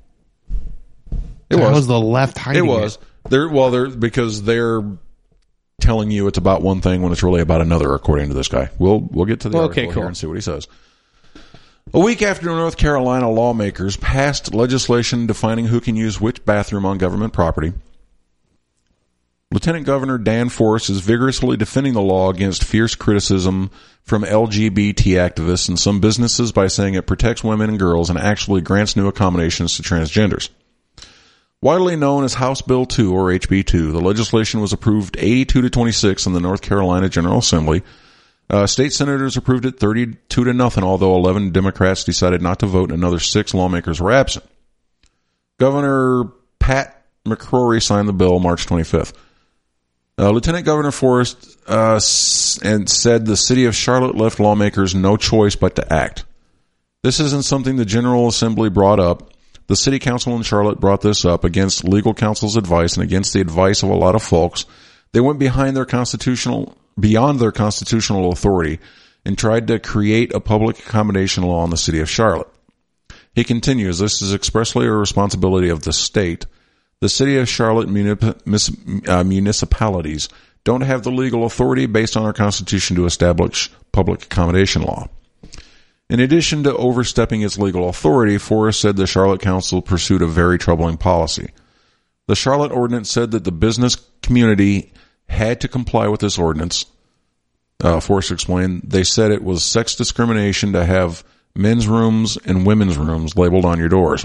It was the left hiding it. Was. Because they're telling you it's about one thing when it's really about another, according to this guy. We'll get to the article here and see what he says. A week after North Carolina lawmakers passed legislation defining who can use which bathroom on government property, Lieutenant Governor Dan Forest is vigorously defending the law against fierce criticism from LGBT activists and some businesses by saying it protects women and girls and actually grants new accommodations to transgenders. Widely known as House Bill 2 or HB 2, the legislation was approved 82-26 in the North Carolina General Assembly. State senators approved it 32-0, although 11 Democrats decided not to vote and another 6 lawmakers were absent. Governor Pat McCrory signed the bill March 25th. Lieutenant Governor Forrest said the city of Charlotte left lawmakers no choice but to act. This isn't something the General Assembly brought up. The city council in Charlotte brought this up against legal counsel's advice and against the advice of a lot of folks. They went beyond their constitutional authority and tried to create a public accommodation law in the city of Charlotte. He continues, this is expressly a responsibility of the state. The city of Charlotte municipalities don't have the legal authority based on our constitution to establish public accommodation law. In addition to overstepping its legal authority, Forrest said the Charlotte Council pursued a very troubling policy. The Charlotte Ordinance said that the business community had to comply with this ordinance. Forrest explained, they said it was sex discrimination to have men's rooms and women's rooms labeled on your doors.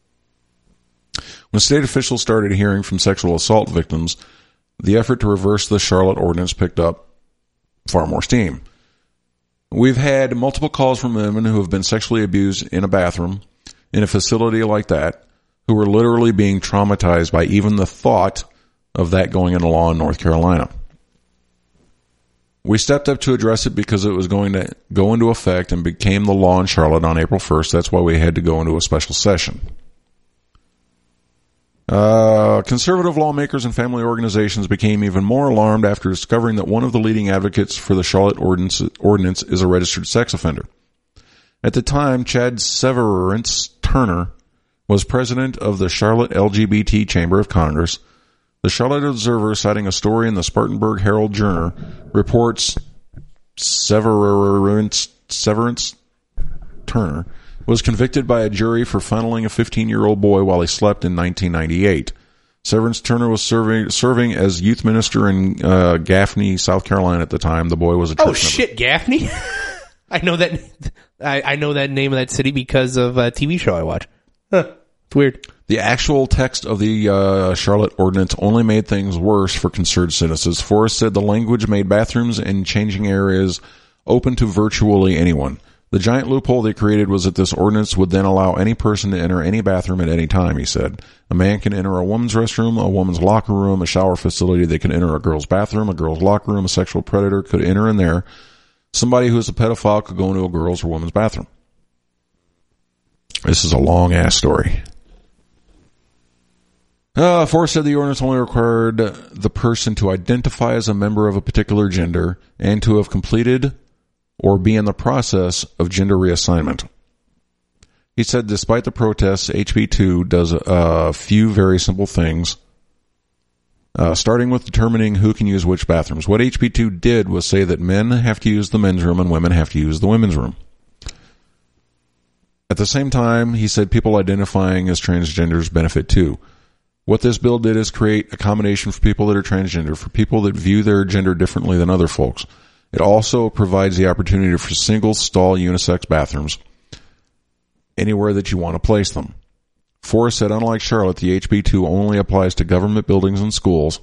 When state officials started hearing from sexual assault victims, the effort to reverse the Charlotte Ordinance picked up far more steam. We've had multiple calls from women who have been sexually abused in a bathroom, in a facility like that, who were literally being traumatized by even the thought of that going into law in North Carolina. We stepped up to address it because it was going to go into effect and became the law in Charlotte on April 1st. That's why we had to go into a special session. Conservative lawmakers and family organizations became even more alarmed after discovering that one of the leading advocates for the Charlotte Ordinance is a registered sex offender. At the time, Chad Severance Turner was president of the Charlotte LGBT Chamber of Congress. The Charlotte Observer, citing a story in the Spartanburg Herald-Journal, reports Severance Turner was convicted by a jury for funneling a 15-year-old boy while he slept in 1998. Severance Turner was serving as youth minister in Gaffney, South Carolina at the time. The boy was a church member. Shit, Gaffney? I know that. I know that name of that city because of a TV show I watch. Huh. It's weird. The actual text of the Charlotte Ordinance only made things worse for concerned citizens. Forrest said the language made bathrooms and changing areas open to virtually anyone. The giant loophole they created was that this ordinance would then allow any person to enter any bathroom at any time, he said. A man can enter a woman's restroom, a woman's locker room, a shower facility. They can enter a girl's bathroom, a girl's locker room. A sexual predator could enter in there. Somebody who is a pedophile could go into a girl's or woman's bathroom. This is a long-ass story. Forrest said the ordinance only required the person to identify as a member of a particular gender and to have completed or be in the process of gender reassignment. He said despite the protests, HB2 does a few very simple things, starting with determining who can use which bathrooms. What HB2 did was say that men have to use the men's room and women have to use the women's room. At the same time, he said people identifying as transgenders benefit too. What this bill did is create accommodation for people that are transgender, for people that view their gender differently than other folks. It also provides the opportunity for single-stall unisex bathrooms anywhere that you want to place them. Forrest said, unlike Charlotte, the HB2 only applies to government buildings and schools.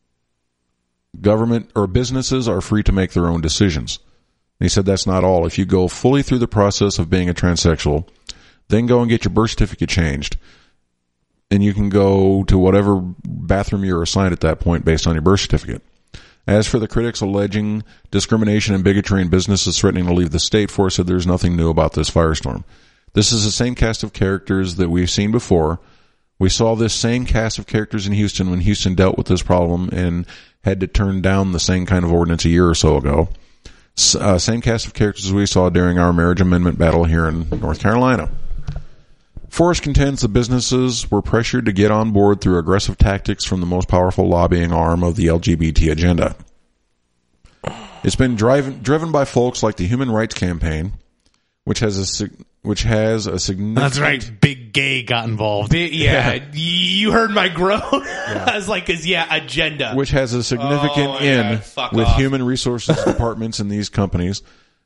Government or businesses are free to make their own decisions. And he said that's not all. If you go fully through the process of being a transsexual, then go and get your birth certificate changed, and you can go to whatever bathroom you're assigned at that point based on your birth certificate. As for the critics alleging discrimination and bigotry in businesses threatening to leave the state, Forrest said there's nothing new about this firestorm. This is the same cast of characters that we've seen before. We saw this same cast of characters in Houston when Houston dealt with this problem and had to turn down the same kind of ordinance a year or so ago. Same cast of characters we saw during our marriage amendment battle here in North Carolina. Forrest contends the businesses were pressured to get on board through aggressive tactics from the most powerful lobbying arm of the LGBT agenda. It's been driven by folks like the Human Rights Campaign, which has a significant... That's right, Big Gay got involved. You heard my groan. I was like, agenda. Which has a significant with human resources departments in these companies.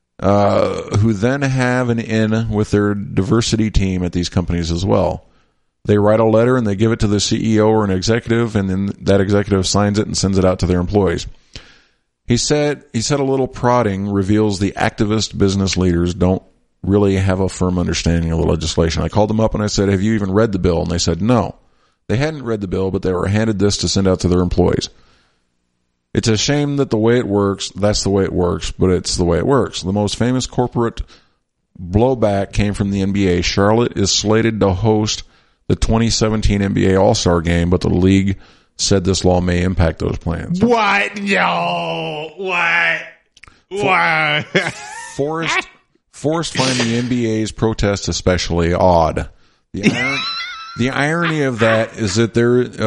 Who then have an in with their diversity team at these companies as well. They write a letter and they give it to the CEO or an executive, and then that executive signs it and sends it out to their employees. He said a little prodding reveals the activist business leaders don't really have a firm understanding of the legislation. I called them up and I said, have you even read the bill? And they said no. They hadn't read the bill, but they were handed this to send out to their employees. It's a shame that the way it works, that's the way it works, but it's the way it works. The most famous corporate blowback came from the NBA. Charlotte is slated to host the 2017 NBA All-Star Game, but the league said this law may impact those plans. What? No. What? What? Forrest find the NBA's protest especially odd. The The irony of that is that there is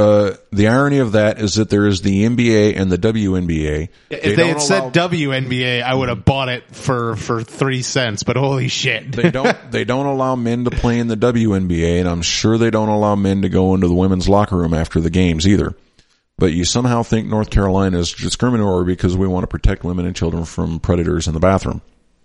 the NBA and the WNBA. If they had said WNBA, I would have bought it for 3 cents. But holy shit, they don't allow men to play in the WNBA, and I'm sure they don't allow men to go into the women's locker room after the games either. But you somehow think North Carolina is discriminatory because we want to protect women and children from predators in the bathroom.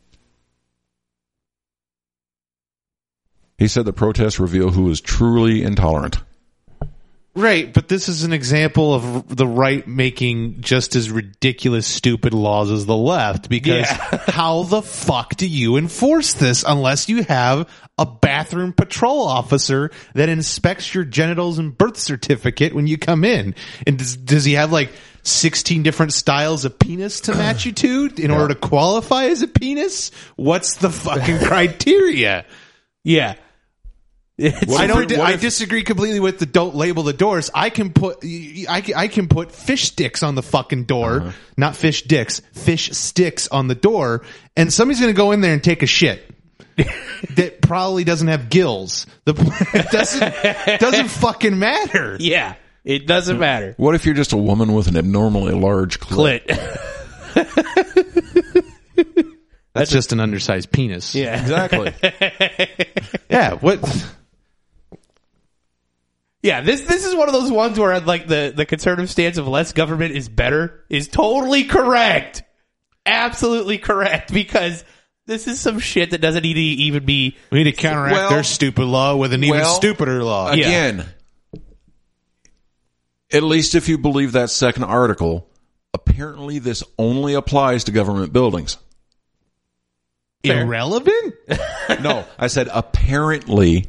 He said the protests reveal who is truly intolerant. Right, but this is an example of the right making just as ridiculous, stupid laws as the left, because how the fuck do you enforce this unless you have a bathroom patrol officer that inspects your genitals and birth certificate when you come in? And does he have like 16 different styles of penis to match you to in order to qualify as a penis? What's the fucking criteria? Yeah. I disagree completely with the don't label the doors. I can put fish sticks on the fucking door, not fish dicks, fish sticks on the door, and somebody's going to go in there and take a shit that probably doesn't have gills. It doesn't fucking matter. Yeah, it doesn't matter. What if you're just a woman with an abnormally large clit? That's just an undersized penis. Yeah, exactly. Yeah, what? Yeah, this is one of those ones where like the conservative stance of less government is better is totally correct. Absolutely correct, because this is some shit that doesn't need to even be... We need to counteract their stupid law with an even stupider law. Again, at least if you believe that second article, apparently this only applies to government buildings. Irrelevant? No, I said apparently...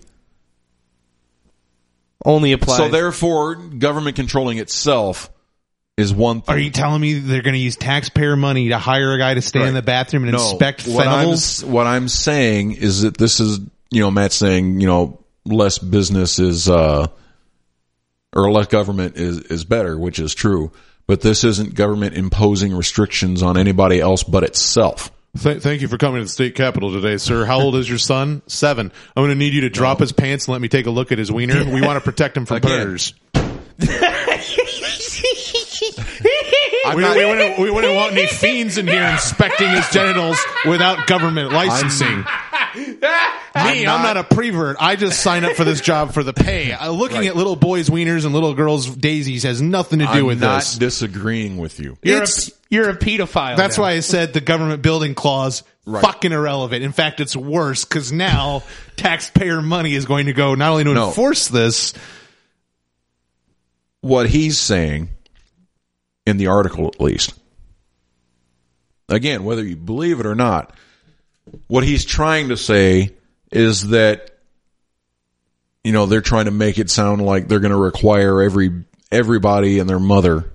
only applies. So therefore, government controlling itself is one thing. Are you telling me they're going to use taxpayer money to hire a guy to stay in the bathroom and inspect fenimals? What I'm saying is that this is, Matt's saying, less business is, or less government is better, which is true. But this isn't government imposing restrictions on anybody else but itself. Thank you for coming to the state capitol today, sir. How old is your son? 7. I'm going to need you to drop his pants and let me take a look at his wiener. We want to protect him from predators. We wouldn't want any fiends in here inspecting his genitals without government licensing. I'm not a prevert. I just sign up for this job for the pay. Looking at little boys' wieners and little girls' daisies has nothing to do with this. I'm not disagreeing with you. You're a pedophile. That's now. why I said the government building clause fucking irrelevant. In fact, it's worse because now taxpayer money is going to go not only to enforce this. What he's saying, in the article at least, again, whether you believe it or not, what he's trying to say is that, they're trying to make it sound like they're going to require everybody and their mother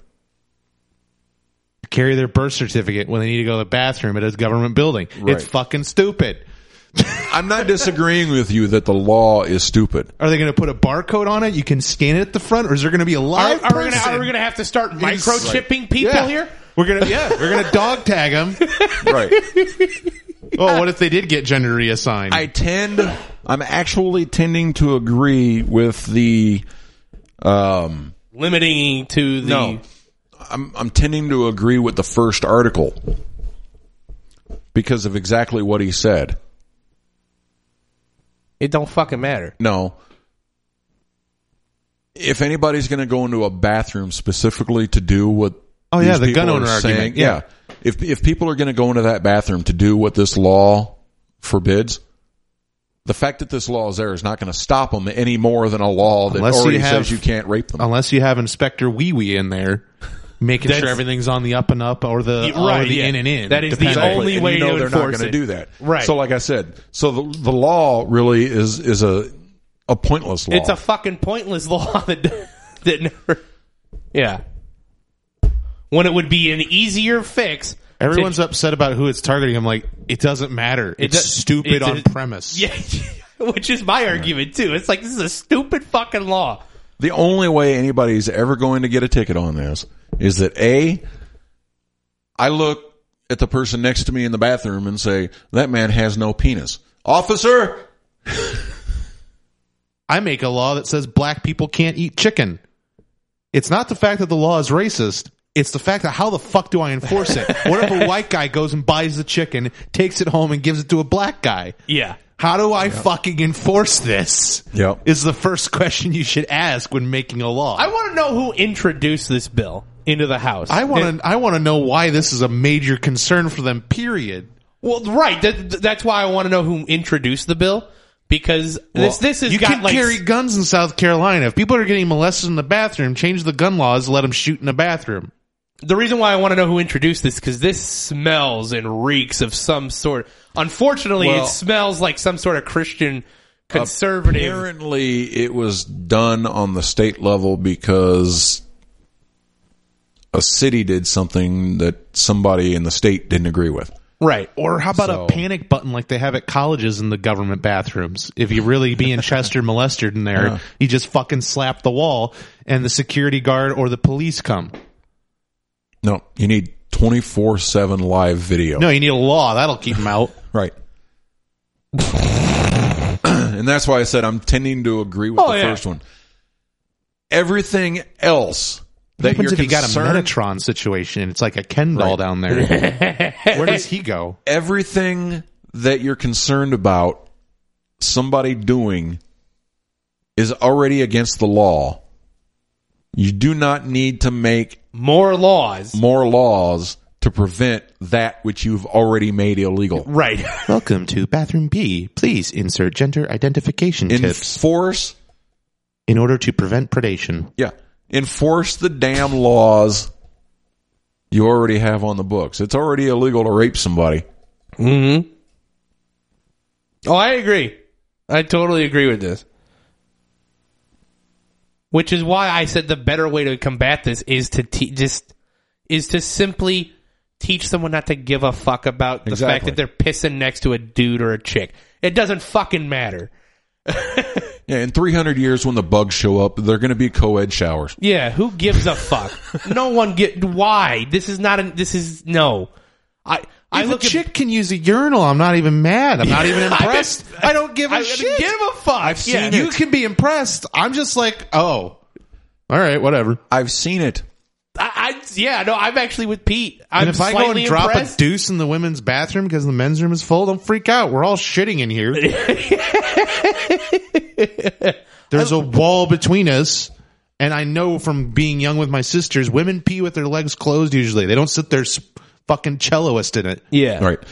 carry their birth certificate when they need to go to the bathroom at a government building. Right. It's fucking stupid. I'm not disagreeing with you that the law is stupid. Are they going to put a barcode on it? You can scan it at the front, or is there going to be a live Are we going to have to start microchipping people here? We're going to dog tag them. Right. Oh, what if they did get gender reassigned? I'm actually tending to agree with the limiting to the. No, I'm tending to agree with the first article because of exactly what he said. It don't fucking matter. No. If anybody's going to go into a bathroom specifically to do what the gun owner argument. Yeah. If people are going to go into that bathroom to do what this law forbids, the fact that this law is there is not going to stop them any more than a law that already says you can't rape them. Unless you have Inspector Wee Wee in there making sure everything's on the up and up or the in and in. That is the only way to they're enforce not going to it. do that. Right. So like I said, the law really is a pointless law. It's a fucking pointless law that never. Yeah. When it would be an easier fix. Everyone's upset about who it's targeting. I'm like, it doesn't matter. It's stupid on premise. Yeah, which is my argument too. It's like, this is a stupid fucking law. The only way anybody's ever going to get a ticket on this is that I look at the person next to me in the bathroom and say, that man has no penis. Officer! I make a law that says black people can't eat chicken. It's not the fact that the law is racist. It's the fact that how the fuck do I enforce it? What if a white guy goes and buys the chicken, takes it home, and gives it to a black guy? Yeah. How do I fucking enforce this? Yep. Is the first question you should ask when making a law. I want to know who introduced this bill into the House. I want to know why this is a major concern for them, period. Well, right. That's why I want to know who introduced the bill. Because this has you got can like carry guns in South Carolina. If people are getting molested in the bathroom, change the gun laws, let them shoot in the bathroom. The reason why I want to know who introduced this, because this smells and reeks of some sort. Unfortunately, it smells like some sort of Christian conservative. Apparently, it was done on the state level because a city did something that somebody in the state didn't agree with. Right. Or how about a panic button like they have at colleges in the government bathrooms? If you really being Chester molested in there, you just fucking slap the wall and the security guard or the police come. No, you need 24/7 live video. No, you need a law. That'll keep them out. Right. And that's why I said I'm tending to agree with the first one. Everything else What happens if you got a Metatron situation? It's like a Ken doll down there. Where does he go? Everything that you're concerned about somebody doing is already against the law. You do not need to make more laws to prevent that which you've already made illegal. Right. Welcome to Bathroom B. Please insert gender identification tips. Enforce. In order to prevent predation. Yeah. Enforce the damn laws you already have on the books. It's already illegal to rape somebody. Mm-hmm. Oh, I agree. I totally agree with this. Which is why I said the better way to combat this is to simply teach someone not to give a fuck about the fact that they're pissing next to a dude or a chick. It doesn't fucking matter. Yeah, in 300 years when the bugs show up, they're going to be co-ed showers. Yeah, who gives a fuck? No one why? This is no. If a chick can use a urinal, I'm not even mad. I'm not even impressed. I don't give a shit. Give a fuck. I've seen it. You can be impressed. I'm just like, oh, all right, whatever. I've seen it. I'm actually with Pete. And if I go and drop a deuce in the women's bathroom because the men's room is full, don't freak out. We're all shitting in here. There's a wall between us. And I know from being young with my sisters, women pee with their legs closed usually. They don't sit there fucking celloist in it. Yeah. Right.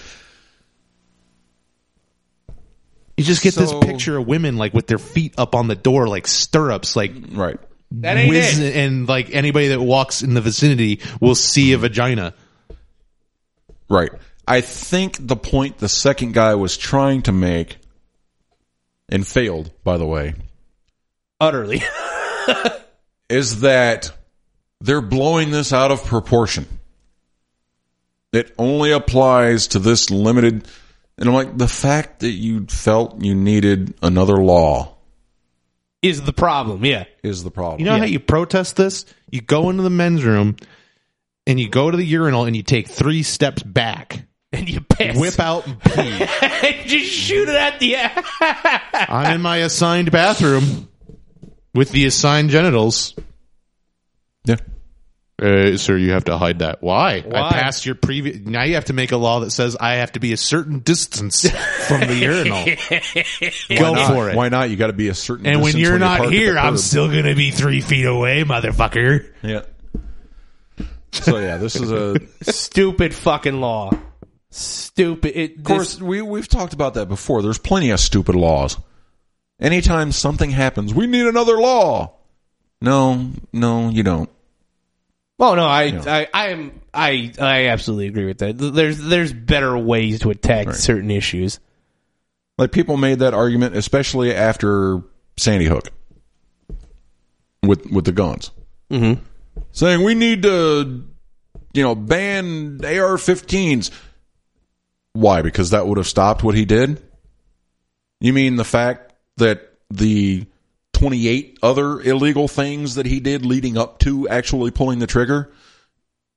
You just get this picture of women like with their feet up on the door like stirrups, like right. That ain't it. And like anybody that walks in the vicinity will see a vagina. Right. I think the point the second guy was trying to make, and failed, by the way, utterly, is that they're blowing this out of proportion. It only applies to this limited, and I'm like, the fact that you felt you needed another law is the problem. Yeah, is the problem. You know how you protest this? You go into the men's room and you go to the urinal and you take 3 steps back and you piss, whip out and pee, and just shoot it at the air. I'm in my assigned bathroom with the assigned genitals. Yeah. Sir, you have to hide that. Why? I passed your previous. Now you have to make a law that says I have to be a certain distance from the urinal. Go for it. Why not? You got to be a certain and distance. And when you're not here, I'm curb. still going to be 3 feet away, motherfucker. Yeah. So yeah, this is a stupid fucking law. Stupid. Of course, we've talked about that before. There's plenty of stupid laws. Anytime something happens, we need another law. No, you don't. Well, no, I absolutely agree with that. There's better ways to attack certain issues. Like people made that argument, especially after Sandy Hook, with the guns, saying we need to, ban AR-15s. Why? Because that would have stopped what he did. You mean the fact that the 28 other illegal things that he did leading up to actually pulling the trigger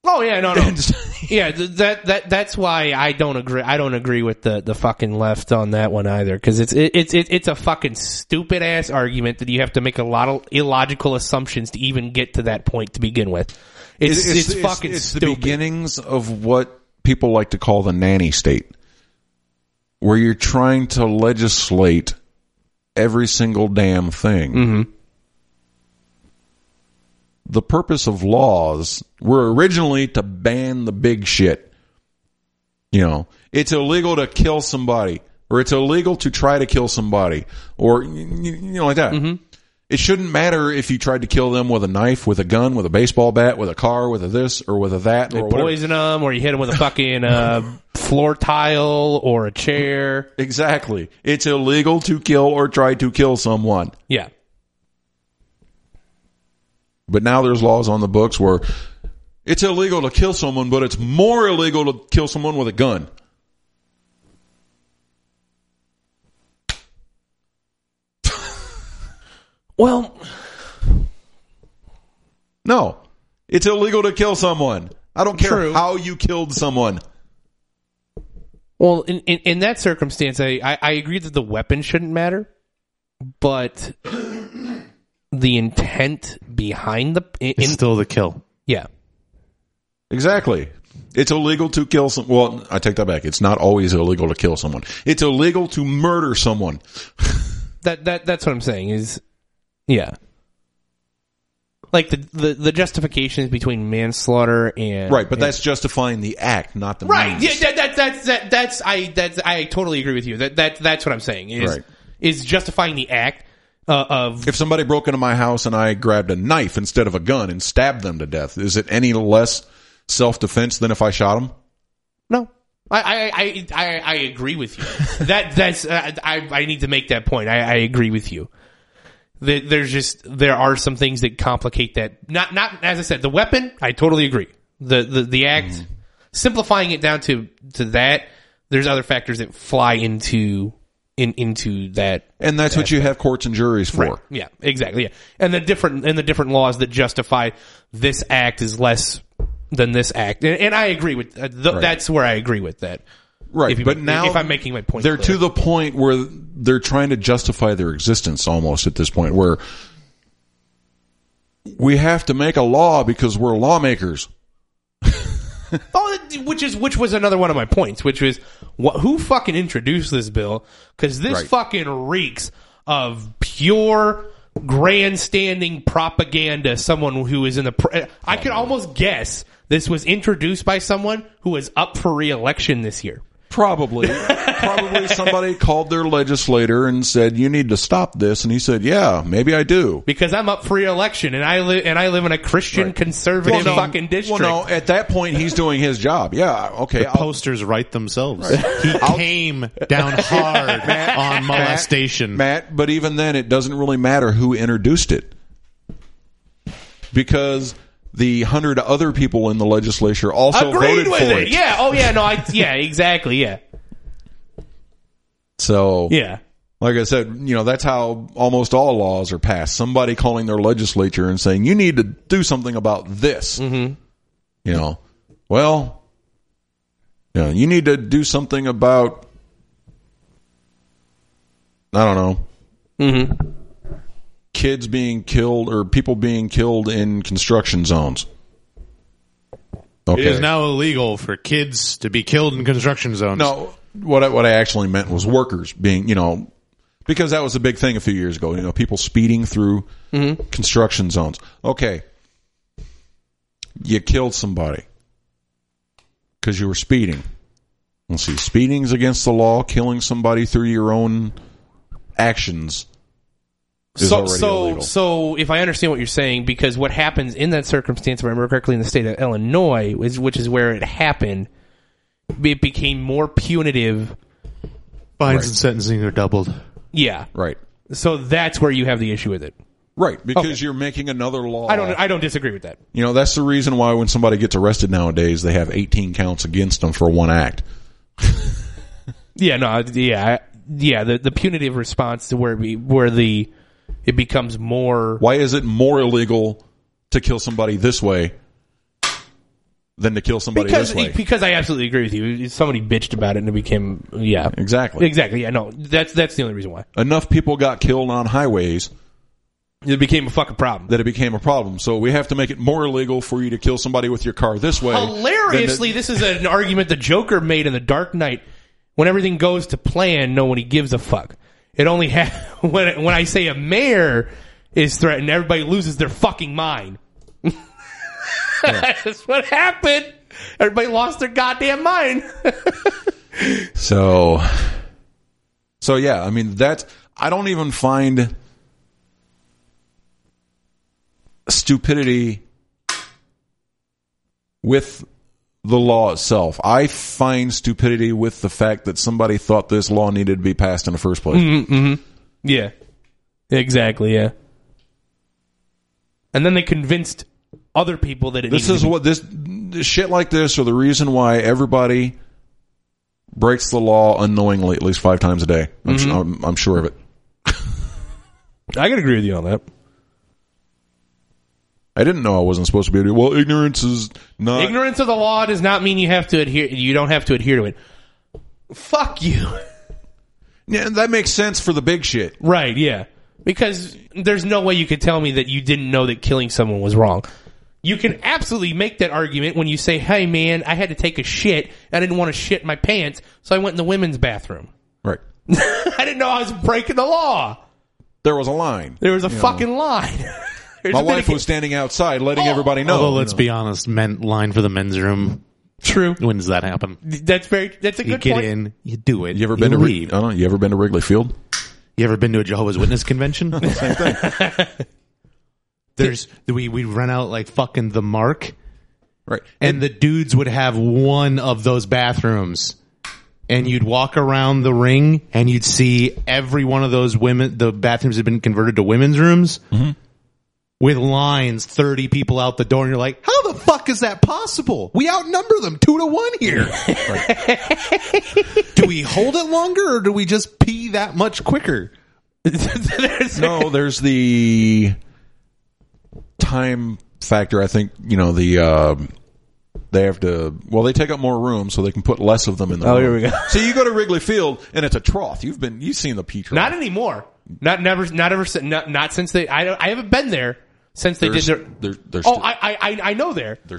Oh yeah, no. Yeah, that's why I don't agree. I don't agree with the fucking left on that one either, because it's a fucking stupid ass argument that you have to make a lot of illogical assumptions to even get to that point to begin with. It's fucking stupid. The beginnings of what people like to call the nanny state, where you're trying to legislate every single damn thing. Mm-hmm. The purpose of laws were originally to ban the big shit. You know, it's illegal to kill somebody, or it's illegal to try to kill somebody, or, you know, like that. Mm-hmm. It shouldn't matter if you tried to kill them with a knife, with a gun, with a baseball bat, with a car, with a this, or with a that, or whatever. Poison them, or you hit them with a fucking floor tile or a chair. Exactly. It's illegal to kill or try to kill someone. Yeah. But now there's laws on the books where it's illegal to kill someone, but it's more illegal to kill someone with a gun. Well, no. It's illegal to kill someone. I don't care how you killed someone. Well, in that circumstance, I agree that the weapon shouldn't matter, but the intent behind it's still the kill. Yeah. Exactly. It's illegal to kill well, I take that back. It's not always illegal to kill someone. It's illegal to murder someone. That's what I'm saying is, yeah. Like the justifications between manslaughter and right, but that's justifying the act, not the right. means. Yeah, I totally agree with you. That's what I'm saying is justifying the act of if somebody broke into my house and I grabbed a knife instead of a gun and stabbed them to death. Is it any less self-defense than if I shot them? No. I agree with you. I need to make that point. I agree with you. There are some things that complicate that. Not as I said, the weapon, I totally agree. The act, simplifying it down to that, there's other factors that fly into that. And that's what you have courts and juries for. Right. Yeah, exactly. Yeah. And the different laws that justify this act is less than this act. And I agree with that's where I agree with that. Right, but now if I'm making my point, they're clear. To the point where they're trying to justify their existence almost at this point, where we have to make a law because we're lawmakers. Which was another one of my points, which was who fucking introduced this bill? Because this fucking reeks of pure grandstanding propaganda. Someone who is in the I could almost guess this was introduced by someone who was up for re-election this year. Probably somebody called their legislator and said, "You need to stop this," and he said, "Yeah, maybe I do, because I'm up for re-election and I live in a Christian conservative fucking district." Well, no, at that point he's doing his job. Yeah, okay. The posters write themselves. Right. He came down hard on molestation, Matt. But even then, it doesn't really matter who introduced it, because the 100 other people in the legislature also agreed voted with for it. Yeah. Oh, yeah. No. Yeah. Exactly. Yeah. So. Yeah. Like I said, that's how almost all laws are passed. Somebody calling their legislature and saying, "You need to do something about this." Mm-hmm. You need to do something about, I don't know. Mm-hmm. Kids being killed or people being killed in construction zones. Okay. It is now illegal for kids to be killed in construction zones. No, what I actually meant was workers being, because that was a big thing a few years ago. People speeding through construction zones. Okay, you killed somebody because you were speeding. Let's see, speeding's against the law. Killing somebody through your own actions. So if I understand what you're saying, because what happens in that circumstance, if I remember correctly, in the state of Illinois, which is where it happened, it became more punitive. Fines and sentencing are doubled. Yeah. Right. So that's where you have the issue with it. Right, because you're making another law. I don't disagree with that. That's the reason why when somebody gets arrested nowadays, they have 18 counts against them for one act. Yeah, no, yeah. The punitive response to where it becomes more. Why is it more illegal to kill somebody this way than to kill somebody this way. Because I absolutely agree with you. Somebody bitched about it and it became, Exactly. Yeah, no, that's the only reason why. Enough people got killed on highways. It became a fucking problem. That it became a problem. So we have to make it more illegal for you to kill somebody with your car this way. Hilariously, this is an argument the Joker made in The Dark Knight. When everything goes to plan, nobody gives a fuck. It only when I say a mayor is threatened, everybody loses their fucking mind. That's what happened. Everybody lost their goddamn mind. So yeah, I mean, I don't even find stupidity with the law itself. I find stupidity with the fact that somebody thought this law needed to be passed in the first place. Mm-hmm. Yeah. Exactly, yeah. And then they convinced other people that this shit like this are the reason why everybody breaks the law unknowingly at least 5 times a day. I'm sure of it. I can agree with you on that. I didn't know I wasn't supposed to be able to. Well, ignorance is not. Ignorance of the law does not mean you have to adhere. You don't have to adhere to it. Fuck you. Yeah, that makes sense for the big shit, right? Yeah, because there's no way you could tell me that you didn't know that killing someone was wrong. You can absolutely make that argument when you say, "Hey, man, I had to take a shit. I didn't want to shit in my pants, so I went in the women's bathroom." Right. I didn't know I was breaking the law. There was a line. There was a fucking line. My wife was standing outside letting everybody know. Although, let's be honest, line for the men's room. True. When does that happen? That's a good point. You get in, you do it. You ever been to leave? You ever been to Wrigley Field? You ever been to a Jehovah's Witness convention? Same thing. We rent out like fucking the Mark. Right. And the dudes would have one of those bathrooms. And you'd walk around the ring and you'd see every one of those the bathrooms had been converted to women's rooms. Mm-hmm. With lines, 30 people out the door, and you're like, how the fuck is that possible? We outnumber them 2-1 here. Do we hold it longer, or do we just pee that much quicker? There's the time factor. I think, they have to, they take up more room so they can put less of them in the room. Here we go. So you go to Wrigley Field, and it's a trough. You've seen the pee trough. Not anymore. Not since they, I haven't been there. Since they did their I know there. They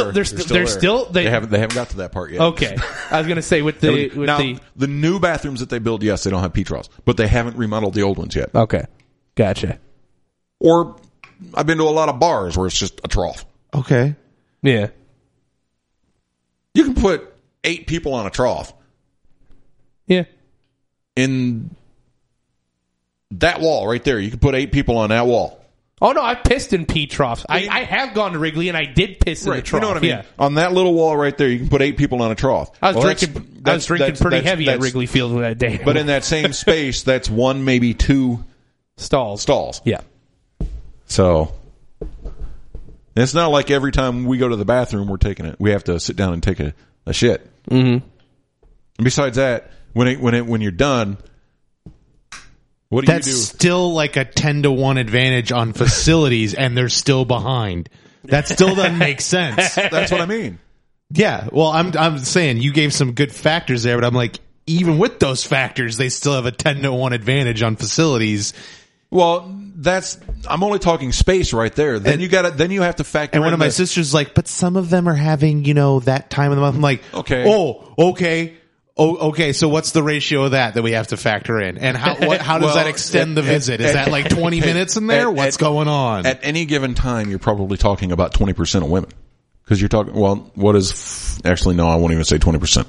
haven't got to that part yet. Okay, I was gonna say the new bathrooms that they build, yes, they don't have pee troughs, but they haven't remodeled the old ones yet. Okay, gotcha. Or I've been to a lot of bars where it's just a trough. Okay, yeah, you can put 8 people on a trough. Yeah, in that wall right there, you can put 8 people on that wall. Oh, no, I've pissed in pee troughs. I have gone to Wrigley, and I did piss in the trough. You know what I mean? Yeah. On that little wall right there, you can put 8 people on a trough. I was drinking pretty heavy at Wrigley Field that day. But in that same space, that's 1, maybe 2 stalls. Yeah. So it's not like every time we go to the bathroom, we have to sit down and take a shit. Mm-hmm. And besides that, when you're done, what do you do? That's still like a 10-1 advantage on facilities, and they're still behind. That still doesn't make sense. That's what I mean. Yeah, well, I'm saying you gave some good factors there, but I'm like, even with those factors, they still have a 10-1 advantage on facilities. Well, I'm only talking space right there. Then you have to factor. And one of my sisters like, but some of them are having, that time of the month. I'm like, okay. Oh, okay. Oh, okay. So what's the ratio of that we have to factor in? And how does that extend the visit? Is that like 20 minutes in there? What's going on? At any given time, you're probably talking about 20% of women. Because you're talking, actually, no, I won't even say 20%.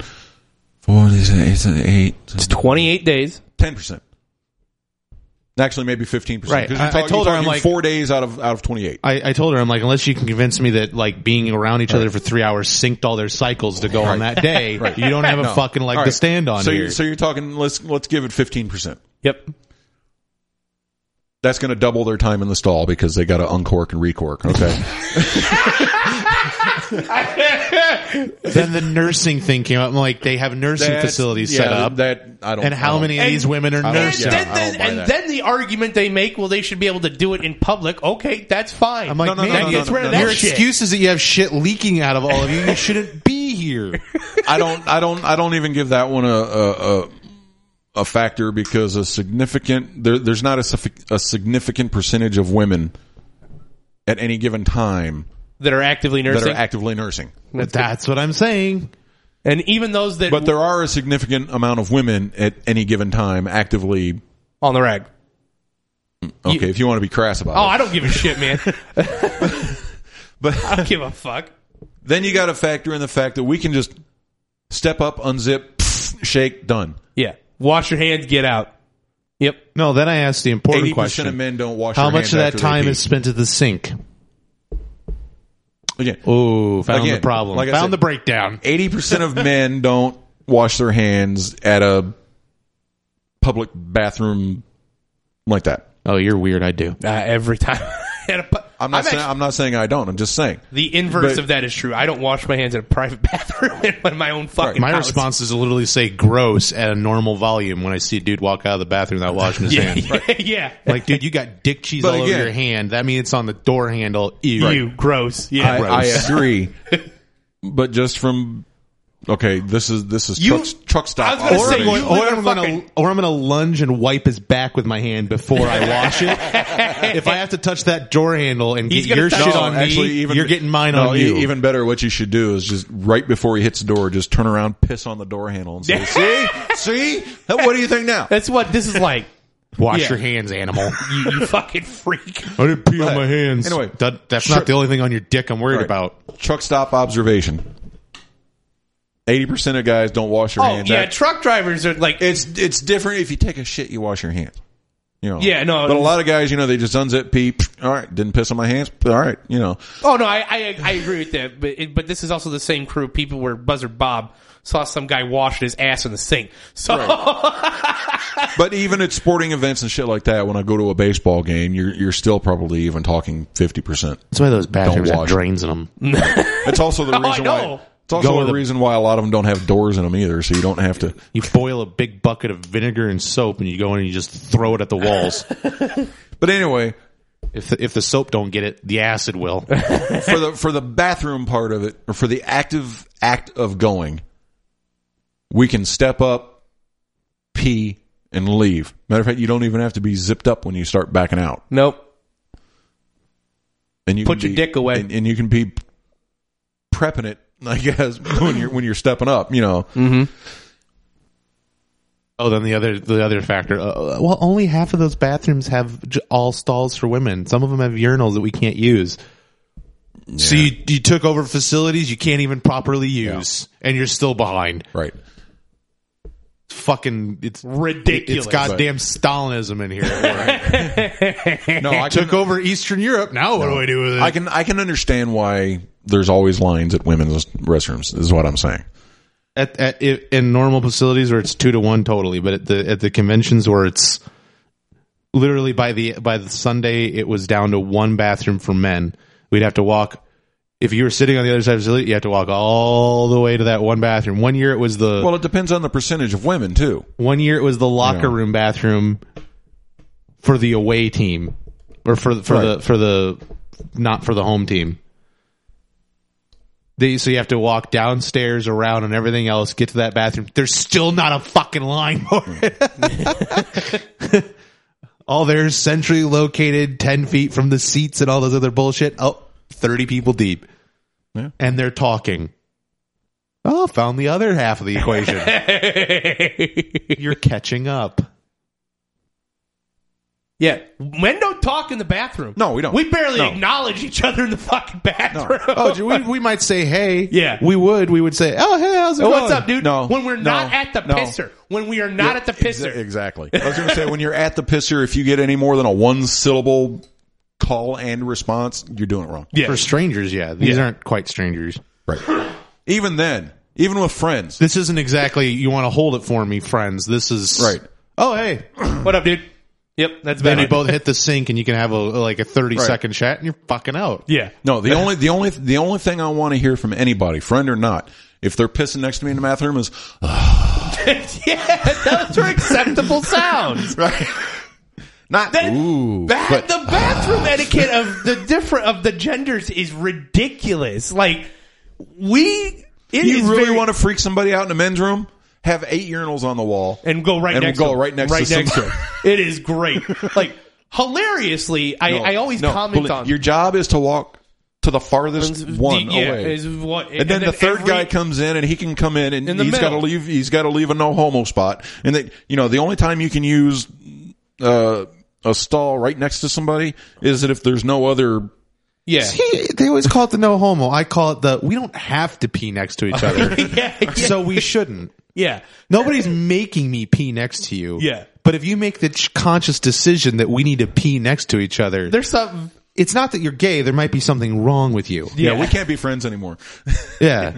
8. It's 28 days. 10%. Actually, maybe 15%. Right. I told her, I'm like 4 days out of 28. I told her, I'm like, unless you can convince me that like being around each other for 3 hours synced all their cycles to go on that day, you don't have a fucking leg to stand on here. So you're talking, let's give it 15%. Yep. That's going to double their time in the stall because they got to uncork and recork. Okay. Then the nursing thing came up. I'm like, they have nursing facilities set up. And how many of these women are nurses? And then the argument they make, well, they should be able to do it in public. Okay, that's fine. I'm like, your excuse is that you have shit leaking out of all of you. You shouldn't be here. I don't even give that one a factor because there's not a significant percentage of women at any given time that are actively nursing. That's what I'm saying. And even those that... But there are a significant amount of women at any given time actively... on the rag. Okay, if you want to be crass about it. Oh, I don't give a shit, man. But I don't give a fuck. Then you got to factor in the fact that we can just step up, unzip, shake, done. Yeah. Wash your hands, get out. Yep. No, then I asked the important question. 80% of men don't wash their hands. How much of that time is spent at the sink? Again. Oh, found the problem. Like found the breakdown. 80% of men don't wash their hands at a public bathroom like that. Oh, you're weird. I do. Every time. I'm not saying I don't. I'm just saying. The inverse of that is true. I don't wash my hands in a private bathroom in my own fucking My house. response is to literally say gross at a normal volume when I see a dude walk out of the bathroom without washing his hands. Yeah. Like, dude, you got dick cheese all over your hand. That means it's on the door handle. Ew. Gross. Yeah. I agree. But just from... Okay, this is truck stop. I was going to say, or I'm gonna lunge and wipe his back with my hand before I wash it. If I have to touch that door handle and get your shit on me, you're getting mine on you. Even better, what you should do is just right before he hits the door, just turn around, piss on the door handle, and say, "See, what do you think now?" That's what this is like. Wash your hands, animal. You fucking freak. I didn't pee on my hands. Anyway, that's not the only thing on your dick I'm worried about. Truck stop observation. 80% of guys don't wash their hands. Yeah, truck drivers are like... It's different. If you take a shit, you wash your hands. You know. Yeah, no. But a lot of guys, they just unzip, pee, all right, didn't piss on my hands, all right, Oh, no, I agree with that. But this is also the same crew. People where Buzzard Bob saw some guy washing his ass in the sink. So... Right. But even at sporting events and shit like that, when I go to a baseball game, you're still probably even talking 50%. That's why those bathrooms have drains in them. It's also the reason why... It's also a reason why a lot of them don't have doors in them either, so you don't have to... You boil a big bucket of vinegar and soap, and you go in and you just throw it at the walls. But anyway... If the soap don't get it, the acid will. For the bathroom part of it, or for the active act of going, we can step up, pee, and leave. Matter of fact, you don't even have to be zipped up when you start backing out. Nope. And you put your dick away. And you can be prepping it, I guess, when you're stepping up, Mm-hmm. Oh, then the other factor. Well, only half of those bathrooms have all stalls for women. Some of them have urinals that we can't use. Yeah. So you took over facilities you can't even properly use, and you're still behind. Right. It's ridiculous. It's goddamn Stalinism in here. No, I took over Eastern Europe. Now what do I do with it? I can understand why there's always lines at women's restrooms. Is what I'm saying. In normal facilities where it's 2-1 totally, but at the conventions where it's literally by the Sunday it was down to one bathroom for men. We'd have to walk. If you were sitting on the other side of the facility, you have to walk all the way to that one bathroom. One year it was it depends on the percentage of women too. One year it was the locker room bathroom for the away team, or for the not for the home team. So you have to walk downstairs, around, and everything else, get to that bathroom. There's still not a fucking line for it. All theirs centrally located 10 feet from the seats and all those other bullshit. 30 people deep. Yeah. And they're talking. Oh, found the other half of the equation. You're catching up. Yeah, men don't talk in the bathroom. No, we don't. We barely acknowledge each other in the fucking bathroom. No. Oh, we might say hey. Yeah, we would say, oh hey, how's it going? What's up, dude? No, when we're not at the pisser. When we are not at the pisser. Exactly. I was going to say, when you're at the pisser, if you get any more than a one-syllable call and response, you're doing it wrong. Yeah. For strangers, these aren't quite strangers, right? Even then, even with friends, this isn't exactly you want to hold it for me, friends. This is right. Oh hey, what up, dude? Yep, that's then bad. you both hit the sink, and you can have a 30-second chat, and you're fucking out. Yeah. No, the only thing I want to hear from anybody, friend or not, if they're pissing next to me in the bathroom, is yeah, those are acceptable sounds. Right. Not the bathroom etiquette of the genders is ridiculous. Like you really want to freak somebody out in the men's room? Have 8 urinals on the wall and go right next to them. It is great. Like hilariously, I always comment on your job is to walk to the farthest one away. And then the third guy comes in, and he can come in, and he's got to leave. He's got to leave a no homo spot. And the only time you can use a stall right next to somebody is that if there's no other. Yeah. See, they always call it the no homo. I call it we don't have to pee next to each other, so we shouldn't. Yeah. Nobody's making me pee next to you. Yeah. But if you make the conscious decision that we need to pee next to each other, there's something. It's not that you're gay. There might be something wrong with you. Yeah, we can't be friends anymore. Yeah.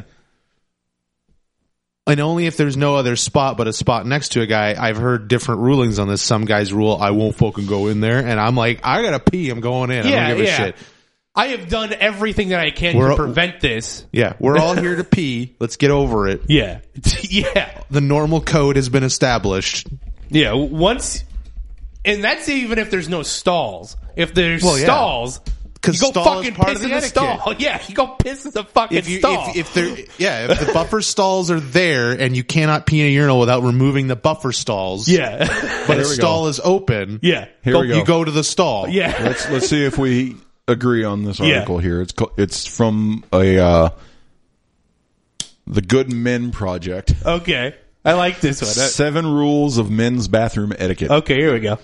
And only if there's no other spot but a spot next to a guy. I've heard different rulings on this. Some guys rule, I won't fucking go in there. And I'm like, I gotta pee. I'm going in. I don't give a shit. I have done everything that I can to prevent this. Yeah, we're all here to pee. Let's get over it. Yeah. Yeah. The normal code has been established. Yeah, and that's even if there's no stalls. If there's stalls, you go fucking piss in the stall. Yeah, you go piss in the fucking stall. If the buffer stalls are there and you cannot pee in a urinal without removing the buffer stalls. Yeah. But a stall is open. Yeah. Here we go. You go to the stall. Yeah. Let's see if we agree on this article here. It's from the Good Men Project. Okay. I like this one. 7 rules of men's bathroom etiquette. Okay, here we go.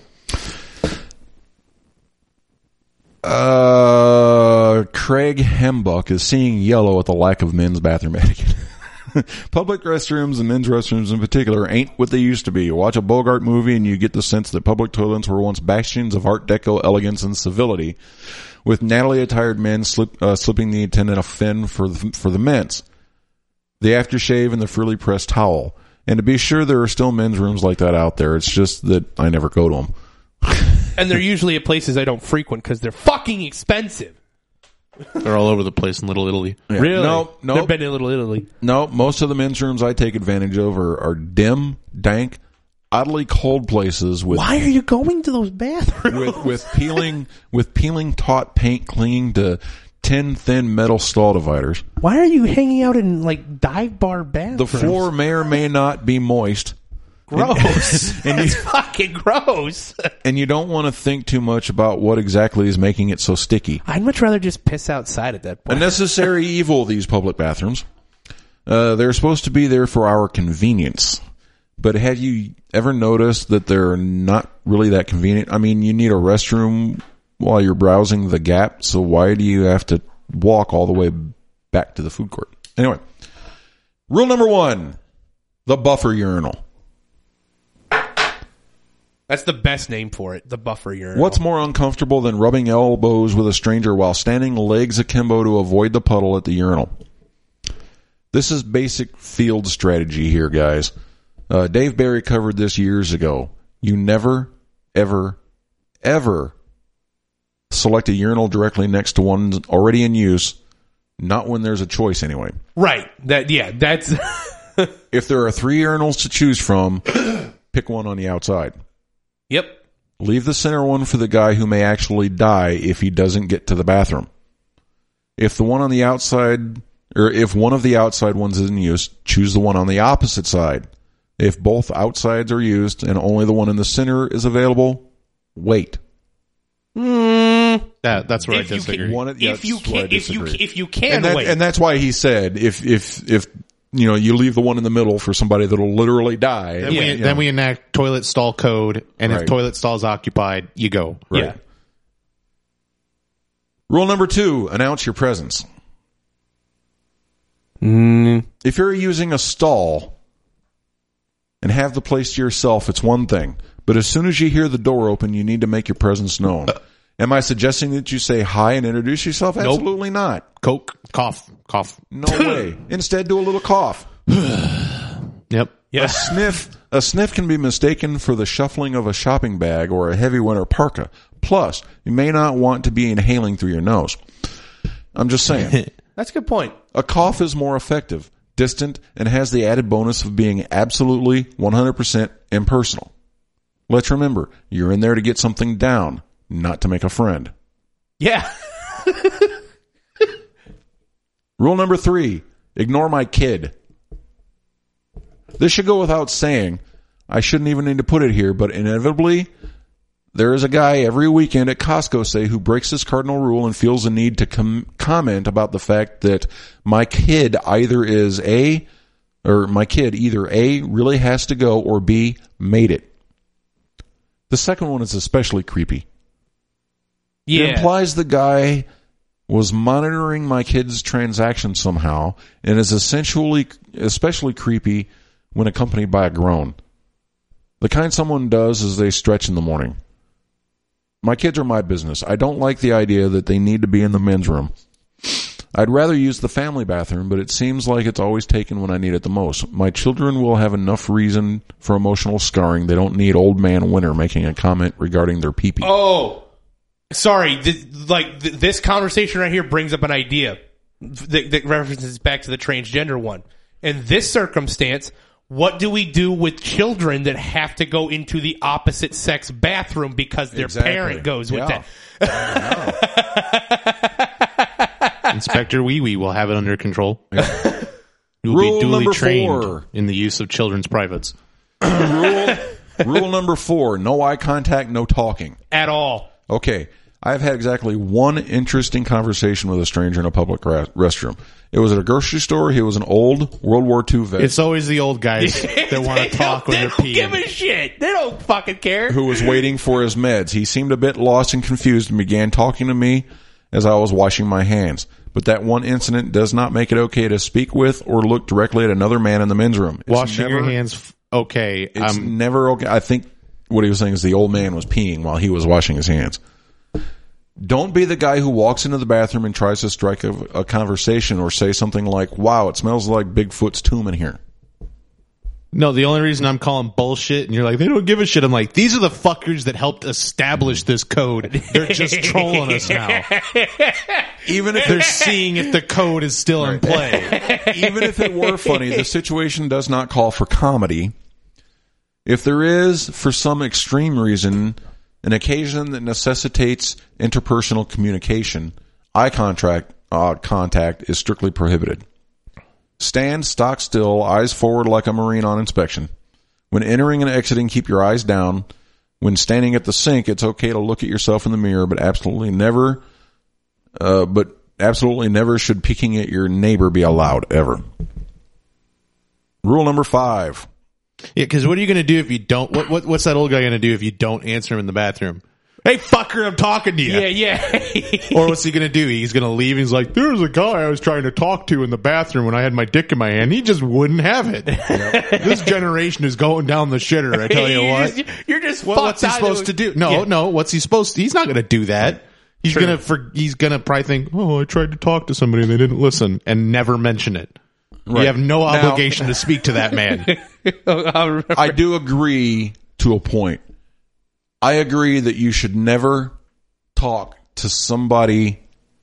Craig Hembuck is seeing yellow at the lack of men's bathroom etiquette. Public restrooms and men's restrooms in particular ain't what they used to be. You watch a Bogart movie and you get the sense that public toilets were once bastions of Art Deco elegance and civility, with Natalie-attired men slipping the attendant a fin for the mints, the aftershave, and the frilly pressed towel. And to be sure, there are still men's rooms like that out there. It's just that I never go to them. And they're usually at places I don't frequent because they're fucking expensive. They're all over the place in Little Italy. Yeah. Really? No. They've been in Little Italy. No, most of the men's rooms I take advantage of are dim, dank, oddly cold places with. Why are you going to those bathrooms? with peeling taut paint clinging to 10 thin metal stall dividers. Why are you hanging out in like dive bar bathrooms? The floor may or may not be moist. Gross. And it's fucking gross. And you don't want to think too much about what exactly is making it so sticky. I'd much rather just piss outside at that point. A necessary evil, these public bathrooms. They're supposed to be there for our convenience. But have you ever noticed that they're not really that convenient? I mean, you need a restroom while you're browsing the Gap, so why do you have to walk all the way back to the food court? Anyway, rule number 1, the buffer urinal. That's the best name for it, the buffer urinal. What's more uncomfortable than rubbing elbows with a stranger while standing legs akimbo to avoid the puddle at the urinal? This is basic field strategy here, guys. Dave Barry covered this years ago. You never, ever, ever select a urinal directly next to one already in use, not when there's a choice anyway. Right. That's... If there are 3 urinals to choose from, pick one on the outside. Yep. Leave the center one for the guy who may actually die if he doesn't get to the bathroom. If the one on the outside, or if one of the outside ones is in use, choose the one on the opposite side. If both outsides are used and only the one in the center is available, wait. That's where I disagree. If you can wait. And that's why he said if you leave the one in the middle for somebody that'll literally die. Then we enact toilet stall code, and if toilet stall is occupied, you go. Right. Yeah. Rule number 2, announce your presence. If you're using a stall and have the place to yourself, it's one thing. But as soon as you hear the door open, you need to make your presence known. Am I suggesting that you say hi and introduce yourself? Nope. Absolutely not. Coke, cough. No way. Instead, do a little cough. Yep. Yeah. A sniff can be mistaken for the shuffling of a shopping bag or a heavy winter parka. Plus, you may not want to be inhaling through your nose. I'm just saying. That's a good point. A cough is more effective, distant, and has the added bonus of being absolutely 100% impersonal. Let's remember, you're in there to get something down, not to make a friend. Yeah. Rule number 3, ignore my kid. This should go without saying. I shouldn't even need to put it here, but inevitably, there is a guy every weekend at Costco, say, who breaks this cardinal rule and feels the need to comment about the fact that my kid either A, really has to go, or B, made it. The second one is especially creepy. Yeah. It implies the guy was monitoring my kid's transactions somehow, and is especially creepy when accompanied by a groan. The kind someone does as they stretch in the morning. My kids are my business. I don't like the idea that they need to be in the men's room. I'd rather use the family bathroom, but it seems like it's always taken when I need it the most. My children will have enough reason for emotional scarring. They don't need old man Winter making a comment regarding their pee-pee. Oh, sorry. This conversation right here brings up an idea that references back to the transgender one. In this circumstance, what do we do with children that have to go into the opposite sex bathroom because their parent goes with that? Inspector Wee Wee will have it under control. You'll Rule be duly number trained 4. in the use of children's privates. Rule number 4, no eye contact, no talking. At all. Okay, I've had exactly one interesting conversation with a stranger in a public restroom. It was at a grocery store. He was an old World War II vet. It's always the old guys that want to talk when they're peeing. They don't give a shit. They don't fucking care. Who was waiting for his meds. He seemed a bit lost and confused and began talking to me as I was washing my hands. But that one incident does not make it okay to speak with or look directly at another man in the men's room. Washing your hands, okay. It's never okay. I think what he was saying is the old man was peeing while he was washing his hands. Don't be the guy who walks into the bathroom and tries to strike a conversation or say something like, wow, it smells like Bigfoot's tomb in here. No, the only reason I'm calling bullshit and you're like, they don't give a shit. I'm like, these are the fuckers that helped establish this code. They're just trolling us now. Even if they're seeing if the code is still in play. Even if it were funny, the situation does not call for comedy. If there is, for some extreme reason, an occasion that necessitates interpersonal communication, eye contact is strictly prohibited. Stand stock still, eyes forward like a Marine on inspection. When entering and exiting, keep your eyes down. When standing at the sink, it's okay to look at yourself in the mirror, but absolutely never should peeking at your neighbor be allowed, ever. Rule number 5. Yeah, because what are you going to do if you don't? What's that old guy going to do if you don't answer him in the bathroom? Hey, fucker, I'm talking to you. Yeah. Or what's he going to do? He's going to leave. He's like, there's a guy I was trying to talk to in the bathroom when I had my dick in my hand. He just wouldn't have it. Yep. This generation is going down the shitter, I tell you what. You're just what's he supposed to do? No, what's he supposed to? He's not going to do that. He's going to probably think, oh, I tried to talk to somebody and they didn't listen, and never mention it. Right. You have no obligation to speak to that man. I do agree to a point. I agree that you should never talk to somebody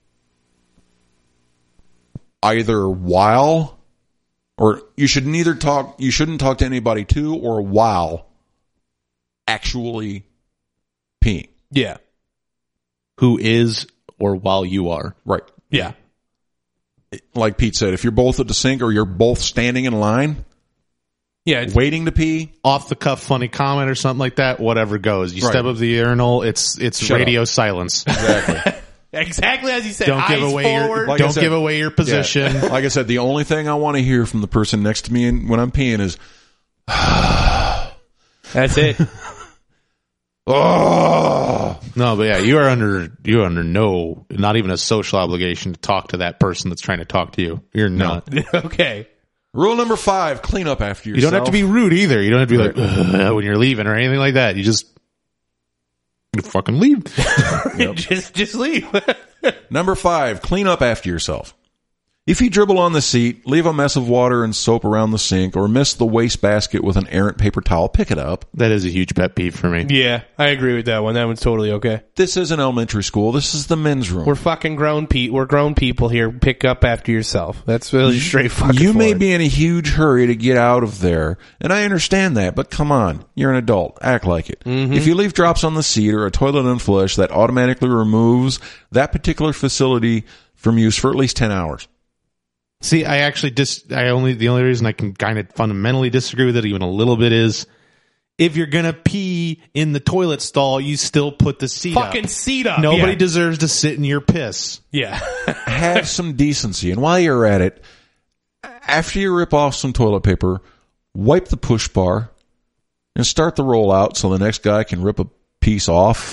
either while, or you shouldn't talk to anybody to or while actually peeing. Yeah. Who is or while you are. Right. Yeah. Like Pete said, if you're both at the sink or you're both standing in line, waiting to pee, off the cuff funny comment or something like that, whatever goes. You step up the urinal, it's radio silence. Exactly. Exactly as you said. Don't give away your position. Yeah. Like I said, the only thing I want to hear from the person next to me when I'm peeing is that's it. Oh no, but yeah, you're under not even a social obligation to talk to that person that's trying to talk to you. You're not. Okay. Rule number 5: clean up after yourself. You don't have to be rude either. You don't have to be like when you're leaving or anything like that. You fucking leave. Just leave. Number 5: clean up after yourself. If you dribble on the seat, leave a mess of water and soap around the sink, or miss the wastebasket with an errant paper towel, pick it up. That is a huge pet peeve for me. Yeah, I agree with that one. That one's totally okay. This isn't elementary school. This is the men's room. We're fucking we're grown people here. Pick up after yourself. That's really straight fucking You may forward. be in a huge hurry to get out of there, and I understand that, but come on. You're an adult. Act like it. Mm-hmm. If you leave drops on the seat or a toilet unflushed, that automatically removes that particular facility from use for at least 10 hours. See, I actually the only reason I can kind of fundamentally disagree with it even a little bit is if you're going to pee in the toilet stall, you still put the seat up. Fucking seat up. Nobody deserves to sit in your piss. Yeah. Have some decency. And while you're at it, after you rip off some toilet paper, wipe the push bar and start the roll out so the next guy can rip a piece off.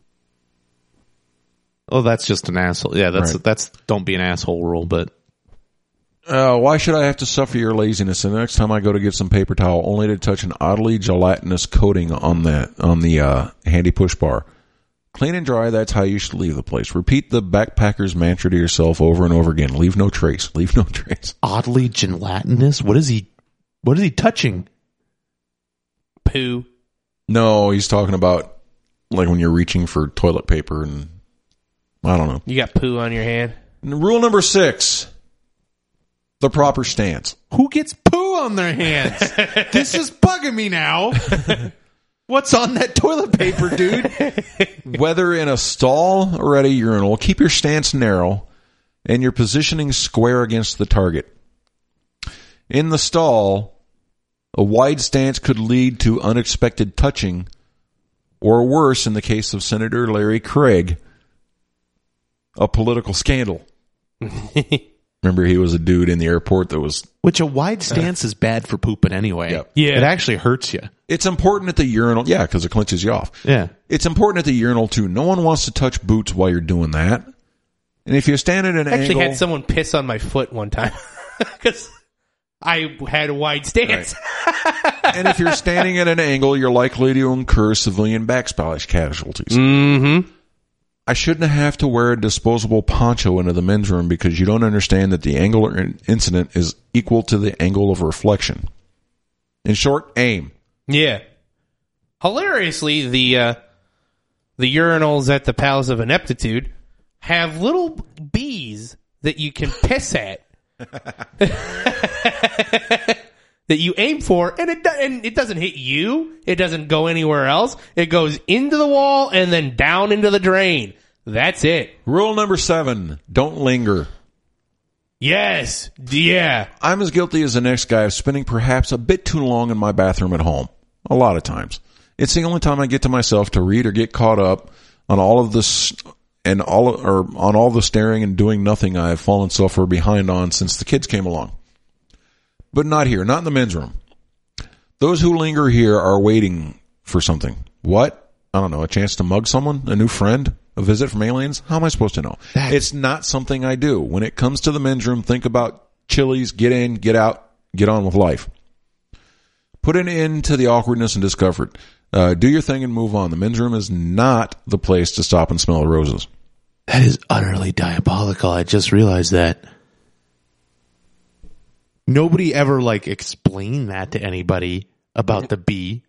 Oh, that's just an asshole. Yeah, Right. that's don't be an asshole rule, but why should I have to suffer your laziness? And the next time I go to get some paper towel, only to touch an oddly gelatinous coating on the handy push bar. Clean and dry, that's how you should leave the place. Repeat the backpacker's mantra to yourself over and over again. Leave no trace. Leave no trace. Oddly gelatinous? What is he touching? Poo. No, he's talking about like when you're reaching for toilet paper and I don't know. You got poo on your hand. Rule number 6. The proper stance. Who gets poo on their hands? This is bugging me now. What's on that toilet paper, dude? Whether in a stall or at a urinal, keep your stance narrow and your positioning square against the target. In the stall, a wide stance could lead to unexpected touching, or worse, in the case of Senator Larry Craig, a political scandal. Remember, he was a dude in the airport that was... Which a wide stance is bad for pooping anyway. Yep. Yeah. It actually hurts you. It's important at the urinal. Yeah, because it clinches you off. Yeah. It's important at the urinal, too. No one wants to touch boots while you're doing that. And if you stand at an I actually angle... had someone piss on my foot one time because I had a wide stance. Right. And if you're standing at an angle, you're likely to incur civilian backsplash casualties. Mm-hmm. I shouldn't have to wear a disposable poncho into the men's room because you don't understand that the angular incident is equal to the angle of reflection. In short, aim. Yeah. Hilariously, the urinals at the Palace of Ineptitude have little bees that you can piss at. That you aim for, and it doesn't hit you. It doesn't go anywhere else. It goes into the wall and then down into the drain. That's it. Rule number 7, don't linger. Yes. Yeah. I'm as guilty as the next guy of spending perhaps a bit too long in my bathroom at home. A lot of times. It's the only time I get to myself to read or get caught up on all of this and on all the staring and doing nothing I have fallen so far behind on since the kids came along. But not here, not in the men's room. Those who linger here are waiting for something. What? I don't know, a chance to mug someone? A new friend? A visit from aliens? How am I supposed to know? It's not something I do. When it comes to the men's room, think about Chili's, get in, get out, get on with life. Put an end to the awkwardness and discomfort. Do your thing and move on. The men's room is not the place to stop and smell the roses. That is utterly diabolical. I just realized that. Nobody ever explained that to anybody about the bee.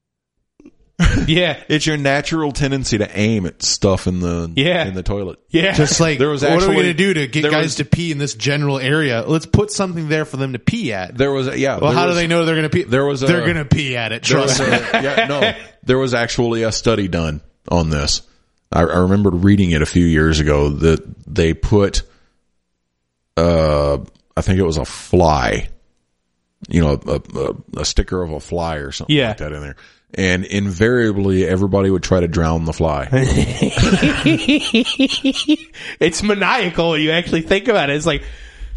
Yeah. It's your natural tendency to aim at stuff in the toilet. Yeah. Just what are we going to do to get guys to pee in this general area? Let's put something there for them to pee at. There was how do they know they're going to pee? They're going to pee at it. Trust me. There was actually a study done on this. I remember reading it a few years ago that they put, I think it was a fly, a sticker of a fly or something like that in there. And invariably, everybody would try to drown the fly. It's maniacal when you actually think about it. It's like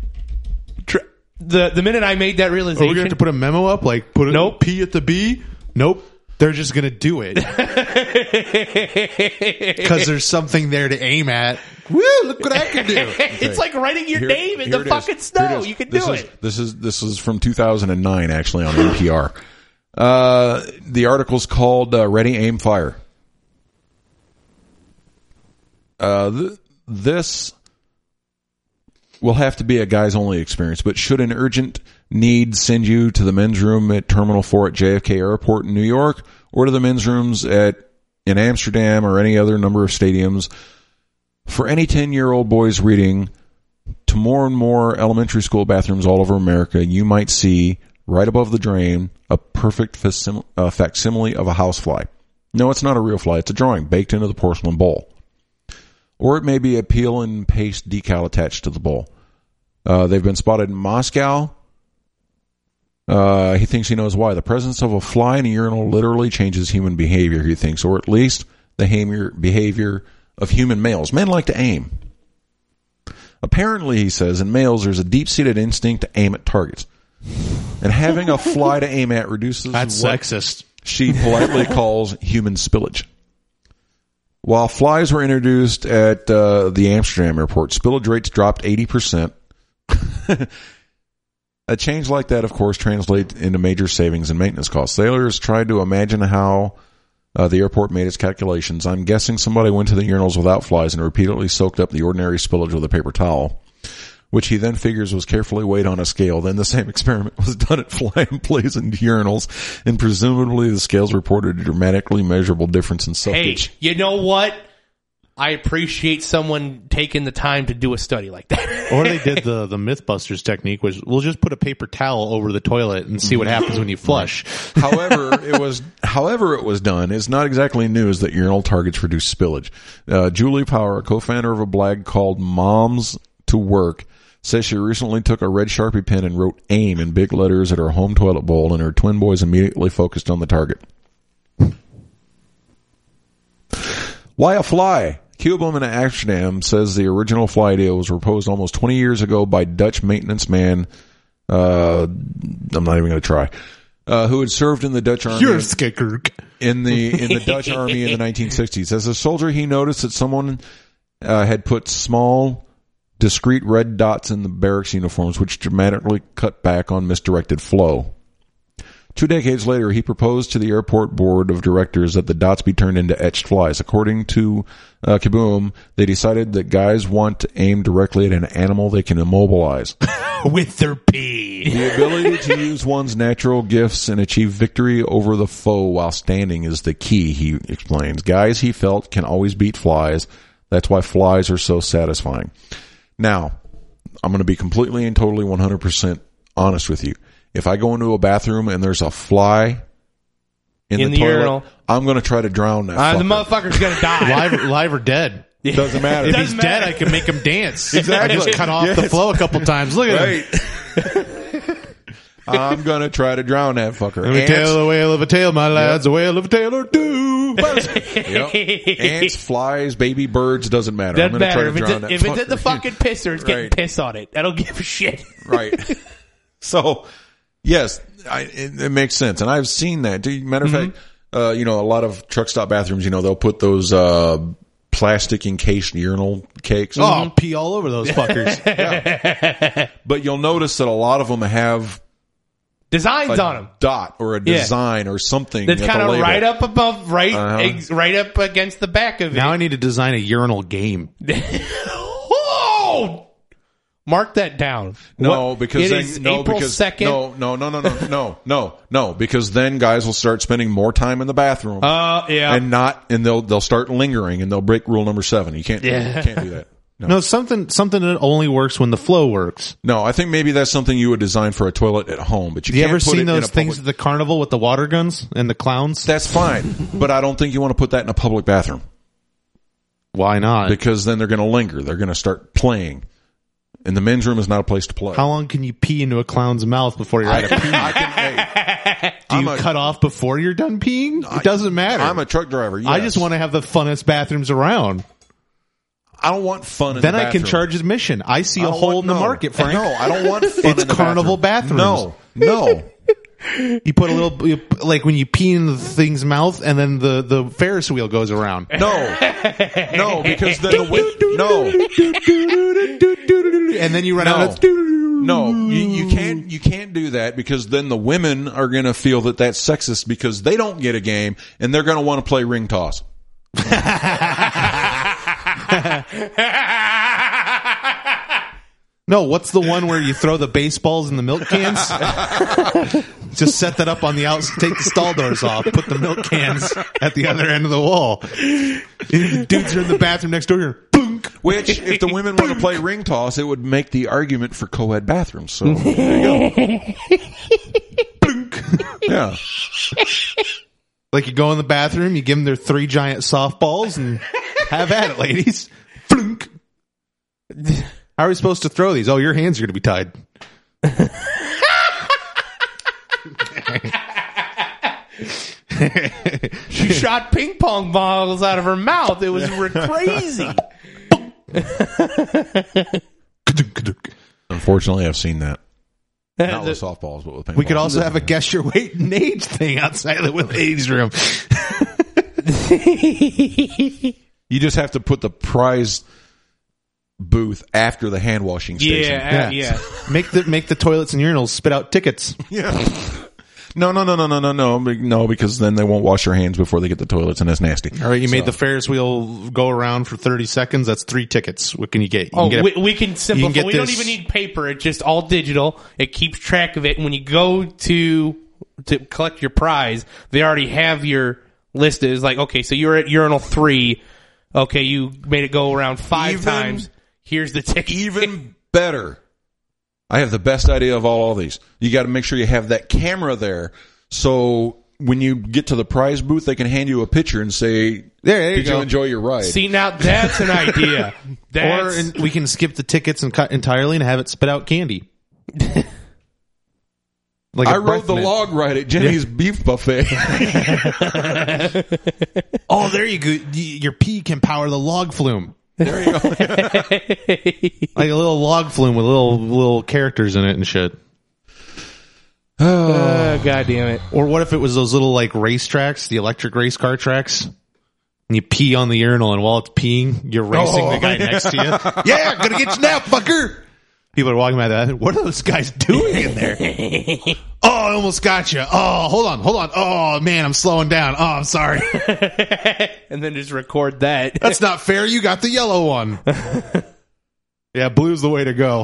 the minute I made that realization. Are we going to have to put a memo up? Nope. Pee at the bee? Nope. They're just going to do it. Because there's something there to aim at. Woo, look what I can do. It's like writing your name in the fucking snow. You can do it. This is from 2009, actually, on NPR. The article's called Ready, Aim, Fire. will have to be a guys-only experience, but should an urgent need send you to the men's room at Terminal 4 at JFK Airport in New York, or to the men's rooms in Amsterdam or any other number of stadiums, for any 10-year-old boys reading to more and more elementary school bathrooms all over America, you might see, right above the drain, a perfect facsimile of a housefly. No, it's not a real fly. It's a drawing baked into the porcelain bowl. Or it may be a peel and paste decal attached to the bowl. They've been spotted in Moscow. He thinks he knows why. The presence of a fly in a urinal literally changes human behavior, he thinks, or at least the behavior of human males. Men like to aim. Apparently, he says, in males there's a deep-seated instinct to aim at targets. And having a fly to aim at reduces That's what sexist. she politely calls human spillage. While flies were introduced at the Amsterdam airport, spillage rates dropped 80%. A change like that, of course, translates into major savings in maintenance costs. Sailors tried to imagine how the airport made its calculations. I'm guessing somebody went to the urinals without flies and repeatedly soaked up the ordinary spillage with a paper towel, which he then figures was carefully weighed on a scale. Then the same experiment was done at fly emblazoned urinals, and presumably the scales reported a dramatically measurable difference in soakage. Hey, you know what? I appreciate someone taking the time to do a study like that. Or they did the Mythbusters technique, which we'll just put a paper towel over the toilet and see what happens when you flush. However it was done, it's not exactly news that urinal targets reduce spillage. Julie Power, a co-founder of a blog called Moms to Work, says she recently took a red Sharpie pen and wrote AIM in big letters at her home toilet bowl, and her twin boys immediately focused on the target. Why a fly? Cubum in Amsterdam says the original fly idea was proposed almost 20 years ago by Dutch maintenance man, I'm not even going to try, who had served in the Dutch army in the Dutch army in the 1960s. As a soldier, he noticed that someone had put small, discrete red dots in the barracks uniforms, which dramatically cut back on misdirected flow. 2 decades later, he proposed to the airport board of directors that the dots be turned into etched flies. According to Kaboom, they decided that guys want to aim directly at an animal they can immobilize. With their pee. The ability to use one's natural gifts and achieve victory over the foe while standing is the key, he explains. Guys, he felt, can always beat flies. That's why flies are so satisfying. Now, I'm going to be completely and totally 100% honest with you. If I go into a bathroom and there's a fly in the toilet, urinal, I'm going to try to drown that fucker. The motherfucker's going to die. live or dead. Doesn't matter. If he's dead, I can make him dance. Exactly. I just cut off the flow a couple times. Look at him. I'm going to try to drown that fucker. Let me tell a whale of a tale, my lads, a whale of a tale or two. Ants, flies, baby birds, doesn't matter. Doesn't I'm going to try matter. to drown that If fucker. it's in the fucking pisser, it's getting piss on it. I don't give a shit. Right. So, yes, it makes sense. And I've seen that. Matter of fact, a lot of truck stop bathrooms, they'll put those plastic encased urinal cakes. Oh, I'll pee all over those fuckers. Yeah. But you'll notice that a lot of them have designs on them, dot or a design or something that's kind of right up above, right up against the back of it. Now I need to design a urinal game. Oh! Mark that down. No, because April 2nd. No, because then guys will start spending more time in the bathroom. Yeah, and they'll start lingering, and they'll break rule number 7. You can't do that. No, something that only works when the flow works. No, I think maybe that's something you would design for a toilet at home, but you can't ever put seen it those in a things at the carnival with the water guns and the clowns? That's fine, but I don't think you want to put that in a public bathroom. Why not? Because then they're going to linger. They're going to start playing. And the men's room is not a place to play. How long can you pee into a clown's mouth before you're out of pee? Do you cut off before you're done peeing? It doesn't matter. I'm a truck driver. Yes. I just want to have the funnest bathrooms around. I don't want fun in then the bathroom. I can charge admission. I see a hole in the market, Frank. No, I don't want fun it's in the carnival bathroom. bathrooms. No. You put a little, like when you pee in the thing's mouth and then the Ferris wheel goes around. No, because then the and then you run out of. No, you can't do that because then the women are going to feel that that's sexist because they don't get a game and they're going to want to play ring toss. No, what's the one where you throw the baseballs in the milk cans? Just set that up on the outside, take the stall doors off, put the milk cans at the other end of the wall. Dudes are in the bathroom next door here. Boonk. Which, if the women want to play ring toss, it would make the argument for co-ed bathrooms. So there you go. Yeah. Like you go in the bathroom, you give them their 3 giant softballs, and have at it, ladies. Flunk. How are we supposed to throw these? Oh, your hands are going to be tied. She shot ping pong balls out of her mouth. It was crazy. Unfortunately, I've seen that. Not with softballs, but with ping pong. We could also have a guess your weight and age thing outside of the ladies' room. You just have to put the prize booth after the hand washing station. Yeah. Make the toilets and urinals spit out tickets. Yeah. No, because then they won't wash their hands before they get the toilets, and that's nasty. All right, you made the Ferris wheel go around for 30 seconds. That's 3 tickets. What can you get? We can simplify. We don't even need paper. It's just all digital. It keeps track of it. And when you go to collect your prize, they already have your list. It's like, okay, so you're at urinal 3. Okay, you made it go around 5 times. Here's the ticket. Even better. I have the best idea of all these. You got to make sure you have that camera there, so when you get to the prize booth, they can hand you a picture and say, "There did you enjoy your ride?" See, now that's an idea. Or we can skip the tickets and cut entirely and have it spit out candy. Like I rode the log ride at Jenny's Beef Buffet. Oh, there you go. Your pee can power the log flume. There you go. Like a little log flume with little characters in it and shit. Oh, God damn it. Or what if it was those little like race tracks, the electric race car tracks? And you pee on the urinal, and while it's peeing, you're racing the guy next to you. Yeah, gonna get you now, fucker. People are walking by that. What are those guys doing in there? Oh, I almost got you. Oh, hold on. Oh, man, I'm slowing down. Oh, I'm sorry. And then just record that. That's not fair. You got the yellow one. Yeah, blue's the way to go.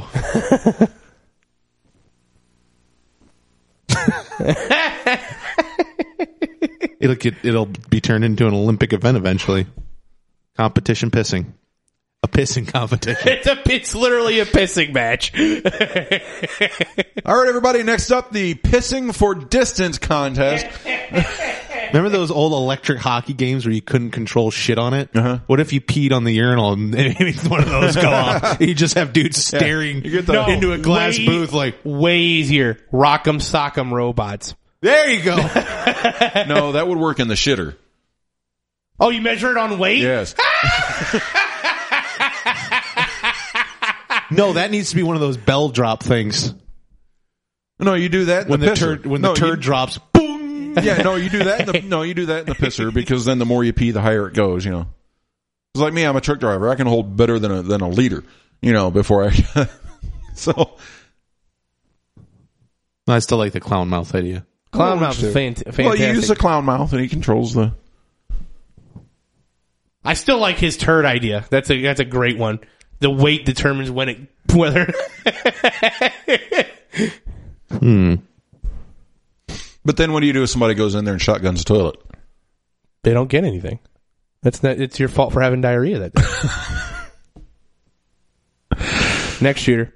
It'll be turned into an Olympic event eventually. Competition pissing. A pissing competition. It's literally a pissing match. All right, everybody. Next up, the Pissing for Distance contest. Remember those old electric hockey games where you couldn't control shit on it? Uh-huh. What if you peed on the urinal and one of those go off? You just have dudes staring into a glass booth like... Way easier. Rock'em sock'em robots. There you go. No, that would work in the shitter. Oh, you measure it on weight? Yes. No, that needs to be one of those bell drop things. No, you do that when the turd drops. Boom. Yeah, no, you do that. You do that in the pisser, because then the more you pee, the higher it goes. You know, it's like me. I'm a truck driver. I can hold better than a liter. You know, before I. So. I still like the clown mouth idea. Clown mouth is fantastic. Well, you use the clown mouth, and he controls the. I still like his turd idea. That's a great one. The weight determines whether. But then what do you do if somebody goes in there and shotguns the toilet? They don't get anything. It's your fault for having diarrhea that day. Next year.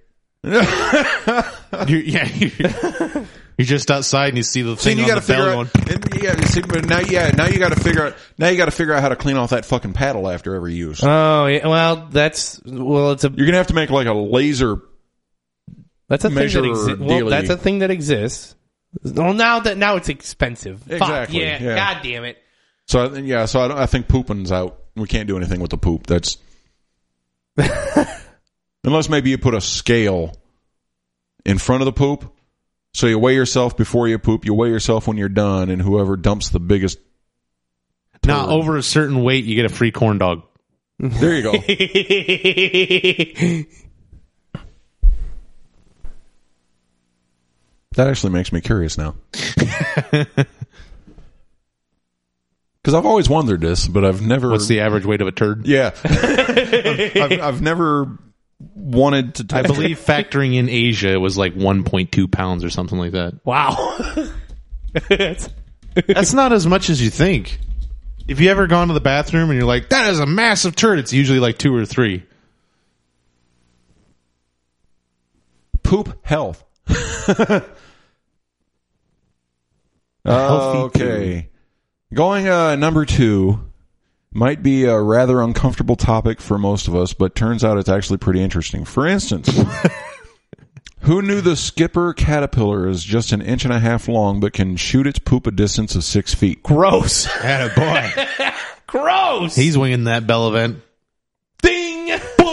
You're just outside and you see the thing on the bell going. Now you got to figure out. Now you got to figure out how to clean off that fucking paddle after every use. Oh yeah, it's you're gonna have to make like a laser. That's a thing that exists. Well, that's a thing that exists. Well, now it's expensive. Exactly. Fuck, yeah. God damn it. So I think pooping's out. We can't do anything with the poop. That's unless maybe you put a scale in front of the poop. So you weigh yourself before you poop, you weigh yourself when you're done, and whoever dumps the biggest... Now, over a certain weight, you get a free corn dog. There you go. That actually makes me curious now. Because I've always wondered this, but I've never... What's the average weight of a turd? Yeah. I've never wanted to I believe factoring in Asia, it was like 1.2 pounds or something like that. Wow. That's not as much as you think. If you ever gone to the bathroom and you're like, that is a massive turd, it's usually like 2 or 3. Poop health. Okay. Going number 2 might be a rather uncomfortable topic for most of us, but turns out it's actually pretty interesting. For instance, who knew the skipper caterpillar is just 1.5 inches long but can shoot its poop a distance of 6 feet? Gross. Attaboy. Gross. He's winging that bell event. Ding.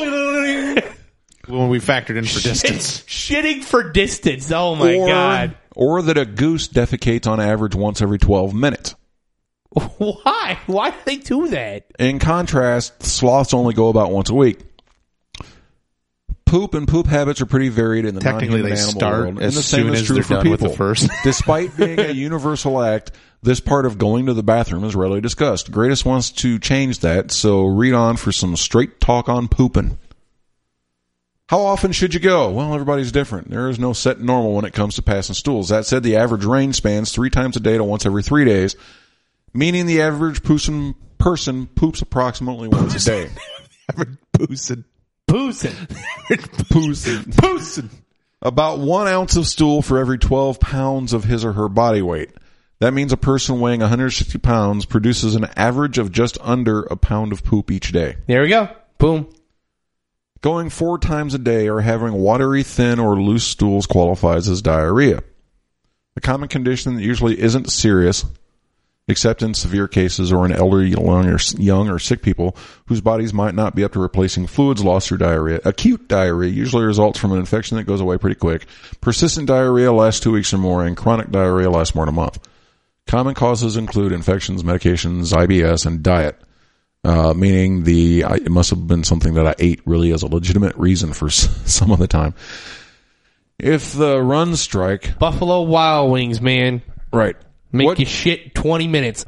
When we factored in for distance. Shitting for distance. Oh my God. Or that a goose defecates on average once every 12 minutes. Why? Why do they do that? In contrast, sloths only go about once a week. Poop and poop habits are pretty varied in the Technically, non-human they animal start world, and as the same soon is as true they're for done people. with the first. Despite being a universal act, this part of going to the bathroom is rarely discussed. Greatest wants to change that, so read on for some straight talk on pooping. How often should you go? Well, everybody's different. There is no set normal when it comes to passing stools. That said, the average range spans 3 times a day to once every 3 days, meaning the average person poops approximately once a day. Poosing. About 1 ounce of stool for every 12 pounds of his or her body weight. That means a person weighing 160 pounds produces an average of just under a pound of poop each day. There we go. Boom. Going 4 times a day or having watery, thin, or loose stools qualifies as diarrhea. A common condition that usually isn't serious, except in severe cases or in elderly, young or sick people whose bodies might not be up to replacing fluids lost through diarrhea. Acute diarrhea usually results from an infection that goes away pretty quick. Persistent diarrhea lasts 2 weeks or more, and chronic diarrhea lasts more than a month. Common causes include infections, medications, IBS, and diet. Meaning it must have been something that I ate really as a legitimate reason for some of the time. If the runs strike... Buffalo Wild Wings, man. Right. Make you shit 20 minutes.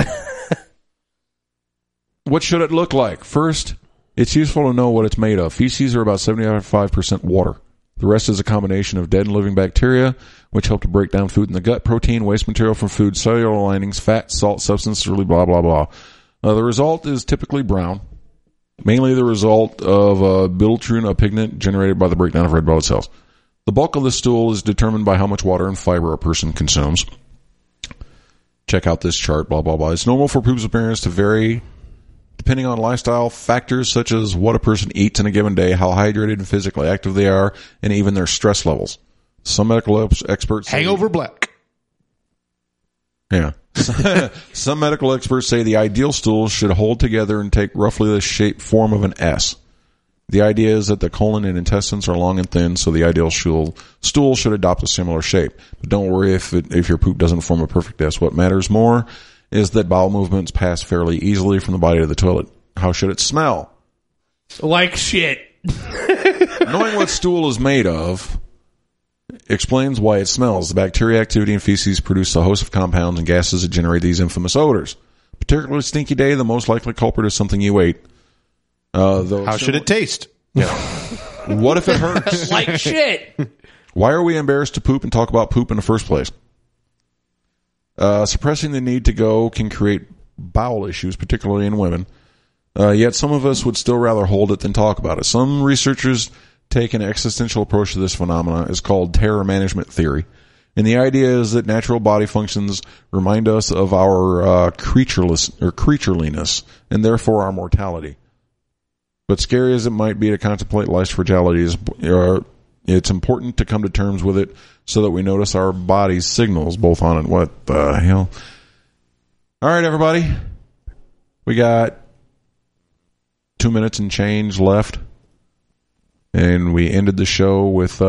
What should it look like? First, it's useful to know what it's made of. Feces are about 75% water. The rest is a combination of dead and living bacteria, which help to break down food in the gut, protein, waste material from food, cellular linings, fat, salt, substances, really blah, blah, blah. The result is typically brown, mainly the result of bilirubin, a pigment generated by the breakdown of red blood cells. The bulk of the stool is determined by how much water and fiber a person consumes. Check out this chart, blah, blah, blah. It's normal for poop's appearance to vary depending on lifestyle factors such as what a person eats in a given day, how hydrated and physically active they are, and even their stress levels. Some medical experts... Hangover black. Yeah. Some medical experts say the ideal stool should hold together and take roughly the form of an S. The idea is that the colon and intestines are long and thin, so the ideal stool should adopt a similar shape. But don't worry if your poop doesn't form a perfect S. What matters more is that bowel movements pass fairly easily from the body to the toilet. How should it smell? Like shit. Knowing what stool is made of explains why it smells. The bacteria activity in feces produce a host of compounds and gases that generate these infamous odors. Particularly stinky day, the most likely culprit is something you ate. How should it taste? Yeah. What if it hurts? Like shit. Why are we embarrassed to poop and talk about poop in the first place? Suppressing the need to go can create bowel issues, particularly in women. Yet some of us would still rather hold it than talk about it. Some researchers take an existential approach to this phenomenon. It's called terror management theory. And the idea is that natural body functions remind us of our creatureliness and therefore our mortality. But scary as it might be to contemplate life's fragilities, it's important to come to terms with it so that we notice our body's signals both on and what the hell. All right, everybody. We got 2 minutes and change left. And we ended the show with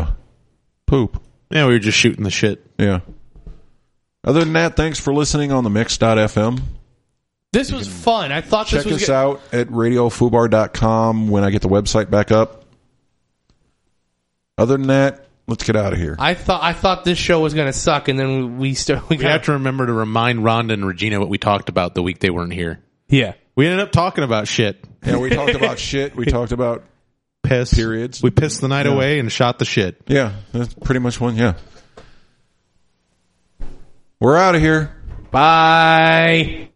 poop. Yeah, we were just shooting the shit. Yeah. Other than that, thanks for listening on the Mix.fm. This was fun. I thought this was Check us out at radiofubar.com when I get the website back up. Other than that, let's get out of here. I thought this show was going to suck, and then we have to remember to remind Rhonda and Regina what we talked about the week they weren't here. Yeah. We ended up talking about shit. Yeah, we talked about shit. We talked about piss. periods. We pissed the night away and shot the shit. Yeah, that's pretty much one. Yeah. We're out of here. Bye.